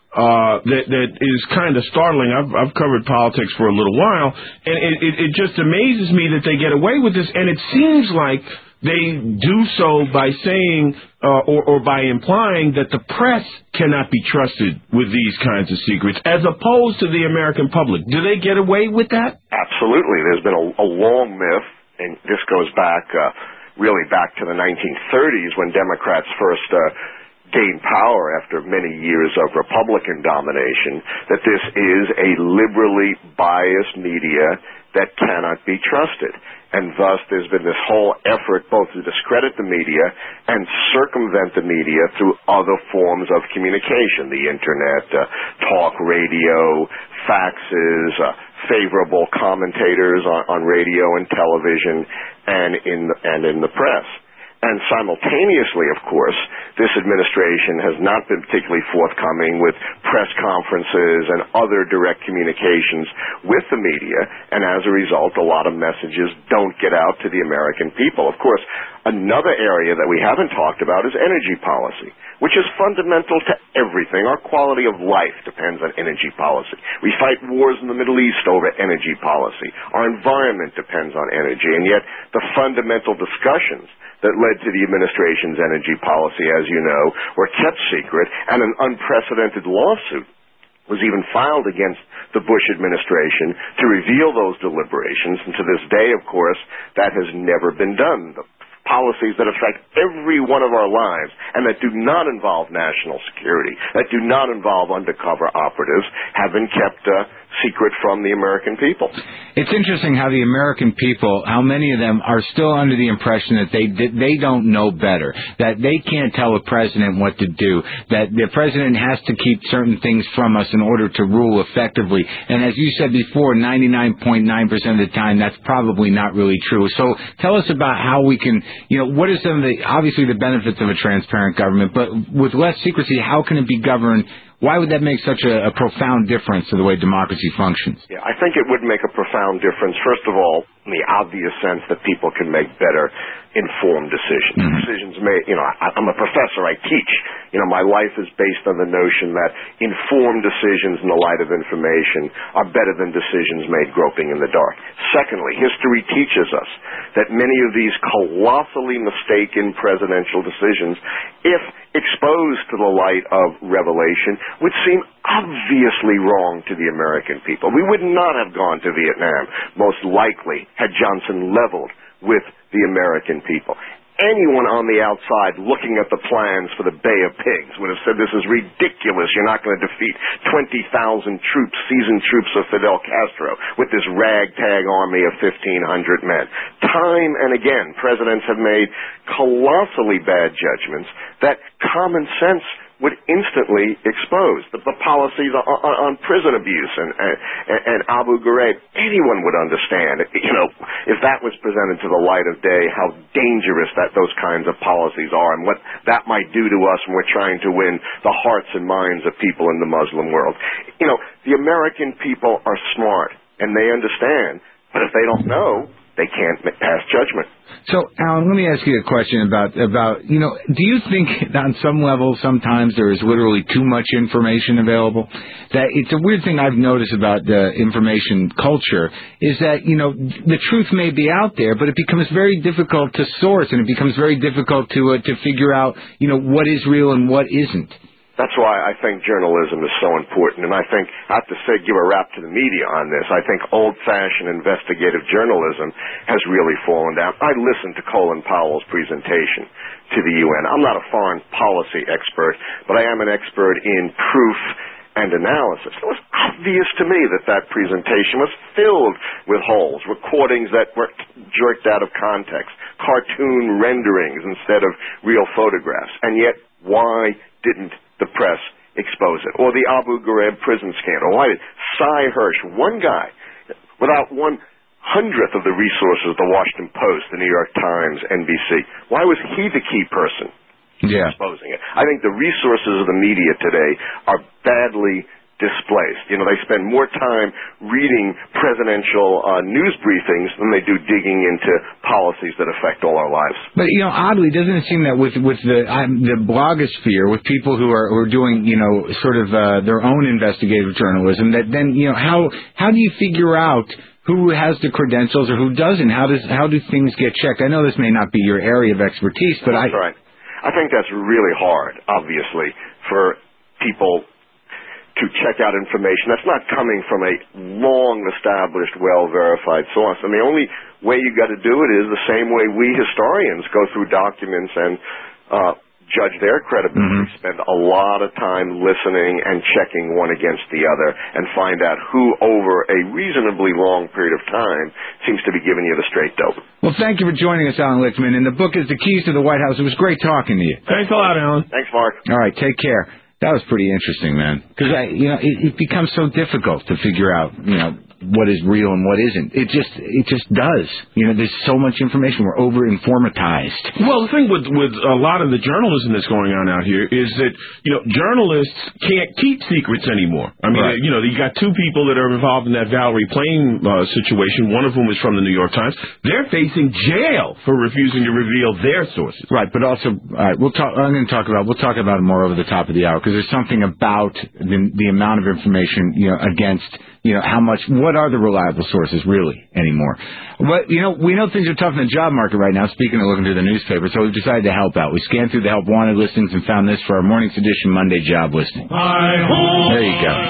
That is kind of startling. I've covered politics for a little while, and it just amazes me that they get away with this, and it seems like they do so by saying or by implying that the press cannot be trusted with these kinds of secrets, as opposed to the American public. Do they get away with that? Absolutely. There's been a long myth, and this goes back really back to the 1930s when Democrats first gained power after many years of Republican domination, that this is a liberally biased media that cannot be trusted. And thus there's been this whole effort both to discredit the media and circumvent the media through other forms of communication, the Internet, talk radio, faxes, favorable commentators on radio and television and in the press. And simultaneously, of course, this administration has not been particularly forthcoming with press conferences and other direct communications with the media, and as a result, a lot of messages don't get out to the American people. Of course, another area that we haven't talked about is energy policy, which is fundamental to everything. Our quality of life depends on energy policy. We fight wars in the Middle East over energy policy. Our environment depends on energy, and yet the fundamental discussions that led to the administration's energy policy, as you know, were kept secret, and an unprecedented lawsuit was even filed against the Bush administration to reveal those deliberations, and to this day, of course, that has never been done. The policies that affect every one of our lives and that do not involve national security, that do not involve undercover operatives, have been kept secret from the American people. It's interesting how the American people, how many of them are still under the impression that they don't know better, that they can't tell a president what to do, that the president has to keep certain things from us in order to rule effectively. And as you said before, 99.9% of the time, that's probably not really true. So tell us about how we can, what are some of the, obviously the benefits of a transparent government, but with less secrecy, how can it be governed? Why would that make such a profound difference to the way democracy functions? Yeah, I think it would make a profound difference, first of all, in the obvious sense that people can make better informed decisions. Mm-hmm. Decisions made, I'm a professor, I teach. My life is based on the notion that informed decisions in the light of information are better than decisions made groping in the dark. Secondly, history teaches us that many of these colossally mistaken presidential decisions, if exposed to the light of revelation, would seem obviously wrong to the American people. We would not have gone to Vietnam, most likely, had Johnson leveled with the American people. Anyone on the outside looking at the plans for the Bay of Pigs would have said, this is ridiculous. You're not going to defeat 20,000 troops, seasoned troops of Fidel Castro, with this ragtag army of 1,500 men. Time and again, presidents have made colossally bad judgments that common sense would instantly expose the policies on prison abuse and Abu Ghraib. Anyone would understand, if that was presented to the light of day, how dangerous those kinds of policies are and what that might do to us when we're trying to win the hearts and minds of people in the Muslim world. The American people are smart and they understand, but if they don't know, they can't pass judgment. So, Alan, let me ask you a question about do you think on some level sometimes there is literally too much information available? That it's a weird thing I've noticed about the information culture is that, the truth may be out there, but it becomes very difficult to source and it becomes very difficult to figure out, what is real and what isn't. That's why I think journalism is so important, and I think I have to give a rap to the media on this. I think old-fashioned investigative journalism has really fallen down. I listened to Colin Powell's presentation to the UN. I'm not a foreign policy expert, but I am an expert in proof and analysis. It was obvious to me that presentation was filled with holes, recordings that were jerked out of context, cartoon renderings instead of real photographs. And yet, why didn't the press expose it? Or the Abu Ghraib prison scandal. Why did Cy Hirsch, one guy, without 1/100th of the resources of the Washington Post, the New York Times, NBC, why was he the key person exposing it? I think the resources of the media today are badly displaced. They spend more time reading presidential news briefings than they do digging into policies that affect all our lives. But oddly, doesn't it seem that with the blogosphere, with people who are doing sort of their own investigative journalism, that then how do you figure out who has the credentials or who doesn't? How do things get checked? I know this may not be your area of expertise, but That's right. I think that's really hard, obviously, for people to check out information that's not coming from a long-established, well-verified source. And the only way you got to do it is the same way we historians go through documents and judge their credibility, spend a lot of time listening and checking one against the other and find out who, over a reasonably long period of time, seems to be giving you the straight dope. Well, thank you for joining us, Alan Lichtman. And the book is The Keys to the White House. It was great talking to you. Thanks a lot, Alan. Thanks, Mark. All right, take care. That was pretty interesting, man. Because it becomes so difficult to figure out, what is real and what isn't. It just does. There's so much information. We're over-informatized. Well, the thing with a lot of the journalism that's going on out here is that, journalists can't keep secrets anymore. I mean, right. You got two people that are involved in that Valerie Plame situation. One of whom is from the New York Times. They're facing jail for refusing to reveal their sources. Right, but also, we'll talk about it more over the top of the hour, because there's something about the amount of information, against, what are the reliable sources really anymore? We know things are tough in the job market right now, speaking of looking through the newspaper, so we've decided to help out. We scanned through the help wanted listings and found this for our morning's edition Monday job listing. There you go.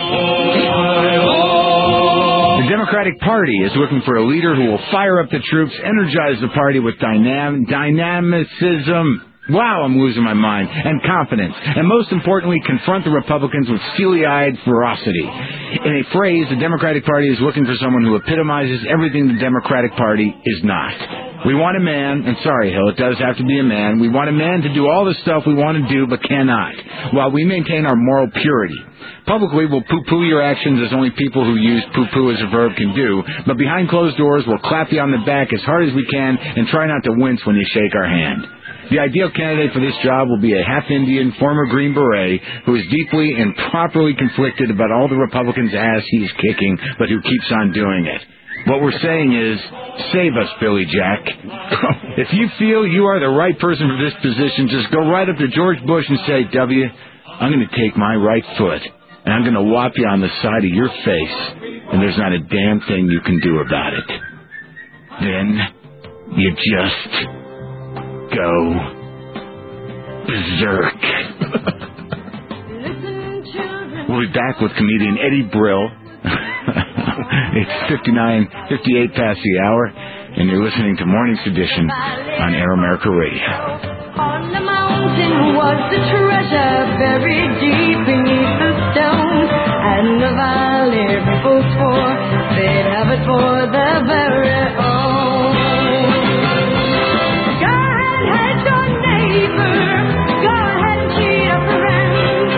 The Democratic Party is looking for a leader who will fire up the troops, energize the party with dynamicism. Wow, I'm losing my mind. And confidence. And most importantly, confront the Republicans with steely-eyed ferocity. In a phrase, the Democratic Party is looking for someone who epitomizes everything the Democratic Party is not. We want a man, and sorry, Hill, it does have to be a man. We want a man to do all the stuff we want to do but cannot, while we maintain our moral purity. Publicly, we'll poo-poo your actions as only people who use poo-poo as a verb can do, but behind closed doors, we'll clap you on the back as hard as we can and try not to wince when you shake our hand. The ideal candidate for this job will be a half-Indian, former Green Beret who is deeply and properly conflicted about all the Republicans' ass he is kicking, but who keeps on doing it. What we're saying is, save us, Billy Jack. If you feel you are the right person for this position, just go right up to George Bush and say, W, I'm going to take my right foot, and I'm going to whop you on the side of your face, and there's not a damn thing you can do about it. Then you just go berserk. We'll be back with comedian Eddie Brill. It's 58 past the hour, and you're listening to Morning's Edition on Air America Radio. On the mountain was the treasure buried deep beneath the stone, and the valley people swore they'd have it for their very own. Go ahead, hate your neighbor. Go ahead and cheat a friend.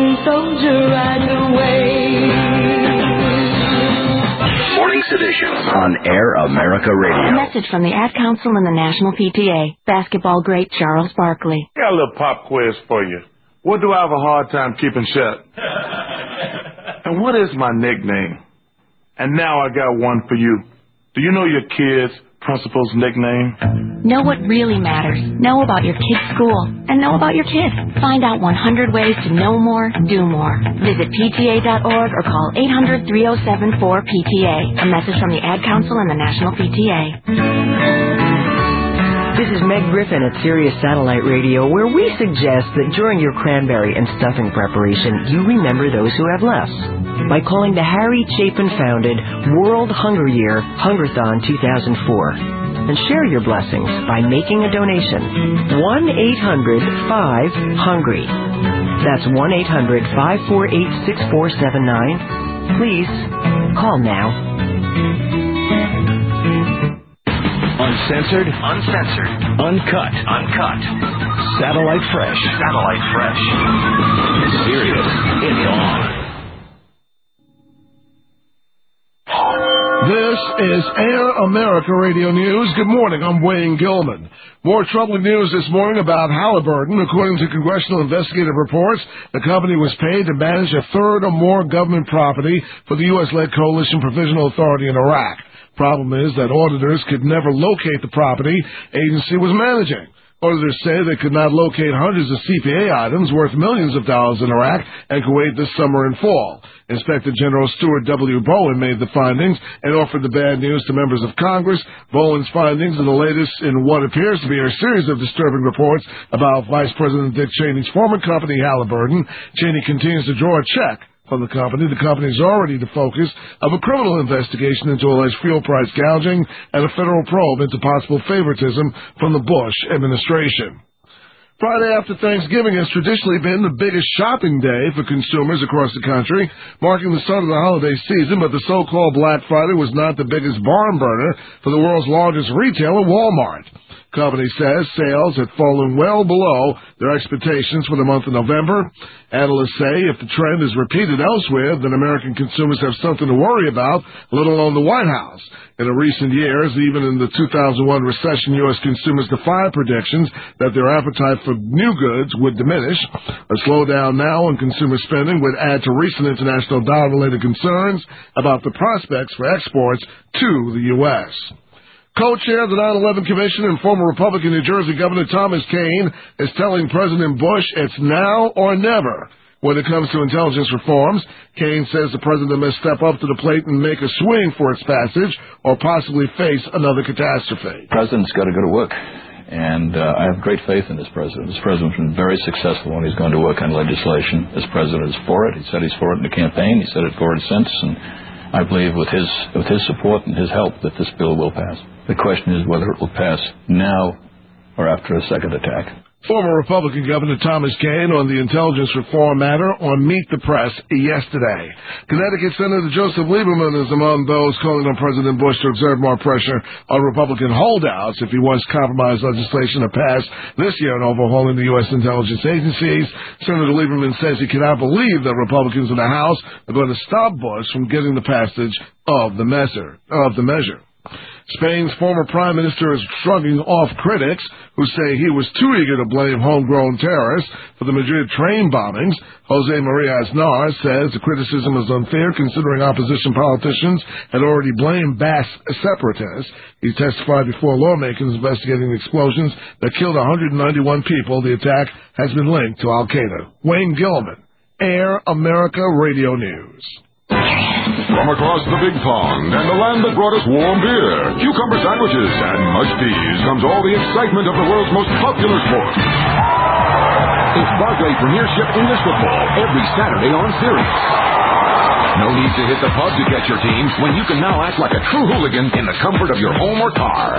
American soldier right away. Morning's edition on Air America Radio. A message from the Ad Council and the National PTA. Basketball great Charles Barkley. Got a little pop quiz for you. What do I have a hard time keeping shut? And what is my nickname? And now I got one for you. Do you know your kid's principal's nickname? Know what really matters. Know about your kid's school. And know about your kid. Find out 100 ways to know more, do more. Visit PTA.org or call 800-3074-PTA. A message from the Ad Council and the National PTA. This is Meg Griffin at Sirius Satellite Radio, where we suggest that during your cranberry and stuffing preparation, you remember those who have less. By calling the Harry Chapin-founded World Hunger Year Hungerthon 2004. And share your blessings by making a donation. 1-800-5-HUNGRY. That's 1-800-548-6479. Please, call now. Uncensored, uncut. Satellite Fresh. Sirius, it's on. This is Air America Radio News. Good morning. I'm Wayne Gilman. More troubling news this morning about Halliburton. According to congressional investigative reports, the company was paid to manage a third or more government property for the U.S.-led Coalition Provisional Authority in Iraq. Problem is that auditors could never locate the property agency was managing. Auditors say they could not locate hundreds of CPA items worth millions of dollars in Iraq and Kuwait this summer and fall. Inspector General Stuart W. Bowen made the findings and offered the bad news to members of Congress. Bowen's findings are the latest in what appears to be a series of disturbing reports about Vice President Dick Cheney's former company, Halliburton. Cheney continues to draw a check from the company. The company is already the focus of a criminal investigation into alleged fuel price gouging and a federal probe into possible favoritism from the Bush administration. Friday after Thanksgiving has traditionally been the biggest shopping day for consumers across the country, marking the start of the holiday season, but the so-called Black Friday was not the biggest barn burner for the world's largest retailer, Walmart. Company says sales had fallen well below their expectations for the month of November. Analysts say if the trend is repeated elsewhere, then American consumers have something to worry about, let alone the White House. In recent years, even in the 2001 recession, U.S. consumers defied predictions that their appetite for new goods would diminish. A slowdown now in consumer spending would add to recent international dollar-related concerns about the prospects for exports to the U.S. Co-chair of the 9/11 Commission and former Republican New Jersey Governor Thomas Kean is telling President Bush it's now or never when it comes to intelligence reforms. Kean says the president must step up to the plate and make a swing for its passage or possibly face another catastrophe. The president's got to go to work, and I have great faith in this president. This president's been very successful when he's gone to work on legislation. This president is for it. He said he's for it in the campaign. He said it for it since, and I believe with his support and his help that this bill will pass. The question is whether it will pass now or after a second attack. Former Republican Governor Thomas Kean on the intelligence reform matter on Meet the Press yesterday. Connecticut Senator Joseph Lieberman is among those calling on President Bush to exert more pressure on Republican holdouts if he wants compromise legislation to pass this year in overhauling the U.S. intelligence agencies. Senator Lieberman says he cannot believe that Republicans in the House are going to stop Bush from getting the passage of the measure. Spain's former prime minister is shrugging off critics who say he was too eager to blame homegrown terrorists for the Madrid train bombings. Jose Maria Aznar says the criticism is unfair considering opposition politicians had already blamed Basque separatists. He testified before lawmakers investigating the explosions that killed 191 people. The attack has been linked to Al-Qaeda. Wayne Gilman, Air America Radio News. From across the big pond and the land that brought us warm beer, cucumber sandwiches, and mush teas comes all the excitement of the world's most popular sport. It's Barclay Premiership English Football every Saturday on Sirius. No need to hit the pub to catch your team when you can now act like a true hooligan in the comfort of your home or car.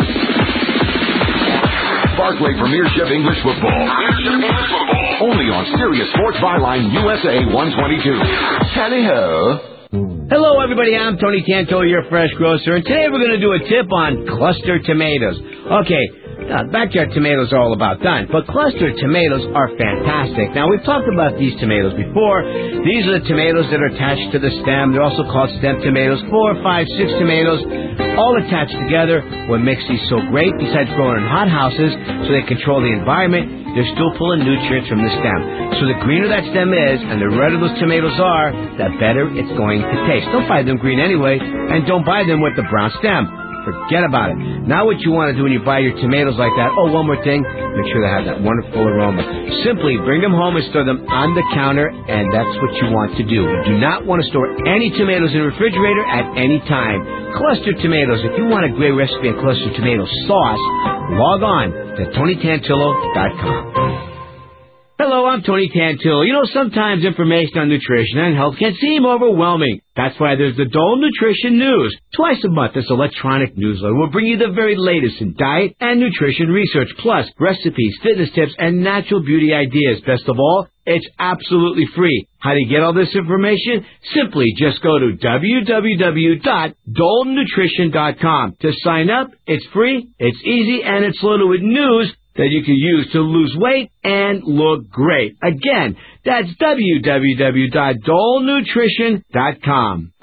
Barclay Premiership English Football. Only on Sirius Sports Byline USA 122. Tally-ho. Hello, everybody. I'm Tony Tanto, your fresh grocer, and today we're going to do a tip on cluster tomatoes. Okay, Backyard tomatoes are all about done, but clustered tomatoes are fantastic. Now, we've talked about these tomatoes before. These are the tomatoes that are attached to the stem. They're also called stem tomatoes. 4, 5, 6 tomatoes, all attached together. What makes these so great, besides growing in hot houses so they control the environment, they're still pulling nutrients from the stem. So the greener that stem is and the redder those tomatoes are, the better it's going to taste. Don't buy them green anyway, and don't buy them with the brown stem. Forget about it. Now what you want to do when you buy your tomatoes like that, one more thing, make sure they have that wonderful aroma. Simply bring them home and store them on the counter, and that's what you want to do. You do not want to store any tomatoes in the refrigerator at any time. Clustered tomatoes. If you want a great recipe of clustered tomato sauce, log on to TonyTantillo.com. Hello, I'm Tony Tantillo. You know, sometimes information on nutrition and health can seem overwhelming. That's why there's the Dole Nutrition News. Twice a month, this electronic newsletter will bring you the very latest in diet and nutrition research, plus recipes, fitness tips, and natural beauty ideas. Best of all, it's absolutely free. How do you get all this information? Simply just go to www.dolenutrition.com. To sign up, it's free, it's easy, and it's loaded with news that you can use to lose weight and look great. Again, that's www.dolenutrition.com.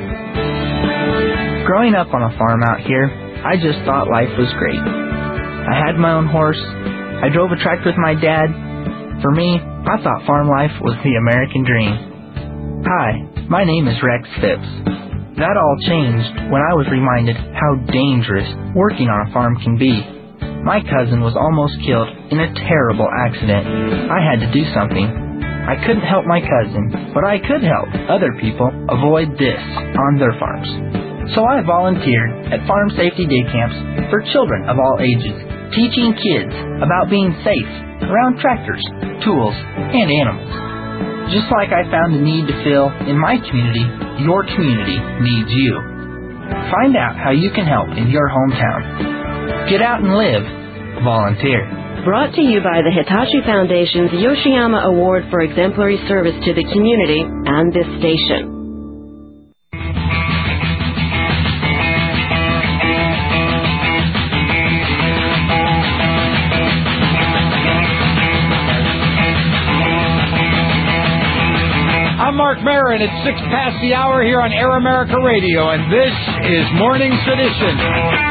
Growing up on a farm out here, I just thought life was great. I had my own horse. I drove a tractor with my dad. For me, I thought farm life was the American dream. Hi, my name is Rex Phipps. That all changed when I was reminded how dangerous working on a farm can be. My cousin was almost killed in a terrible accident. I had to do something. I couldn't help my cousin, but I could help other people avoid this on their farms. So I volunteered at farm safety day camps for children of all ages, teaching kids about being safe around tractors, tools, and animals. Just like I found the need to fill in my community, your community needs you. Find out how you can help in your hometown. Get out and live. Volunteer. Brought to you by the Hitachi Foundation's Yoshiyama Award for Exemplary Service to the Community and this station. I'm Mark Maron. It's 6 past the hour here on Air America Radio, and this is Morning Sedition.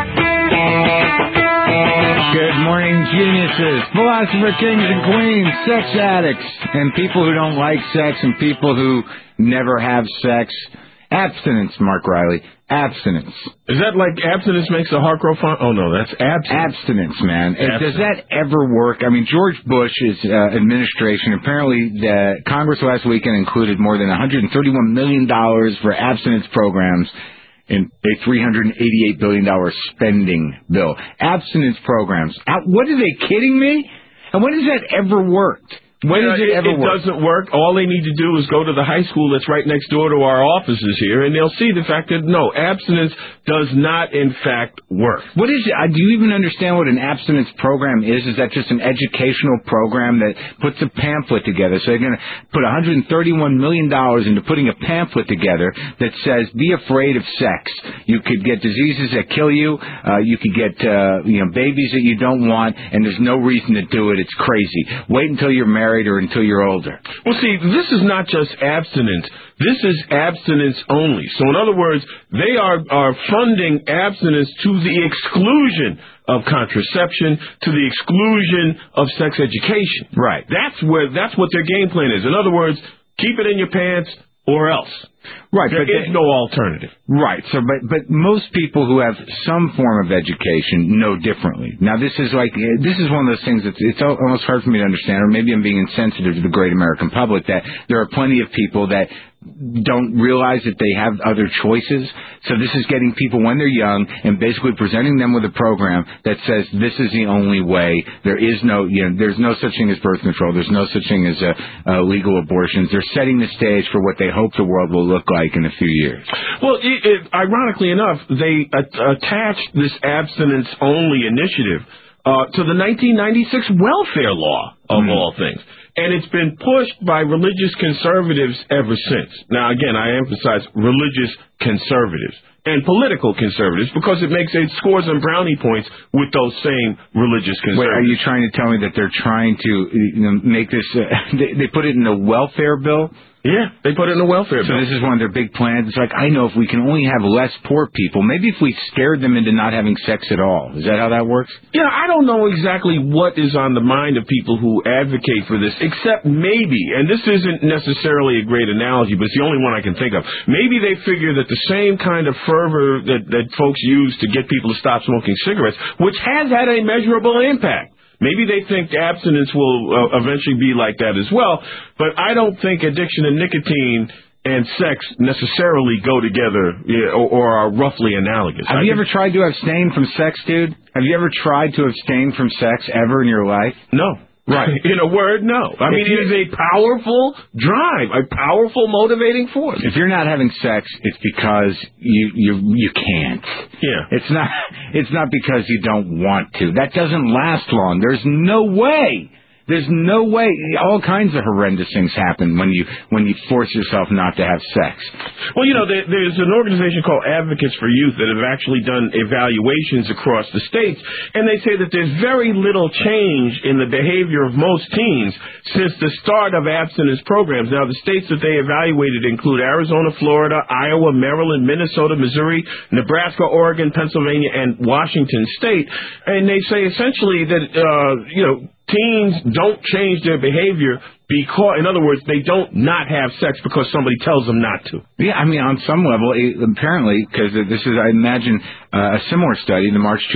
Good morning, geniuses, philosopher kings and queens, sex addicts, and people who don't like sex and people who never have sex. Abstinence, Mark Riley. Abstinence. Is that like abstinence makes the heart grow fond? Oh, no, that's abstinence. Abstinence, man. Abstinence. Does that ever work? I mean, George Bush's administration, apparently the Congress last weekend included more than $131 million for abstinence programs in a $388 billion spending bill. Abstinence programs. What are they kidding me? And when has that ever worked? When does it ever work? It doesn't work. All they need to do is go to the high school that's right next door to our offices here, and they'll see the fact that, no, abstinence does not, in fact, work. What is it? Do you even understand what an abstinence program is? Is that just an educational program that puts a pamphlet together? So they're going to put $131 million into putting a pamphlet together that says, be afraid of sex. You could get diseases that kill you. You could get babies that you don't want, and there's no reason to do it. It's crazy. Wait until you're married or until you're older. Well, see, this is not just abstinence. This is abstinence only. So, in other words, they are funding abstinence to the exclusion of contraception, to the exclusion of sex education. Right. That's what their game plan is. In other words, keep it in your pants or else. Right, there is no alternative. Right. So, but most people who have some form of education know differently. Now, this is one of those things it's almost hard for me to understand, or maybe I'm being insensitive to the great American public, that there are plenty of people that don't realize that they have other choices. So this is getting people when they're young and basically presenting them with a program that says this is the only way. There is there's no such thing as birth control. There's no such thing as legal abortions. They're setting the stage for what they hope the world will look like in a few years. Well, ironically enough, they attached this abstinence-only initiative to the 1996 welfare law, of all things. And it's been pushed by religious conservatives ever since. Now, again, I emphasize religious conservatives. and political conservatives because it scores them brownie points with those same religious conservatives. Wait, are you trying to tell me that they're trying to make this? They put it in the welfare bill. Yeah, they put it in the welfare bill. So this is one of their big plans. It's like, I know if we can only have less poor people, maybe if we scared them into not having sex at all. Is that how that works? Yeah, I don't know exactly what is on the mind of people who advocate for this, except maybe, and this isn't necessarily a great analogy, but it's the only one I can think of. Maybe they figure that the same kind of fervor that folks use to get people to stop smoking cigarettes, which has had a measurable impact. Maybe they think abstinence will eventually be like that as well, but I don't think addiction to nicotine and sex necessarily go together or are roughly analogous. Have you ever tried to abstain from sex, dude? Have you ever tried to abstain from sex ever in your life? No. Right. In a word, no. I mean, it is a powerful drive, a powerful motivating force. If you're not having sex, it's because you can't. Yeah. It's not because you don't want to. That doesn't last long. There's no way. There's no way. All kinds of horrendous things happen when you force yourself not to have sex. Well, there's an organization called Advocates for Youth that have actually done evaluations across the states, and they say that there's very little change in the behavior of most teens since the start of abstinence programs. Now, the states that they evaluated include Arizona, Florida, Iowa, Maryland, Minnesota, Missouri, Nebraska, Oregon, Pennsylvania, and Washington State. And they say essentially that, teens don't change their behavior because, in other words, they don't not have sex because somebody tells them not to. Yeah, I mean, on some level, apparently, because this is, I imagine, a similar study, the March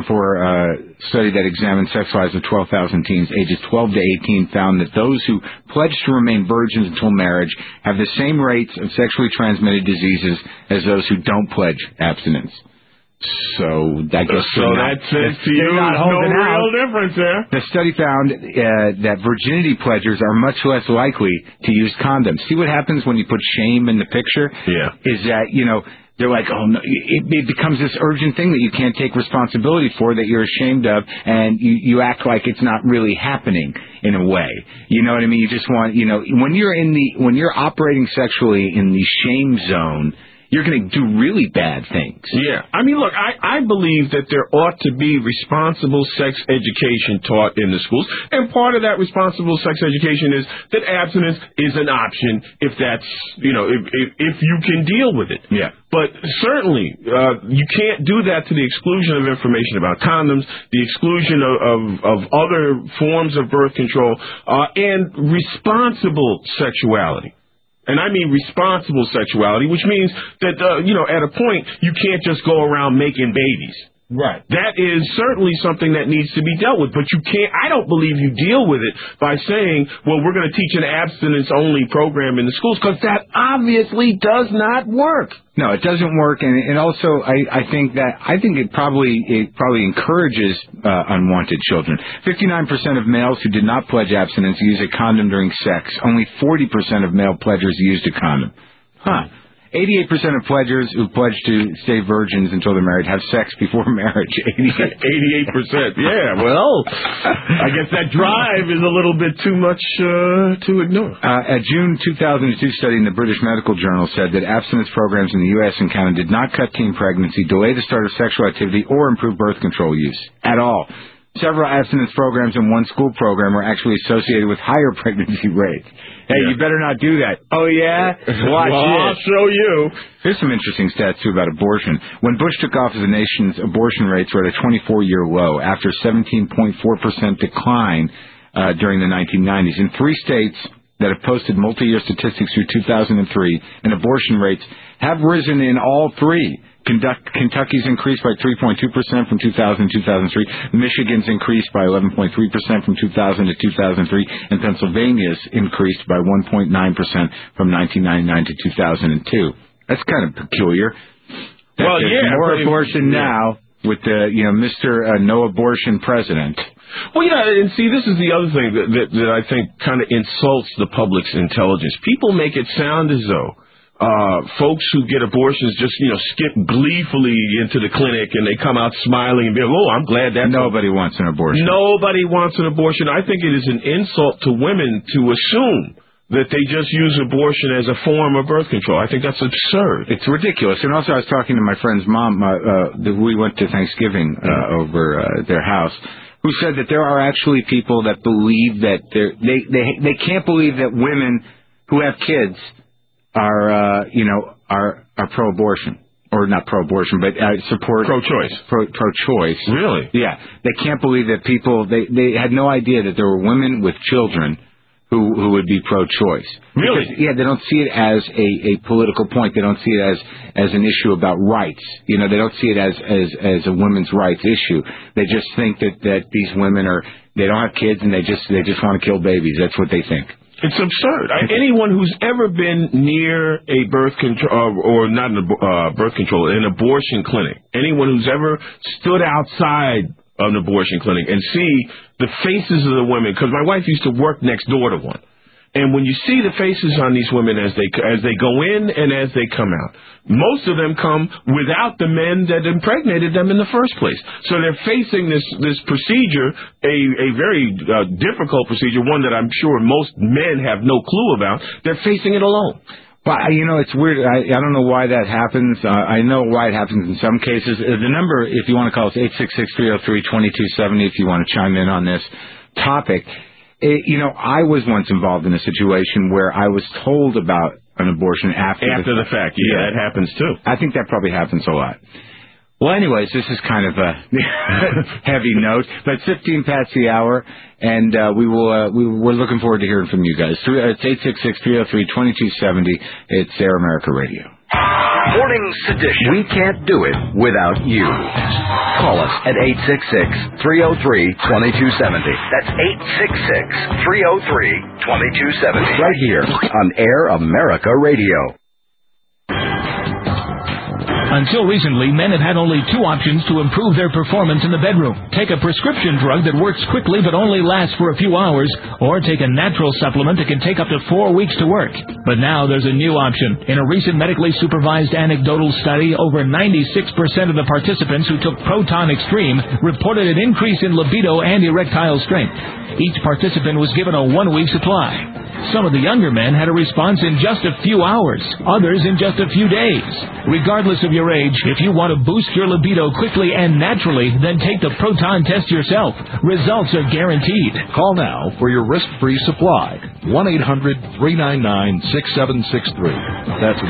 2004 study that examined sex lives of 12,000 teens ages 12 to 18 found that those who pledged to remain virgins until marriage have the same rates of sexually transmitted diseases as those who don't pledge abstinence. So that says to you there's no real difference there. The study found that virginity pledgers are much less likely to use condoms. See what happens when you put shame in the picture? Yeah. Is that, they're like, oh, no, it becomes this urgent thing that you can't take responsibility for, that you're ashamed of, and you act like it's not really happening in a way. You know what I mean? You just want, when you're operating sexually in the shame zone, you're going to do really bad things. Yeah. I mean, look, I believe that there ought to be responsible sex education taught in the schools. And part of that responsible sex education is that abstinence is an option if that's, if you can deal with it. Yeah. But certainly, you can't do that to the exclusion of information about condoms, the exclusion of other forms of birth control, and responsible sexuality. And I mean responsible sexuality, which means that, at a point, you can't just go around making babies. Right. That is certainly something that needs to be dealt with. But I don't believe you deal with it by saying, well, we're going to teach an abstinence-only program in the schools, because that obviously does not work. No, it doesn't work, and also I think it probably encourages unwanted children. 59% of males who did not pledge abstinence use a condom during sex. Only 40% of male pledgers used a condom. 88% of pledgers who pledge to stay virgins until they're married have sex before marriage. 88%. Yeah, well, I guess that drive is a little bit too much to ignore. A June 2002 study in the British Medical Journal said that abstinence programs in the U.S. and Canada did not cut teen pregnancy, delay the start of sexual activity, or improve birth control use at all. Several abstinence programs and one school program were actually associated with higher pregnancy rates. Hey, you better not do that. Oh, yeah? Watch well, it. I'll show you. Here's some interesting stats, too, about abortion. When Bush took office, the nation's abortion rates were at a 24-year low after 17.4% decline during the 1990s. In 3 states that have posted multi-year statistics through 2003, and abortion rates have risen in all 3. Kentucky's increased by 3.2% from 2000 to 2003. Michigan's increased by 11.3% from 2000 to 2003. And Pennsylvania's increased by 1.9% from 1999 to 2002. That's kind of peculiar. Well, yeah. More abortion now with the, Mr. No Abortion president. Well, and see, this is the other thing that I think kind of insults the public's intelligence. People make it sound as though folks who get abortions just, skip gleefully into the clinic and they come out smiling and be like, oh, I'm glad that nobody wants an abortion. Nobody wants an abortion. I think it is an insult to women to assume that they just use abortion as a form of birth control. I think that's absurd. It's ridiculous. And also, I was talking to my friend's mom. We went to Thanksgiving over their house, who said that there are actually people that believe that they can't believe that women who have kids are pro-abortion. Or not pro-abortion, but support... Pro-choice. Pro-choice. Really? Yeah. They can't believe that people... They had no idea that there were women with children who would be pro-choice. Really? Because, they don't see it as a political point. They don't see it as an issue about rights. They don't see it as a women's rights issue. They just think that these women they don't have kids and they just want to kill babies. That's what they think. It's absurd. Anyone who's ever been near a birth control, or not a birth control, an abortion clinic, anyone who's ever stood outside an abortion clinic and see the faces of the women, because my wife used to work next door to one. And when you see the faces on these women as they go in and as they come out, most of them come without the men that impregnated them in the first place. So they're facing this procedure, a very difficult procedure, one that I'm sure most men have no clue about. They're facing it alone. But, it's weird. I don't know why that happens. I know why it happens in some cases. The number, if you want to call us, 866-303-2270, if you want to chime in on this topic. I was once involved in a situation where I was told about an abortion after the fact. Yeah, that happens too. I think that probably happens a lot. Well, anyways, this is kind of a heavy note, but it's 15 past the hour, and we're looking forward to hearing from you guys. It's 866-303-2270. It's Air America Radio. Morning Sedition. We can't do it without you. Call us at 866-303-2270. That's 866-303-2270. Right here on Air America Radio. Until recently, men have had only two options to improve their performance in the bedroom. Take a prescription drug that works quickly but only lasts for a few hours, or take a natural supplement that can take up to 4 weeks to work. But now there's a new option. In a recent medically supervised anecdotal study, over 96% of the participants who took Proton Extreme reported an increase in libido and erectile strength. Each participant was given a 1-week supply. Some of the younger men had a response in just a few hours, others in just a few days. Regardless of your age, if you want to boost your libido quickly and naturally, then take the Proton test yourself. Results are guaranteed. Call now for your risk-free supply. 1-800-399-6763. That's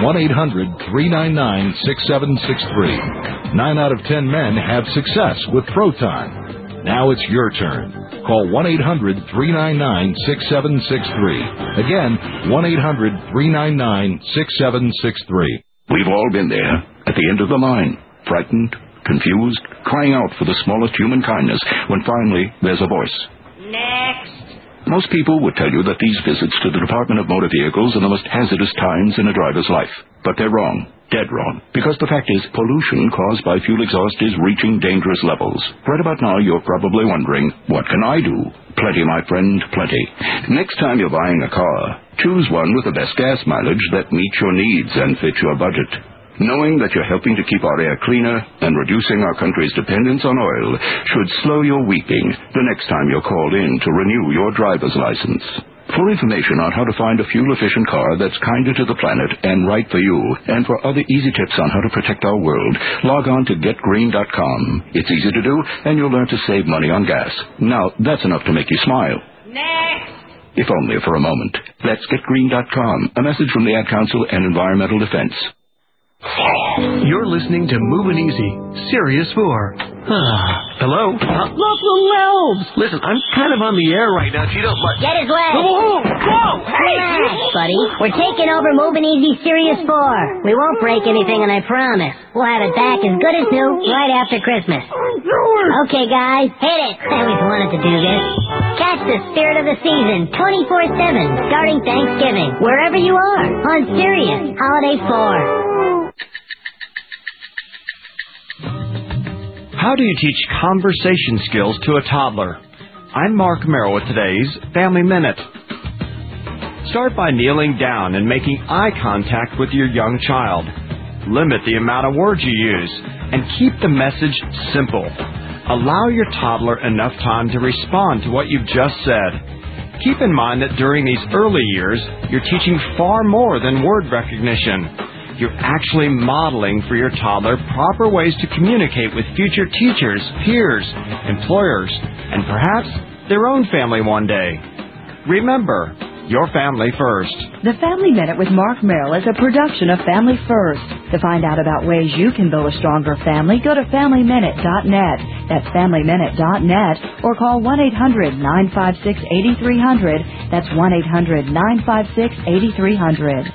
1-800-399-6763. 9 out of 10 men have success with Proton. Now it's your turn. Call 1-800-399-6763. Again, 1-800-399-6763. We've all been there, at the end of the line, frightened, confused, crying out for the smallest human kindness, when finally there's a voice. Next. Most people would tell you that these visits to the Department of Motor Vehicles are the most hazardous times in a driver's life. But they're wrong. Dead wrong. Because the fact is, pollution caused by fuel exhaust is reaching dangerous levels. Right about now, you're probably wondering, what can I do? Plenty, my friend, plenty. Next time you're buying a car, choose one with the best gas mileage that meets your needs and fits your budget. Knowing that you're helping to keep our air cleaner and reducing our country's dependence on oil should slow your weeping the next time you're called in to renew your driver's license. For information on how to find a fuel-efficient car that's kinder to the planet and right for you, and for other easy tips on how to protect our world, log on to getgreen.com. It's easy to do, and you'll learn to save money on gas. Now, that's enough to make you smile. Next. If only for a moment. That's getgreen.com. A message from the Ad Council and Environmental Defense. You're listening to Moving Easy, Sirius 4. Hello? Look, little elves! Listen, I'm kind of on the air right now, if you don't mind. Get his way! Whoa! Hey! Relax, buddy. We're taking over Moving Easy Sirius 4. We won't break anything, and I promise. We'll have it back as good as new right after Christmas. Okay, guys, hit it! I always wanted to do this. Catch the spirit of the season 24/7, starting Thanksgiving, wherever you are, on Sirius Holiday 4. How do you teach conversation skills to a toddler? I'm Mark Merrill with today's Family Minute. Start by kneeling down and making eye contact with your young child. Limit the amount of words you use and keep the message simple. Allow your toddler enough time to respond to what you've just said. Keep in mind that during these early years, you're teaching far more than word recognition. You're actually modeling for your toddler proper ways to communicate with future teachers, peers, employers, and perhaps their own family one day. Remember, your family first. The Family Minute with Mark Merrill is a production of Family First. To find out about ways you can build a stronger family, go to FamilyMinute.net. That's FamilyMinute.net, or call 1-800-956-8300. That's 1-800-956-8300.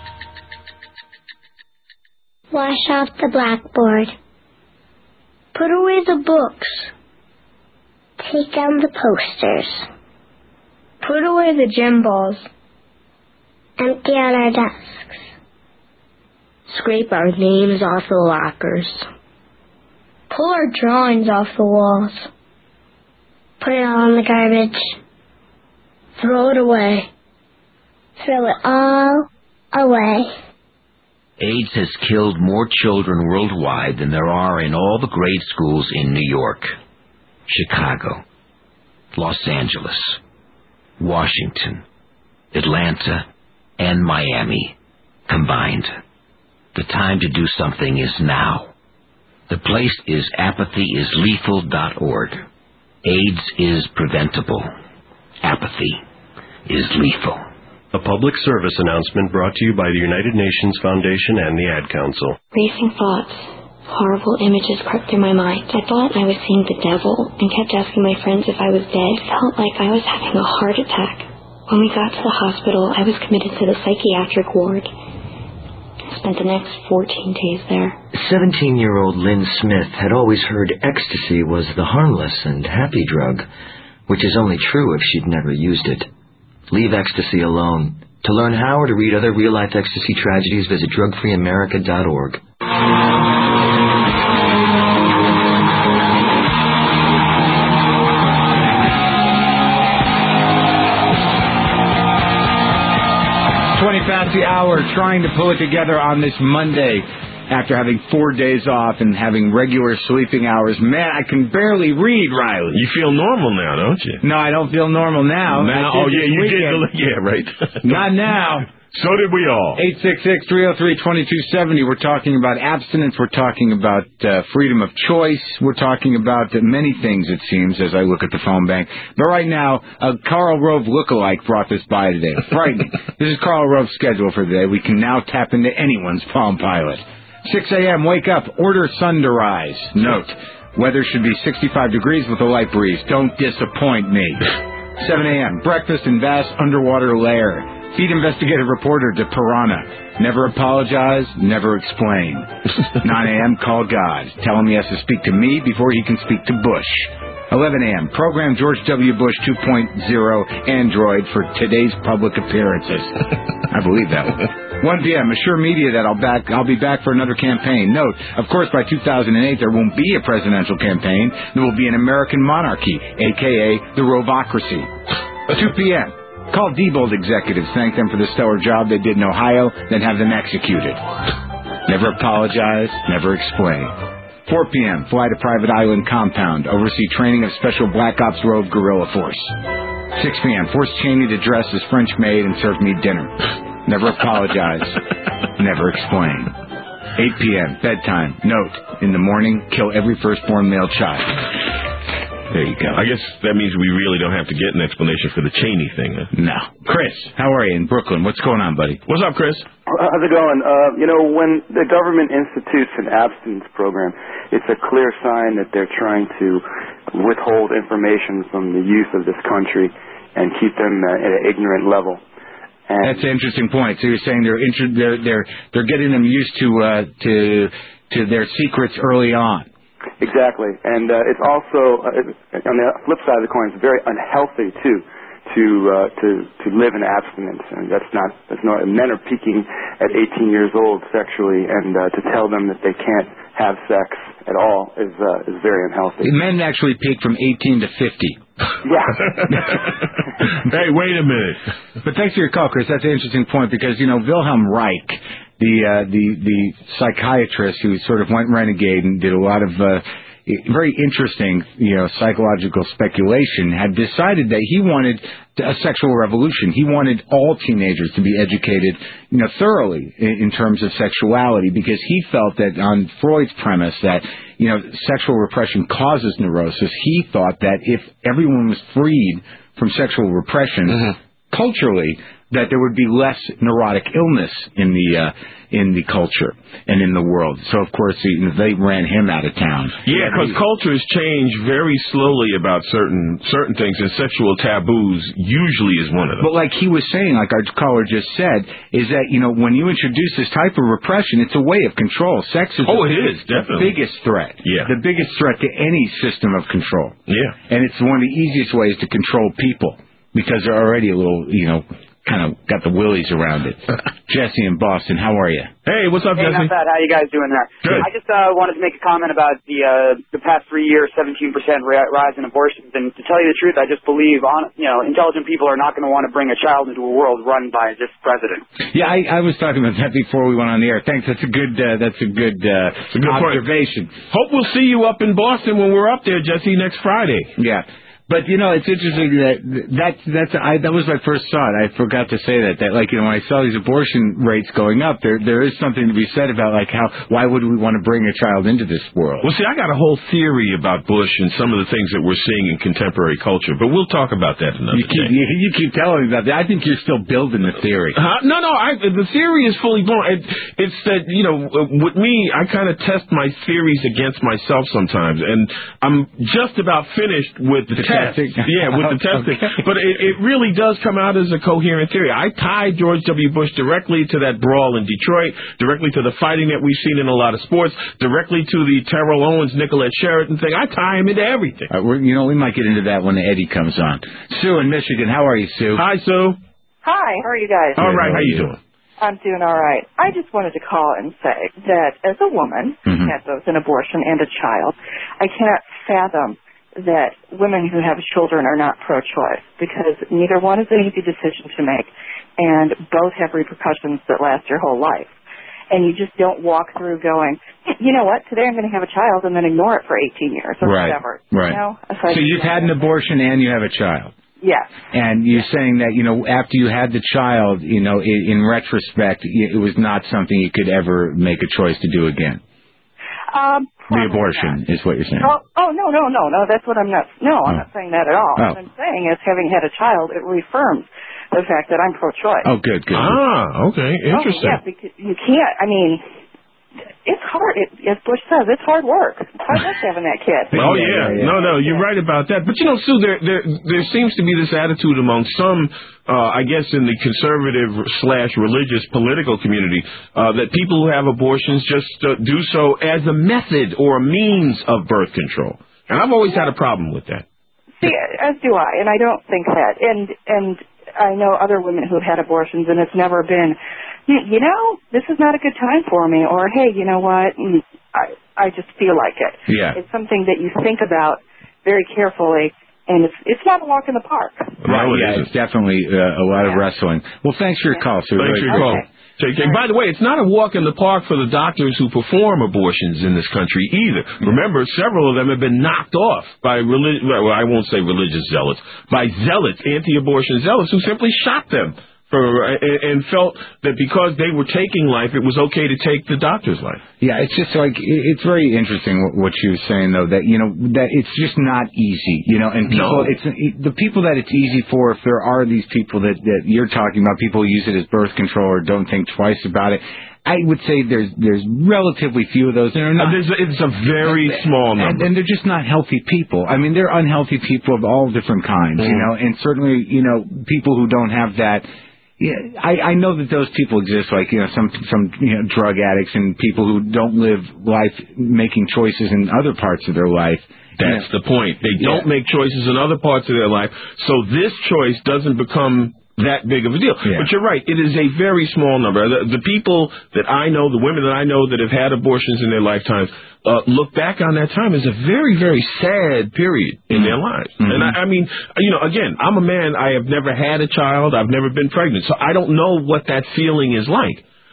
Wash off the blackboard. Put away the books. Take down the posters. Put away the gym balls. Empty out our desks. Scrape our names off the lockers. Pull our drawings off the walls. Put it all in the garbage. Throw it away. Throw it all away. AIDS has killed more children worldwide than there are in all the grade schools in New York, Chicago, Los Angeles, Washington, Atlanta, and Miami combined. The time to do something is now. The place is apathyislethal.org. AIDS is preventable. Apathy is lethal. A public service announcement brought to you by the United Nations Foundation and the Ad Council. Racing thoughts. Horrible images crept through my mind. I thought I was seeing the devil and kept asking my friends if I was dead. It felt like I was having a heart attack. When we got to the hospital, I was committed to the psychiatric ward. I spent the next 14 days there. 17-year-old Lynn Smith had always heard ecstasy was the harmless and happy drug, which is only true if she'd never used it. Leave ecstasy alone. To learn how or to read other real-life ecstasy tragedies, visit drugfreeamerica.org. Past the hour, trying to pull it together on this Monday after having 4 days off and having regular sleeping hours. Man, I can barely read, Riley. You feel normal now, don't you? No, I don't feel normal now. Oh, yeah, you did. Yeah, right. Not now. So did we all. 866-303-2270. We're talking about abstinence. We're talking about freedom of choice. We're talking about many things, it seems, as I look at the phone bank. But right now, a Karl Rove lookalike brought this by today. Frightening. This is Karl Rove's schedule for the day. We can now tap into anyone's Palm Pilot. 6 a.m., wake up, order sun to rise. Note, weather should be 65 degrees with a light breeze. Don't disappoint me. 7 a.m., breakfast in vast underwater lair. Feed investigative reporter to Piranha. Never apologize, never explain. 9 a.m., call God. Tell him he has to speak to me before he can speak to Bush. 11 a.m., program George W. Bush 2.0 Android for today's public appearances. I believe that one. 1 p.m., assure media that I'll be back for another campaign. Note, of course, by 2008, there won't be a presidential campaign. There will be an American monarchy, a.k.a. the Rovocracy. 2 p.m., call Diebold executives, thank them for the stellar job they did in Ohio, then have them executed. Never apologize, never explain. 4 p.m., fly to private island compound, oversee training of special Black Ops Rogue guerrilla force. 6 p.m., force Cheney to dress as French maid and serve me dinner. Never apologize, never explain. 8 p.m., bedtime. Note, in the morning, kill every firstborn male child. There you go. I guess that means we really don't have to get an explanation for the Cheney thing, huh? No. Chris, how are you in Brooklyn? What's going on, buddy? What's up, Chris? How's it going? When the government institutes an abstinence program, it's a clear sign that they're trying to withhold information from the youth of this country and keep them at an ignorant level. And that's an interesting point. So you're saying they're getting them used to their secrets early on. Exactly, and it's also on the flip side of the coin, it's very unhealthy too to live in abstinence, and that's not men are peaking at 18 years old sexually, and to tell them that they can't have sex at all is very unhealthy. Men actually peak from 18 to 50. Yeah. Hey, wait a minute. But thanks for your call, Chris. That's an interesting point because Wilhelm Reich, the psychiatrist who sort of went renegade and did a lot of very interesting, psychological speculation, had decided that he wanted a sexual revolution. He wanted all teenagers to be educated, thoroughly in terms of sexuality, because he felt that on Freud's premise that, sexual repression causes neurosis, he thought that if everyone was freed from sexual repression, culturally, that there would be less neurotic illness in the culture and in the world. So, of course, they ran him out of town. Yeah, because cultures change very slowly about certain things, and sexual taboos usually is one of them. But like he was saying, like our caller just said, is that, when you introduce this type of repression, it's a way of control. Sex is definitely the biggest threat. Yeah. The biggest threat to any system of control. Yeah. And it's one of the easiest ways to control people, because they're already a little, kind of got the willies around it. Jesse in Boston, how are you? Hey, what's up, Jesse? Not bad. How you guys doing there? Good. I just wanted to make a comment about the past 3 years, 17% rise in abortions. And to tell you the truth, I just believe intelligent people are not going to want to bring a child into a world run by this president. Yeah, I was talking about that before we went on the air. Thanks. That's a good observation. Point. Hope we'll see you up in Boston when we're up there, Jesse, next Friday. Yeah. But it's interesting that was my first thought. I forgot to say that when I saw these abortion rates going up, there is something to be said about why would we want to bring a child into this world? Well, see, I got a whole theory about Bush and some of the things that we're seeing in contemporary culture, but we'll talk about that another day. You keep telling me about that. I think you're still building the theory. No, the theory is fully blown. It's that with me, I kind of test my theories against myself sometimes, and I'm just about finished with the test. Yeah, with the testing. Okay. But it really does come out as a coherent theory. I tied George W. Bush directly to that brawl in Detroit, directly to the fighting that we've seen in a lot of sports, directly to the Terrell Owens, Nicolette Sheridan thing. I tie him into everything. We might get into that when Eddie comes on. Sue in Michigan, how are you, Sue? Hi, Sue. Hi, how are you guys? All right, how you doing? I'm doing all right. I just wanted to call and say that as a woman who had both an abortion and a child, I cannot fathom that women who have children are not pro-choice, because neither one is an easy decision to make, and both have repercussions that last your whole life. And you just don't walk through going, you know what, today I'm going to have a child, and then ignore it for 18 years or whatever. Right. So you've had an abortion and you have a child. Yes. And you're saying that, after you had the child, in retrospect, it was not something you could ever make a choice to do again. The abortion is what you're saying. No, that's what I'm not. No, I'm not saying that at all. What I'm saying is, having had a child, it reaffirms the fact that I'm pro-choice. Oh, good. Okay, interesting. Yeah, because you can't. I mean, it's hard. As Bush says, it's hard work. It's hard work having that kid. Oh yeah. No, you're right about that. But Sue, there seems to be this attitude among some, I guess, in the conservative / religious political community, that people who have abortions just do so as a method or a means of birth control. And I've always had a problem with that. See, as do I, and I don't think that. And I know other women who've had abortions, and it's never been, this is not a good time for me, or, hey, you know what, I just feel like it. Yeah. It's something that you think about very carefully, and it's not a walk in the park. Right, it's definitely a lot of wrestling. Well, thanks for your call, Sue. Thanks for your call. By the way, it's not a walk in the park for the doctors who perform abortions in this country either. Remember, several of them have been knocked off by I won't say religious zealots, by zealots, anti-abortion zealots, who simply shot them and felt that because they were taking life, it was okay to take the doctor's life. Yeah, it's just it's very interesting what she was saying, though, that, that it's just not easy, and people, it's the people that it's easy for, if there are these people that you're talking about, people who use it as birth control or don't think twice about it, I would say there's relatively few of those. It's a very small number. And they're just not healthy people. I mean, they're unhealthy people of all different kinds, and certainly, people who don't have that. Yeah, I know that those people exist, some drug addicts and people who don't live life making choices in other parts of their life. That's the point. They don't make choices in other parts of their life, so this choice doesn't become that big of a deal. Yeah. But you're right, it is a very small number. The people that I know, the women that I know that have had abortions in their lifetimes, look back on that time as a very, very sad period in their lives. And I mean, again, I'm a man, I have never had a child, I've never been pregnant, so I don't know what that feeling is like.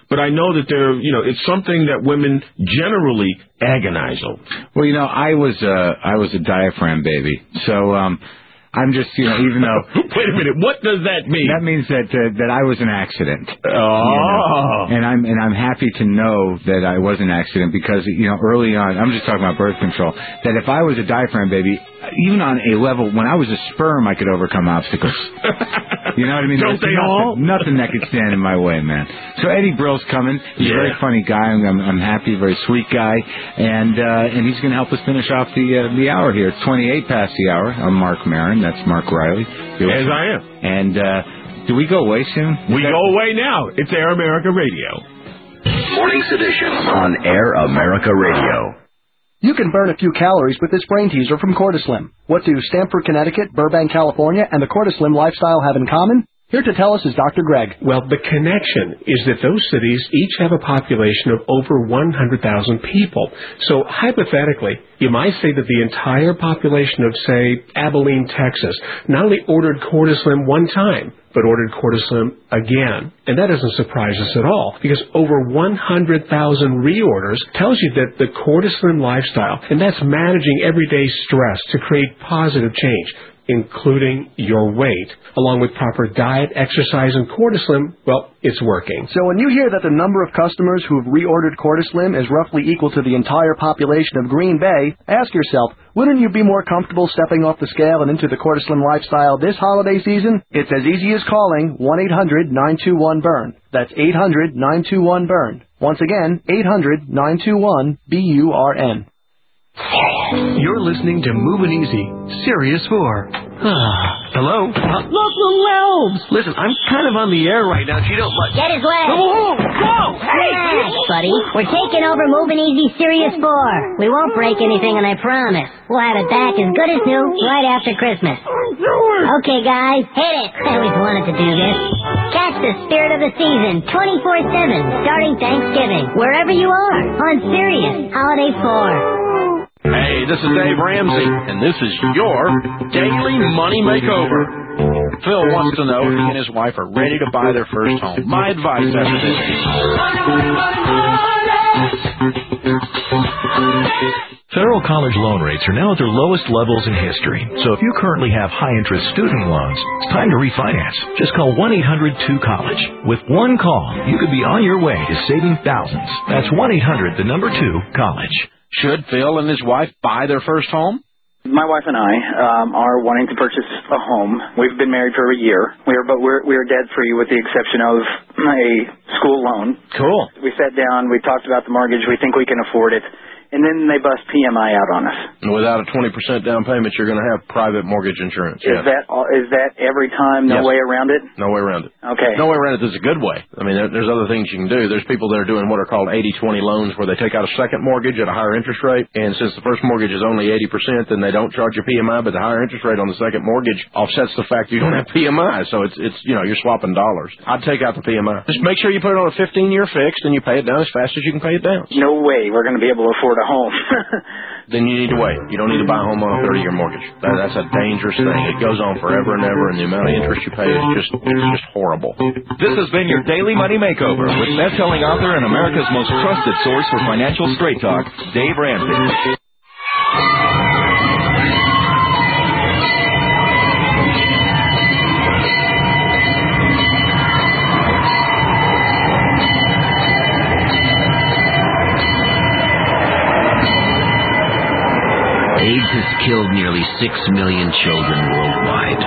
but I know that it's something that women generally agonize over. Well, I was a diaphragm baby, so I'm just, even though. Wait a minute, what does that mean? That means that I was an accident. Oh. And I'm happy to know that I was an accident because early on, I'm just talking about birth control. That if I was a diaphragm baby, even on a level when I was a sperm, I could overcome obstacles. You know what I mean? Don't they all? Nothing that could stand in my way, man. So Eddie Brill's coming. He's a very funny guy. I'm happy, very sweet guy, and he's going to help us finish off the hour here. It's 28 past the hour. I'm Mark Maron. That's Mark Riley. As I am. And do we go away soon? We go away now. It's Air America Radio. Morning Sedition on Air America Radio. You can burn a few calories with this brain teaser from Cortislim. What do Stamford, Connecticut, Burbank, California, and the Cortislim lifestyle have in common? Here to tell us is Dr. Greg. Well, the connection is that those cities each have a population of over 100,000 people. So hypothetically, you might say that the entire population of, say, Abilene, Texas, not only ordered Cortislim one time, but ordered Cortislim again. And that doesn't surprise us at all, because over 100,000 reorders tells you that the Cortislim lifestyle, and that's managing everyday stress to create positive change, including your weight, along with proper diet, exercise, and Cortislim, well, it's working. So when you hear that the number of customers who have reordered Cortislim is roughly equal to the entire population of Green Bay, ask yourself, wouldn't you be more comfortable stepping off the scale and into the Cortislim lifestyle this holiday season? It's as easy as calling 1-800-921-BURN. That's 800-921-BURN. Once again, 800-921-BURN. You're listening to Moving Easy, Sirius 4. Hello? Look, little elves! Listen, I'm kind of on the air right now. You don't like... Get his leg! Oh, whoa! Hey! Relax, buddy. We're taking over Moving Easy Sirius 4. We won't break anything, and I promise. We'll have it back as good as new right after Christmas. Okay, guys, hit it. I always wanted to do this. Catch the spirit of the season 24/7, starting Thanksgiving, wherever you are, on Sirius Holiday 4. Hey, this is Dave Ramsey, and this is your Daily Money Makeover. Phil wants to know if he and his wife are ready to buy their first home. My advice after this. Federal college loan rates are now at their lowest levels in history. So if you currently have high-interest student loans, it's time to refinance. Just call 1-800-2-COLLEGE. With one call, you could be on your way to saving thousands. That's 1-800-2-COLLEGE. Should Phil and his wife buy their first home? My wife and I are wanting to purchase a home. We've been married for a year. We're debt free with the exception of a school loan. Cool. We sat down. We talked about the mortgage. We think we can afford it. And then they bust PMI out on us. Without a 20% down payment, you're going to have private mortgage insurance. Is that every time? No way around it? No way around it. Okay. No way around it is a good way. I mean, there's other things you can do. There's people that are doing what are called 80-20 loans where they take out a second mortgage at a higher interest rate. And since the first mortgage is only 80%, then they don't charge you PMI, but the higher interest rate on the second mortgage offsets the fact you don't have PMI. So it's you're swapping dollars. I'd take out the PMI. Just make sure you put it on a 15-year fixed and you pay it down as fast as you can pay it down. No way we're going to be able to afford a home. Then you need to wait. You don't need to buy a home on a 30-year mortgage. That's a dangerous thing. It goes on forever and ever, and the amount of interest you pay is just horrible. This has been your Daily Money Makeover with best-selling author and America's most trusted source for financial straight talk, Dave Ramsey. AIDS has killed nearly 6 million children worldwide.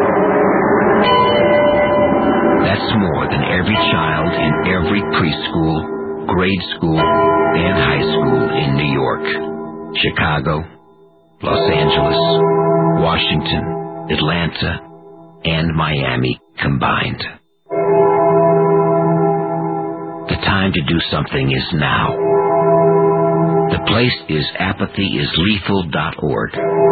That's more than every child in every preschool, grade school, and high school in New York, Chicago, Los Angeles, Washington, Atlanta, and Miami combined. The time to do something is now. The place is apathyislethal.org.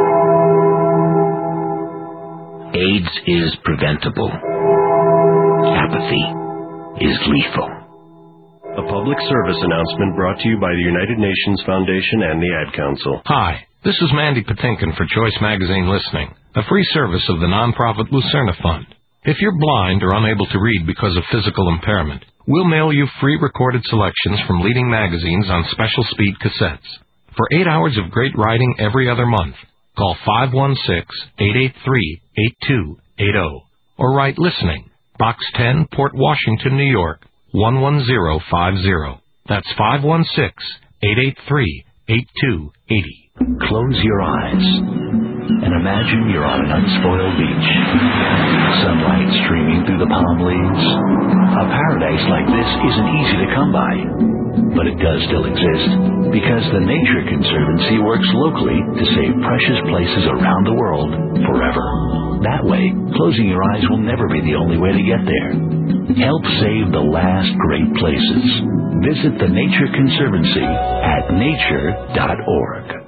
AIDS is preventable. Apathy is lethal. A public service announcement brought to you by the United Nations Foundation and the Ad Council. Hi, this is Mandy Patinkin for Choice Magazine Listening, a free service of the nonprofit Lucerna Fund. If you're blind or unable to read because of physical impairment, We'll mail you free recorded selections from leading magazines on special speed cassettes. For 8 hours of great writing every other month, call 516-883-8280 or write Listening, Box 10, Port Washington, New York, 11050. That's 516-883-8280. Close your eyes and imagine you're on an unspoiled beach. Sunlight streaming through the palm leaves. A paradise like this isn't easy to come by, but it does still exist because the Nature Conservancy works locally to save precious places around the world forever. That way, closing your eyes will never be the only way to get there. Help save the last great places. Visit the Nature Conservancy at nature.org.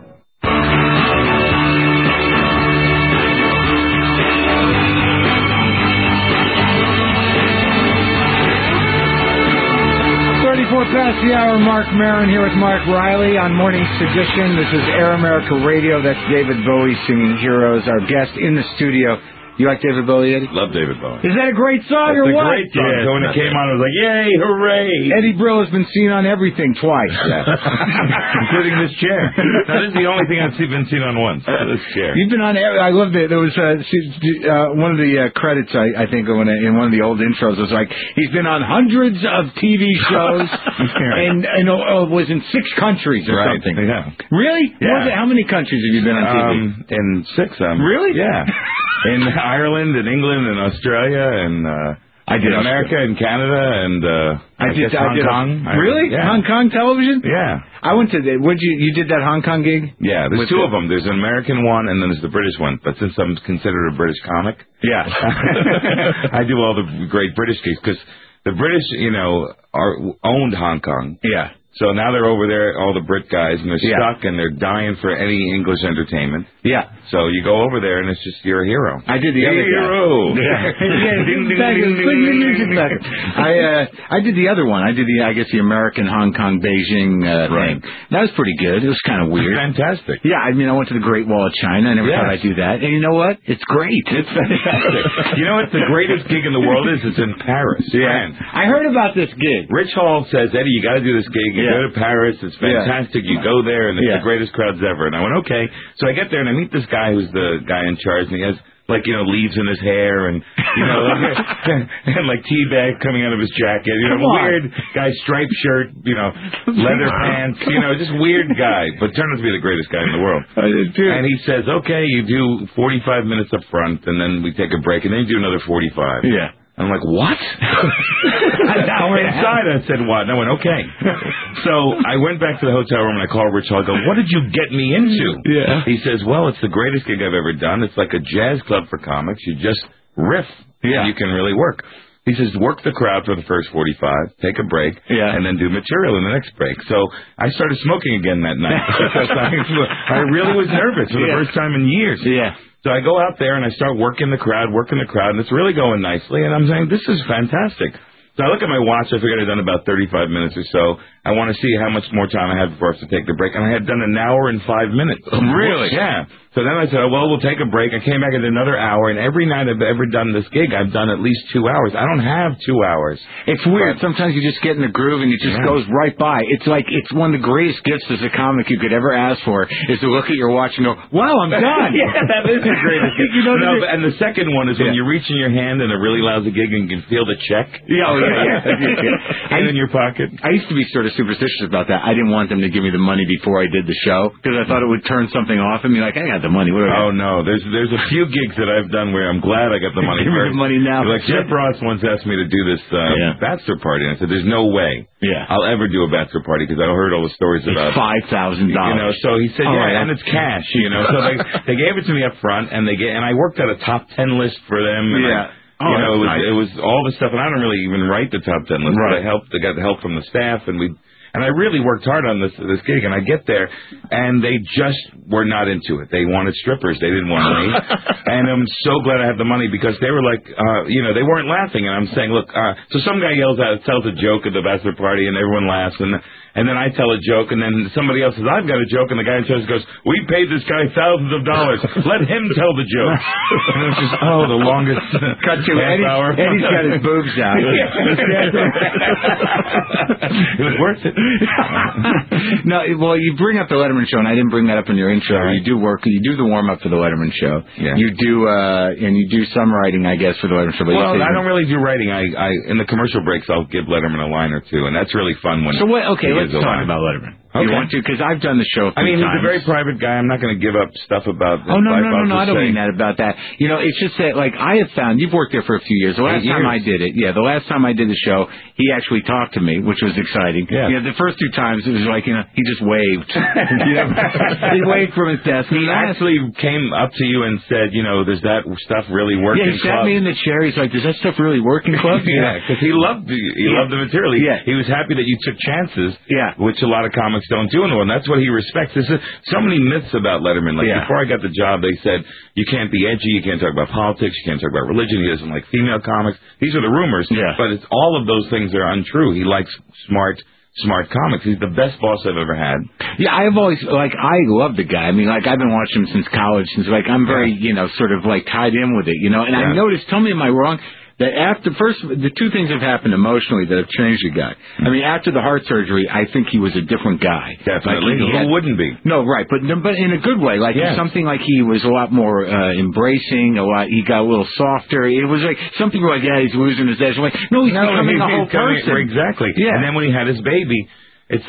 34 past the hour. Mark Maron here with Mark Riley on Morning Sedition. This is Air America Radio. That's David Bowie singing Heroes. Our guest in the studio. You like David Bowie, Eddie? Love David Bowie. Is that a great song or what? It's a great song. So when it came on, I was like, yay, hooray. Eddie Brill has been seen on everything twice. Including this chair. Now, this is the only thing I've been seen on once. This chair. You've been on, I loved it. There was one of the credits, I think, in one of the old intros was like, he's been on hundreds of TV shows and was in 6 countries or something. Yeah. Really? Yeah. How many countries have you been on TV? In 6. Really? Yeah. In Ireland and England and Australia and I did America and Canada and I guess Hong Kong. Really? Yeah. Hong Kong television? Yeah. I went to you did that Hong Kong gig? Yeah, there's 2 of them. There's an American one and then there's the British one. But since I'm considered a British comic, yeah, I do all the great British gigs because the British, owned Hong Kong. Yeah. So now they're over there, all the Brit guys, and they're stuck, and they're dying for any English entertainment. Yeah. So you go over there, and it's just, you're a hero. I did the other hero. I did the other one. I did the American Hong Kong Beijing thing. That was pretty good. It was kind of weird. Fantastic. Yeah, I went to the Great Wall of China. I never thought I'd do that. And you know what? It's great. It's fantastic. You know what the greatest gig in the world is? It's in Paris. Yeah. France. I heard about this gig. Rich Hall says, Eddie, you got to do this gig. You go to Paris. It's fantastic. You go there, and it's the greatest crowds ever. And I went, okay. So I get there, and I meet this guy who's the guy in charge, and he has, leaves in his hair, and, and, tea bag coming out of his jacket. Weird guy, striped shirt, leather pants, just weird guy. But turned out to be the greatest guy in the world. And he says, okay, you do 45 minutes up front, and then we take a break, and then you do another 45. Yeah. I'm like, what? Inside, I said, what? And I went, okay. So I went back to the hotel room and I called Rich Hall. I go, what did you get me into? Yeah. He says, well, it's the greatest gig I've ever done. It's like a jazz club for comics. You just riff. Yeah. And you can really work. He says, work the crowd for the first 45, take a break, and then do material in the next break. So I started smoking again that night. I really was nervous for the first time in years. Yeah. So I go out there and I start working the crowd, and it's really going nicely. And I'm saying, this is fantastic. So I look at my watch. I figured I'd done about 35 minutes or so. I want to see how much more time I have before I have to take the break. And I had done an hour and 5 minutes. Really? Yeah. So then I said, we'll take a break. I came back and did another hour. And every night I've ever done this gig, I've done at least 2 hours. I don't have 2 hours. It's weird. Sometimes you just get in the groove and it just goes right by. It's like it's one of the greatest gifts as a comic you could ever ask for is to look at your watch and go, wow, I'm done. Yeah, that is the greatest gift. And the second one is when you reach in your hand in a really lousy gig and you can feel the check. Yeah, in your pocket. I used to be sort of superstitious about that. I didn't want them to give me the money before I did the show because I thought it would turn something off and be like, I got the money. What do I got? Oh, no. There's a few gigs that I've done where I'm glad I got the money Give me the money now. Like Jeff Ross once asked me to do this bachelor party, and I said, there's no way I'll ever do a bachelor party because I heard all the stories about $5,000. So he said, and it's cash, So they gave it to me up front, and I worked out a top 10 list for them. And it was all the stuff, and I don't really even write the top 10 list, but I got the help from the staff, and And I really worked hard on this gig, and I get there, and they just were not into it. They wanted strippers. They didn't want me. And I'm so glad I had the money because they were like, they weren't laughing. And I'm saying, look, so some guy tells a joke at the bachelor party, and everyone laughs, and then I tell a joke, and then somebody else says, I've got a joke, and the guy in charge goes, we paid this guy thousands of dollars. Let him tell the joke. And it was just, the longest cut to hour. Eddie's got his boobs out. It was worth it. No, well, you bring up the Letterman show, and I didn't bring that up in your intro. Right. You do the warm-up for the Letterman show. Yeah. You do, and you do some writing, I guess, for the Letterman show. But well, I don't really do writing. I in the commercial breaks, I'll give Letterman a line or two, and that's really fun when. So what? Okay, let's talk line. about Letterman. Okay. You want to? Because I've done the show a few times. times. He's a very private guy. I'm not going to give up stuff about his no, life. I don't mean that about that. It's just that, I have found, you've worked there for a few years. The last time I did it, the last time I did the show, he actually talked to me, which was exciting. Yeah. The first two times, it was like, he just waved. He waved from his desk. He actually came up to you and said, does that stuff really work in clubs? Yeah, he sat me in the chair. He's like, does that stuff really work in clubs? Yeah, because he loved the material. He was happy that you took chances, which a lot of comics don't do anymore, and that's what he respects. There's so many myths about Letterman. Before I got the job, they said, you can't be edgy, you can't talk about politics, you can't talk about religion, he doesn't like female comics. These are the rumors, but it's all of those things are untrue. He likes smart comics. He's the best boss I've ever had. Yeah, I've always, I love the guy. I mean, I've been watching him since college, since, I'm very, sort of, tied in with it, and I noticed, tell me, am I wrong? That the two things have happened emotionally that have changed the guy. I mean, after the heart surgery, I think he was a different guy. Definitely. Who wouldn't be? No, right, but in a good way. Something he was a lot more embracing. He got a little softer. It was some people were like, he's losing his edge. No, he's becoming a whole person. Exactly. Yeah. And then when he had his baby, it's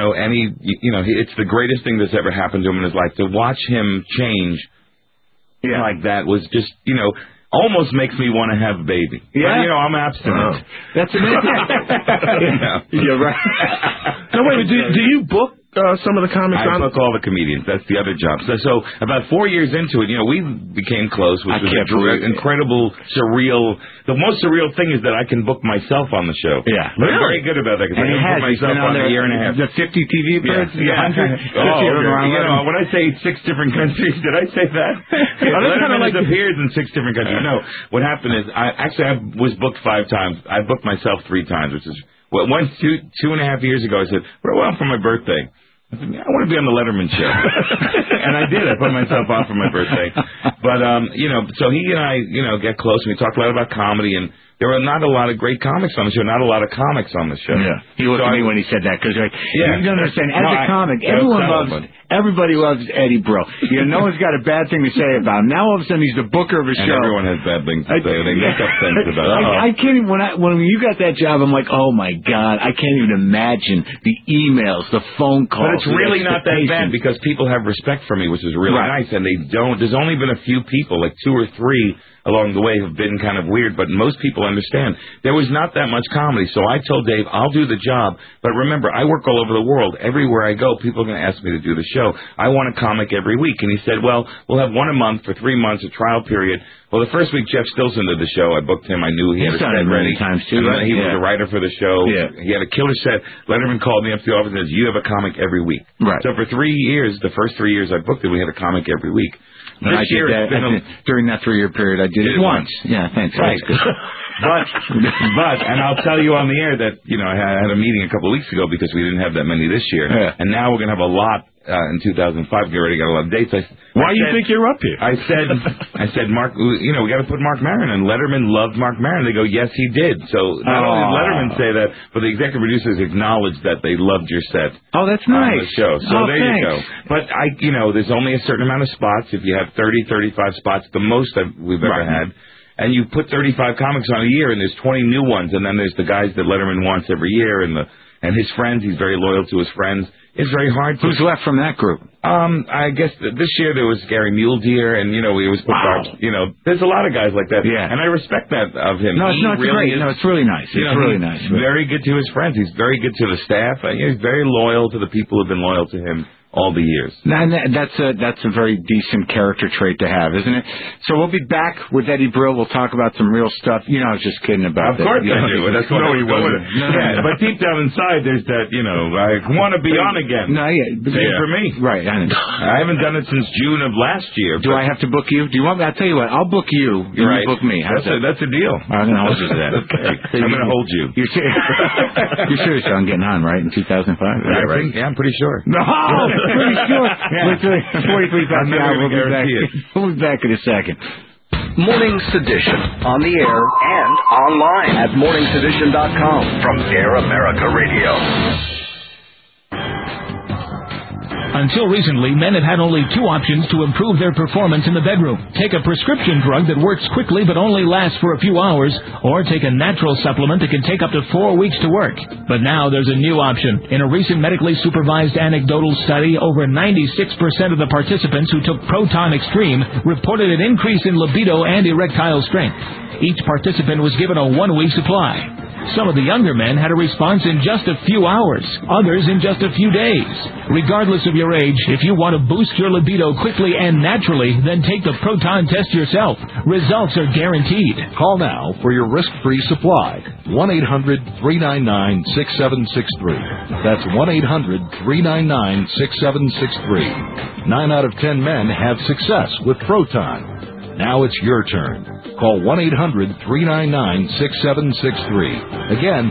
it's the greatest thing that's ever happened to him in his life. To watch him change like that was just, almost makes me want to have a baby. Yeah. But, I'm abstinent. That's amazing. You're right. So wait, do you book some of the comics? I book all the comedians. That's the other job. So about 4 years into it, we became close, which was incredible, surreal. The most surreal thing is that I can book myself on the show. Yeah. But I'm very good about that because I can book myself on a year and a half. The 50 TV appearances? Yeah. 100? When I say 6 different countries, did I say that? Letterman has appeared in 6 different countries. No, what happened is, I was booked 5 times. I booked myself 3 times, which is, once 2.5 years ago, I said, well, for my birthday, I said, I want to be on the Letterman show. And I did. I put myself on for my birthday. But, so he and I, get close, and we talked a lot about comedy, and there were not a lot of great comics on the show, not a lot of comics on the show. Yeah. He looked at me when he said that, because you don't understand, as a comic, everybody loves Eddie Brill. No one's got a bad thing to say about him. Now all of a sudden he's the booker of a show. And everyone has bad things to say. They make up things about him. I can't even, when you got that job, I'm like, oh my God, I can't even imagine the emails, the phone calls. But it's really not that bad because people have respect for me, which is really nice, and there's only been a few people, 2 or 3 along the way have been kind of weird, but most people understand. There was not that much comedy, so I told Dave, I'll do the job, but remember, I work all over the world. Everywhere I go, people are going to ask me to do the show. I want a comic every week. And he said, well, we'll have one a month for 3 months, a trial period. Well, the first week, Jeff Stilson did the show. I booked him. I knew he had a set ready. Times too, and he was a writer for the show. Yeah. He had a killer set. Letterman called me up to the office and said, you have a comic every week. Right. So for 3 years, the first 3 years I booked it, we had a comic every week. And I did that, during that 3-year period, I did it once. Yeah, thanks. Right. But, and I'll tell you on the air that, I had a meeting a couple of weeks ago because we didn't have that many this year. Yeah. And now we're going to have a lot in 2005. We already got a lot of dates. Why do you think you're up here? I said, Mark, we got to put Mark Maron. And Letterman loved Mark Maron. They go, yes, he did. So not only did Letterman say that, but the executive producers acknowledged that they loved your set. Oh, that's nice. On the show. So there you go. But there's only a certain amount of spots. If you have 30, 35 spots, the most we've ever had. And you put 35 comics on a year, and there's 20 new ones, and then there's the guys that Letterman wants every year, and his friends. He's very loyal to his friends. It's very hard. Who's left from that group? I guess this year there was Gary Muledeer, and we always put there's a lot of guys like that. Yeah. And I respect that of him. No, it's great. No, it's really nice. It's really nice. Very good to his friends. He's very good to the staff. He's very loyal to the people who've been loyal to him all the years. Now, that's a very decent character trait to have, isn't it? So we'll be back with Eddie Brill. We'll talk about some real stuff. You know, I was just kidding about that. Of course I do. That's what he wasn't. Yeah, but deep down inside, there's that, I want to be on again. No, Same for me. Right. I haven't done it since June of last year. Do I have to book you? Do you want me? I'll tell you what. I'll book you. You book me. That's a deal. I'm going to hold you to that. Okay. I'm going to hold you. You're serious on getting on, right, in 2005? I'm pretty sure. No! Pretty sure. Yeah. 43 past the hour. We'll be back in a second. Morning Sedition on the air and online at morningsedition.com from Air America Radio. Until recently, men have had only two options to improve their performance in the bedroom. Take a prescription drug that works quickly but only lasts for a few hours, or take a natural supplement that can take up to 4 weeks to work. But now there's a new option. In a recent medically supervised anecdotal study, over 96% of the participants who took Proton Extreme reported an increase in libido and erectile strength. Each participant was given a 1-week supply. Some of the younger men had a response in just a few hours, others in just a few days. Regardless of your age, if you want to boost your libido quickly and naturally, then take the Proton test yourself. Results are guaranteed. Call now for your risk-free supply. 1-800-399-6763. That's 1-800-399-6763. 9 out of 10 men have success with Proton. Now it's your turn. Call 1-800-399-6763. Again,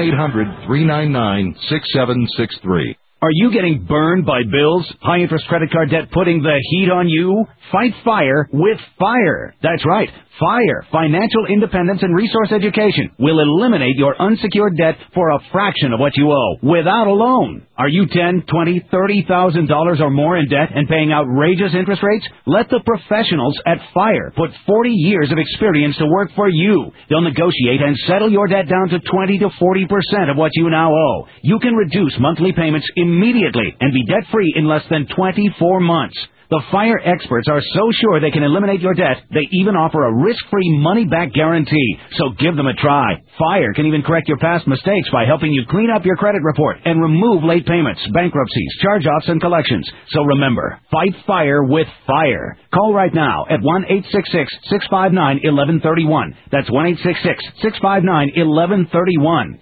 1-800-399-6763. Are you getting burned by bills? High-interest credit card debt putting the heat on you? Fight fire with FIRE. That's right. FIRE, Financial Independence and Resource Education, will eliminate your unsecured debt for a fraction of what you owe, without a loan. Are you $10,000, $20,000, $30,000 or more in debt and paying outrageous interest rates? Let the professionals at FIRE put 40 years of experience to work for you. They'll negotiate and settle your debt down to 20 to 40% of what you now owe. You can reduce monthly payments immediately and be debt-free in less than 24 months. The FIRE experts are so sure they can eliminate your debt, they even offer a risk-free money-back guarantee. So give them a try. FIRE can even correct your past mistakes by helping you clean up your credit report and remove late payments, bankruptcies, charge-offs, and collections. So remember, fight FIRE with FIRE. Call right now at 1-866-659-1131. That's 1-866-659-1131.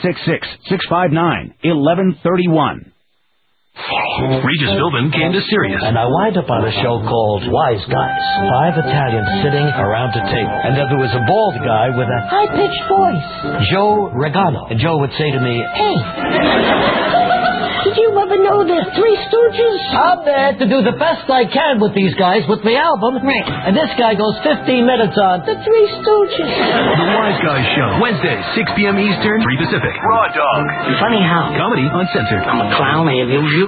866-659-1131. Regis Philbin came to Sirius. And I wind up on a show called Wise Guys. 5 Italians sitting around a table. And then there was a bald guy with a high-pitched voice. Joe Regano. And Joe would say to me, "Hey, did you ever know the Three Stooges? I'm there to do the best I can with these guys with the album." Right. And this guy goes 15 minutes on the Three Stooges. The Wise Guys Show. Wednesday, 6 p.m. Eastern, 3 Pacific. Raw Dog. Funny how. Comedy Uncensored. I'm a clown, I amuse you.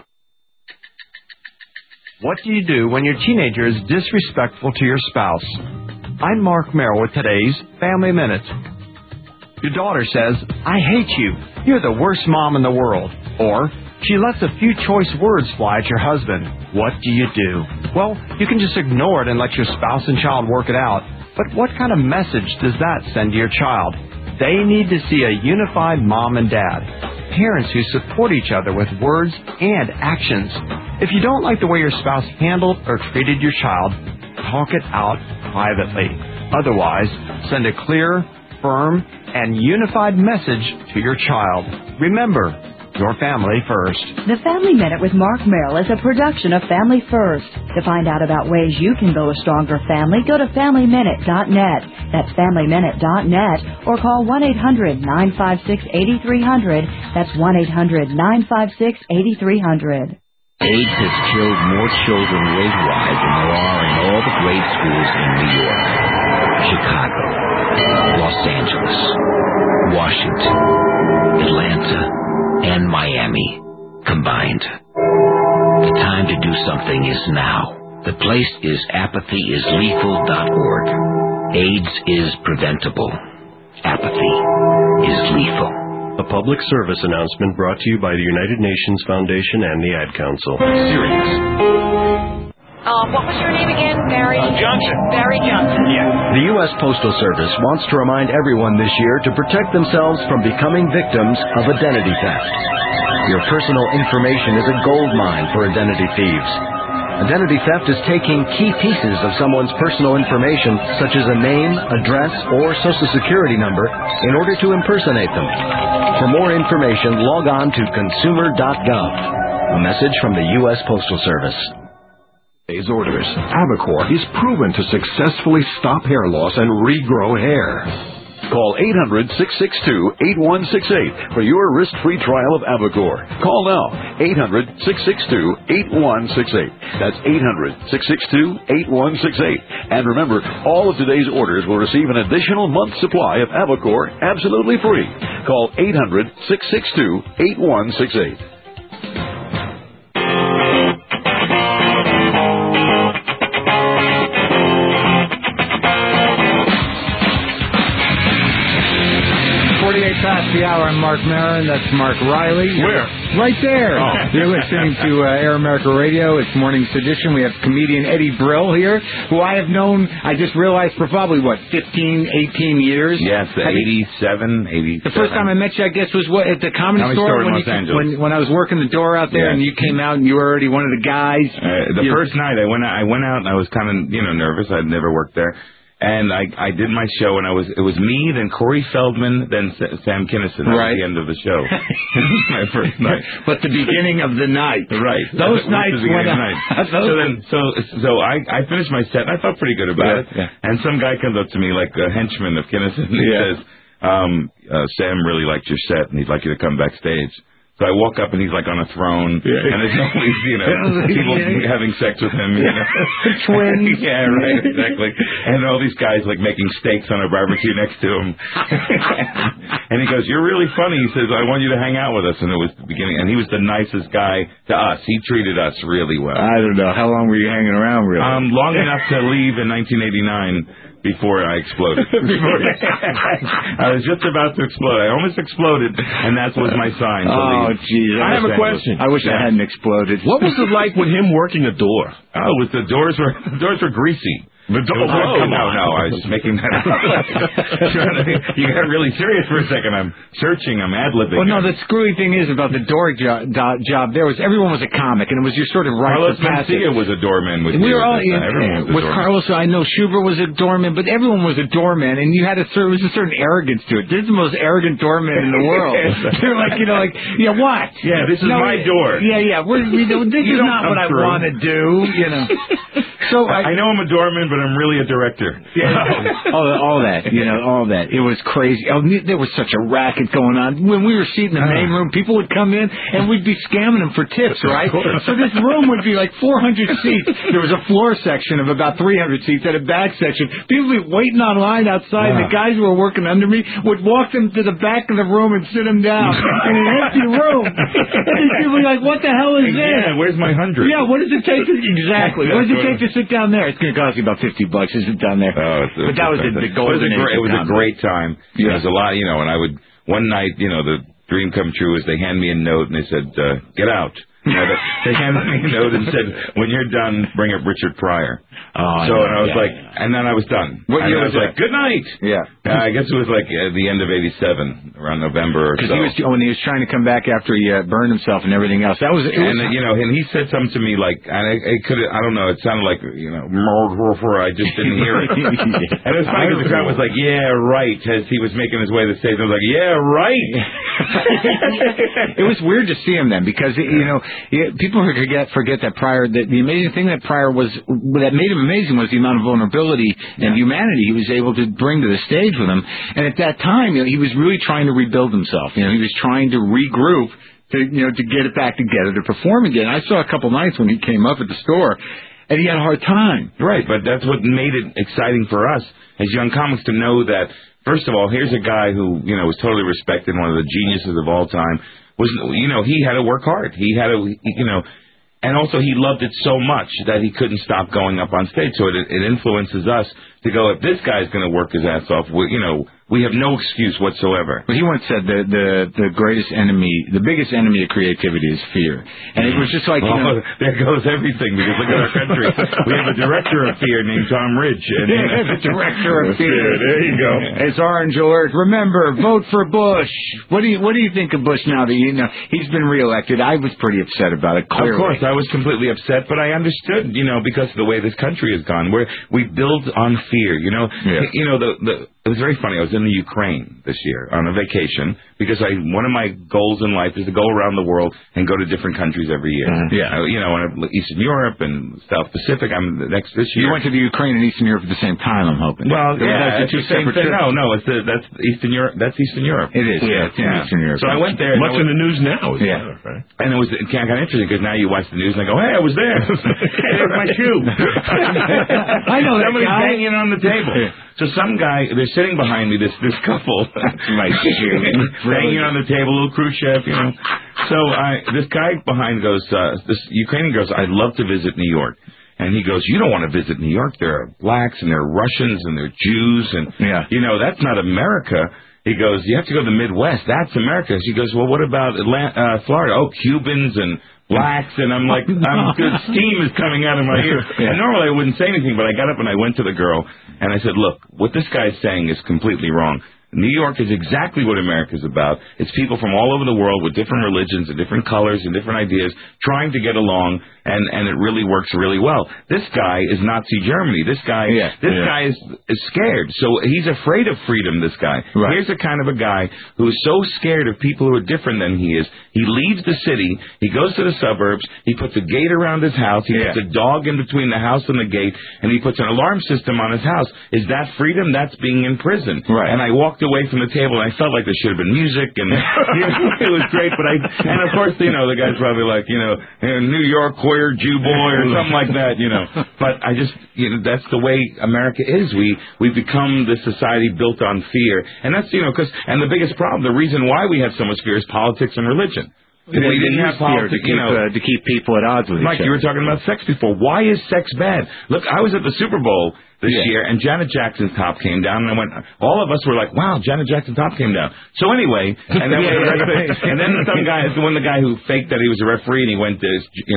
What do you do when your teenager is disrespectful to your spouse? I'm Mark Merrill with today's Family Minute. Your daughter says, "I hate you. You're the worst mom in the world." Or, she lets a few choice words fly at your husband. What do you do? Well, you can just ignore it and let your spouse and child work it out. But what kind of message does that send to your child? They need to see a unified mom and dad. Parents who support each other with words and actions. If you don't like the way your spouse handled or treated your child, talk it out privately. Otherwise, send a clear, firm, and unified message to your child. Remember, your family first. The Family Minute with Mark Merrill is a production of Family First. To find out about ways you can build a stronger family, go to FamilyMinute.net. That's FamilyMinute.net, or call 1-800-956-8300. That's 1-800-956-8300. AIDS has killed more children worldwide than there are in all the grade schools in New York, Chicago, Los Angeles, Washington, Atlanta, and Miami combined. The time to do something is now. The place is apathyislethal.org. AIDS is preventable. Apathy is lethal. A public service announcement brought to you by the United Nations Foundation and the Ad Council. Sirius. What was your name again? Barry Johnson. Barry Johnson. Yeah. The U.S. Postal Service wants to remind everyone this year to protect themselves from becoming victims of identity theft. Your personal information is a gold mine for identity thieves. Identity theft is taking key pieces of someone's personal information, such as a name, address, or social security number, in order to impersonate them. For more information, log on to consumer.gov. A message from the U.S. Postal Service. Today's orders. Avacor is proven to successfully stop hair loss and regrow hair. Call 800-662-8168 for your risk-free trial of Avacor. Call now, 800-662-8168. That's 800-662-8168. And remember, all of today's orders will receive an additional month's supply of Avacor absolutely free. Call 800-662-8168. 48 past the hour. I'm Mark Maron. That's Mark Riley. Where? Right there. Oh. You're listening to Air America Radio. It's Morning Sedition. We have comedian Eddie Brill here, who I have known, I just realized, for probably, 15, 18 years? Yes, 87. The first time I met you, I guess, was at the Comedy Store in Los Angeles. When I was working the door out there, and you came out and you were already one of the guys. The first night I went out and I was kind of, nervous. I'd never worked there. And I did my show, and it was me, then Corey Feldman, then Sam Kinison at the end of the show. My first night. But the beginning of the night. Right. Those nights when... So I finished my set, and I felt pretty good about it. Yeah. And some guy comes up to me, like a henchman of Kinison, and he says, Sam really liked your set, and he'd like you to come backstage. So I walk up and he's like on a throne, and there's always, people having sex with him, Twins. Yeah, right, exactly. And all these guys like making steaks on a barbecue next to him. And he goes, "You're really funny." He says, "I want you to hang out with us." And it was the beginning, and he was the nicest guy to us. He treated us really well. I don't know. How long were you hanging around, really? Long enough to leave in 1989. Before I exploded. I was just about to explode. I almost exploded, and that was my sign. Oh, geez. I have a question. I wish I hadn't exploded. What was it like with him working a door? Oh, the doors were greasy. No, I was making that up. You got really serious for a second. I'm searching. I'm ad-libbing. Well, no, the screwy thing is about the door job there was everyone was a comic, and it was your sort of right Carlos to pass it. Mencia was a doorman with we you. were all with Carlos. I know Schubert was a doorman, but everyone was a doorman, and you had there was a certain arrogance to it. This is the most arrogant doorman in the world. They're like, what? Yeah, this is my door. Yeah. This is not what I want to do. So I know I'm a doorman, but I'm really a director. Yeah. all that. It was crazy. There was such a racket going on. When we were seated in the main room, people would come in, and we'd be scamming them for tips, right? So this room would be like 400 seats. There was a floor section of about 300 seats and a back section. People would be waiting on line outside, and the guys who were working under me would walk them to the back of the room and sit them down in an empty room. And these people were like, what the hell is this? Yeah, where's my 100? Yeah, what does it take to... Exactly. What does it take to sit down there? It's going to cost you about $50 to sit down there. But that was the golden age. It was a great time. It was a lot, and I would... One night, the dream come true is they hand me a note, and they said, get out. They handed me a note and said, when you're done, bring up Richard Pryor. And I was and then I was done. What year was like, good night. Yeah. I guess it was like at the end of 87, around November or so. Because when he was trying to come back after he burned himself and everything else. And he said something to me like, and I don't know, it sounded like, I just didn't hear it. And it was funny because the crowd was like, yeah, right, as he was making his way to the stage. I was like, yeah, right. It was weird to see him then because, people forget that Pryor, that the amazing thing that Pryor was, that made him amazing was the amount of vulnerability and humanity he was able to bring to the stage with him. And at that time, he was really trying to rebuild himself. He was trying to regroup to get it back together to perform again. I saw a couple nights when he came up at the store, and he had a hard time. Right, but that's what made it exciting for us as young comics to know that, first of all, here's a guy who, was totally respected, one of the geniuses of all time. He had to work hard. He had to, and also he loved it so much that he couldn't stop going up on stage. So it influences us to go, if this guy's going to work his ass off, we we have no excuse whatsoever. But he once said that the greatest enemy, the biggest enemy of creativity is fear. And it was just like, there goes everything, because look at our country. We have a director of fear named Tom Ridge. And, the director of fear. There you go. It's orange alert. Remember, vote for Bush. What do you think of Bush now that he's been reelected? I was pretty upset about it, clearly. Of course, I was completely upset, but I understood, because of the way this country has gone, where we build on fear, it was very funny. I was in the Ukraine this year on a vacation because one of my goals in life is to go around the world and go to different countries every year. Eastern Europe and South Pacific. This year. You went to the Ukraine and Eastern Europe at the same time, I'm hoping. Well, it's the same thing. No, that's Eastern Europe. That's Eastern Europe. It is. Yeah, it's in Eastern Europe. So I went there. Much in the news now. Right? And it was kind of interesting because now you watch the news and I go, hey, I was there. Hey, there's my shoe. I know that Somebody's guy. banging on the table. So some guy, they're sitting behind me, this couple, my shoe, banging on the table, little Khrushchev, So this guy behind goes, this Ukrainian goes, I'd love to visit New York. And he goes, you don't want to visit New York. There are blacks and there are Russians and there are Jews and, that's not America. He goes, you have to go to the Midwest. That's America. She goes, well, what about Florida? Oh, Cubans and blacks, and I'm like, good steam is coming out of my ears. And normally I wouldn't say anything, but I got up and I went to the girl and I said, look, what this guy is saying is completely wrong. New York is exactly what America's about. It's people from all over the world with different religions and different colors and different ideas trying to get along, and it really works really well. This guy is Nazi Germany. This guy is scared. So he's afraid of freedom, this guy. Right. Here's a kind of a guy who is so scared of people who are different than he is. He leaves the city. He goes to the suburbs. He puts a gate around his house. He puts a dog in between the house and the gate, and he puts an alarm system on his house. Is that freedom? That's being in prison. Right. And I walked away from the table and I felt like there should have been music and it was great, but and of course the guy's probably like New York queer Jew boy or something like that, but I just that's the way America is. We become this society built on fear, and that's because the biggest problem, the reason why we have so much fear is politics and religion. If we didn't have politics, to keep people at odds with each other. Mike, you were talking about sex before. Why is sex bad? Look, I was at the Super Bowl this year, and Janet Jackson's top came down, and I went, all of us were like, wow, Janet Jackson's top came down. So anyway, and then and then some guy, the guy who faked that he was a referee, and he went to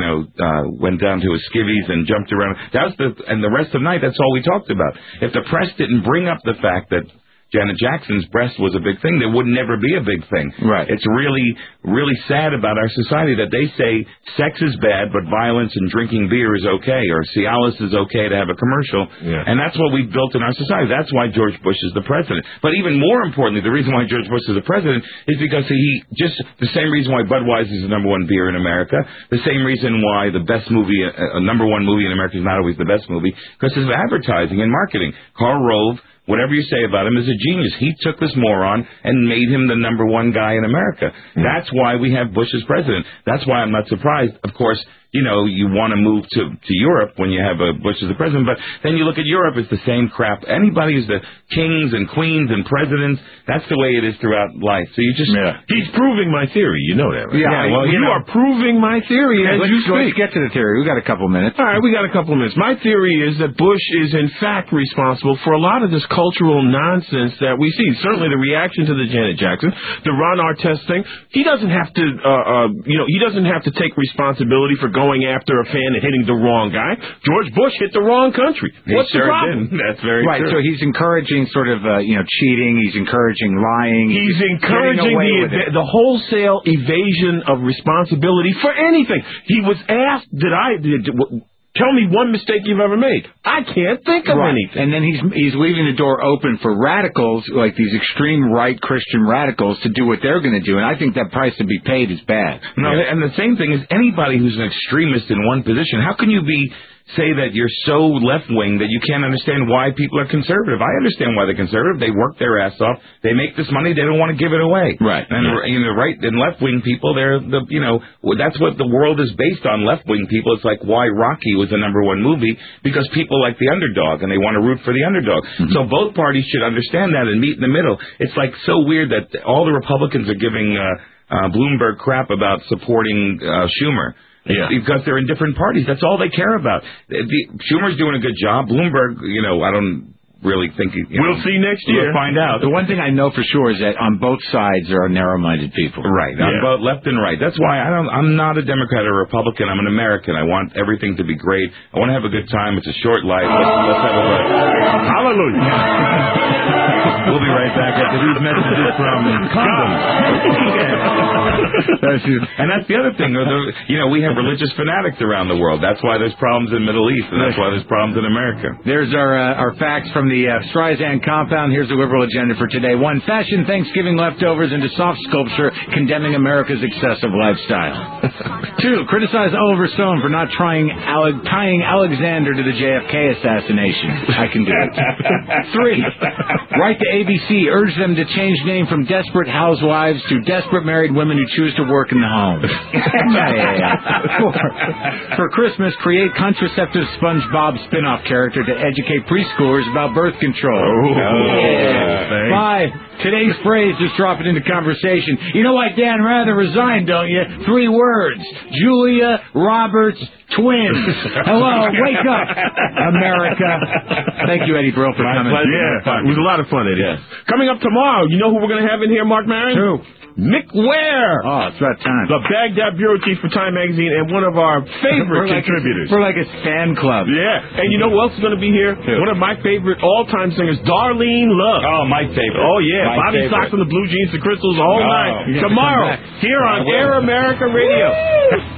went down to his skivvies and jumped around. And the rest of the night, that's all we talked about. If the press didn't bring up the fact that Janet Jackson's breast was a big thing, there would never be a big thing. Right. It's really, really sad about our society that they say sex is bad, but violence and drinking beer is okay, or Cialis is okay to have a commercial. Yeah. And that's what we've built in our society. That's why George Bush is the president. But even more importantly, the reason why George Bush is the president is because the same reason why Budweiser is the number one beer in America, the same reason why the best movie, number one movie in America is not always the best movie, because of advertising and marketing. Karl Rove, whatever you say about him, is a genius. He took this moron and made him the number one guy in America. That's why we have Bush as president. That's why I'm not surprised. Of course, you want to move to Europe when you have a Bush as the president, but then you look at Europe, it's the same crap. Anybody who's the kings and queens and presidents, that's the way it is throughout life. So you just... He's proving my theory. You know that, right? Yeah, well, you are proving my theory as you speak. Let's get to the theory. We got a couple minutes. All right, we got a couple of minutes. My theory is that Bush is in fact responsible for a lot of this cultural nonsense that we see. Certainly the reaction to the Janet Jackson, the Ron Artest thing. He doesn't have to, he doesn't have to take responsibility for going after a fan and hitting the wrong guy. George Bush hit the wrong country. What's the problem? That's very right. true. So he's encouraging sort of, cheating. He's encouraging lying. He's encouraging the wholesale evasion of responsibility for anything. He was asked, tell me one mistake you've ever made. I can't think of anything. And then he's leaving the door open for radicals, like these extreme right Christian radicals, to do what they're going to do. And I think that price to be paid is bad. No, and the same thing is anybody who's an extremist in one position, how can you say that you're so left-wing that you can't understand why people are conservative? I understand why they're conservative. They work their ass off. They make this money. They don't want to give it away. Right. And right and left-wing people, they're that's what the world is based on. Left-wing people. It's like why Rocky was the number one movie, because people like the underdog and they want to root for the underdog. Mm-hmm. So both parties should understand that and meet in the middle. It's like so weird that all the Republicans are giving Bloomberg crap about supporting Schumer. Yeah. Because they're in different parties. That's all they care about. Schumer's doing a good job. Bloomberg, really thinking. We'll see next year. We'll find out. The one thing I know for sure is that on both sides there are narrow-minded people. Right, on both left and right. That's why I'm not a Democrat or Republican. I'm an American. I want everything to be great. I want to have a good time. It's a short life. Let's have a break. Hallelujah. We'll be right back after these messages from condoms. And that's the other thing. We have religious fanatics around the world. That's why there's problems in the Middle East, and that's why there's problems in America. There's our facts from the Streisand compound. Here's the liberal agenda for today. 1, fashion Thanksgiving leftovers into soft sculpture condemning America's excessive lifestyle. 2, criticize Oliver Stone for not tying Alexander to the JFK assassination. I can do it. 3, write to ABC, urge them to change name from Desperate Housewives to Desperate Married Women Who Choose to Work in the Home. 4, for Christmas, create contraceptive SpongeBob spin-off character to educate preschoolers about birth control. 5, today's phrase, just drop it into conversation. You know why Dan Rather resigned, don't you? 3 words. Julia Roberts twins. Hello, wake up, America. Thank you, Eddie Brill, for coming. Yeah, it was a lot of fun, Eddie. Yes. Coming up tomorrow, you know who we're going to have in here, Mark Maron? Who? Mick Ware. Oh, it's about time. The Baghdad bureau chief for Time Magazine and one of our favorite contributors. We're like a fan club. Yeah. And you know who else is going to be here? Who? One of my favorite all-time singers, Darlene Love. Oh, my favorite. Oh, yeah. My Bobby favorite. Sox and the Blue Jeans, the Crystals, all night. Tomorrow, here on Air America Radio.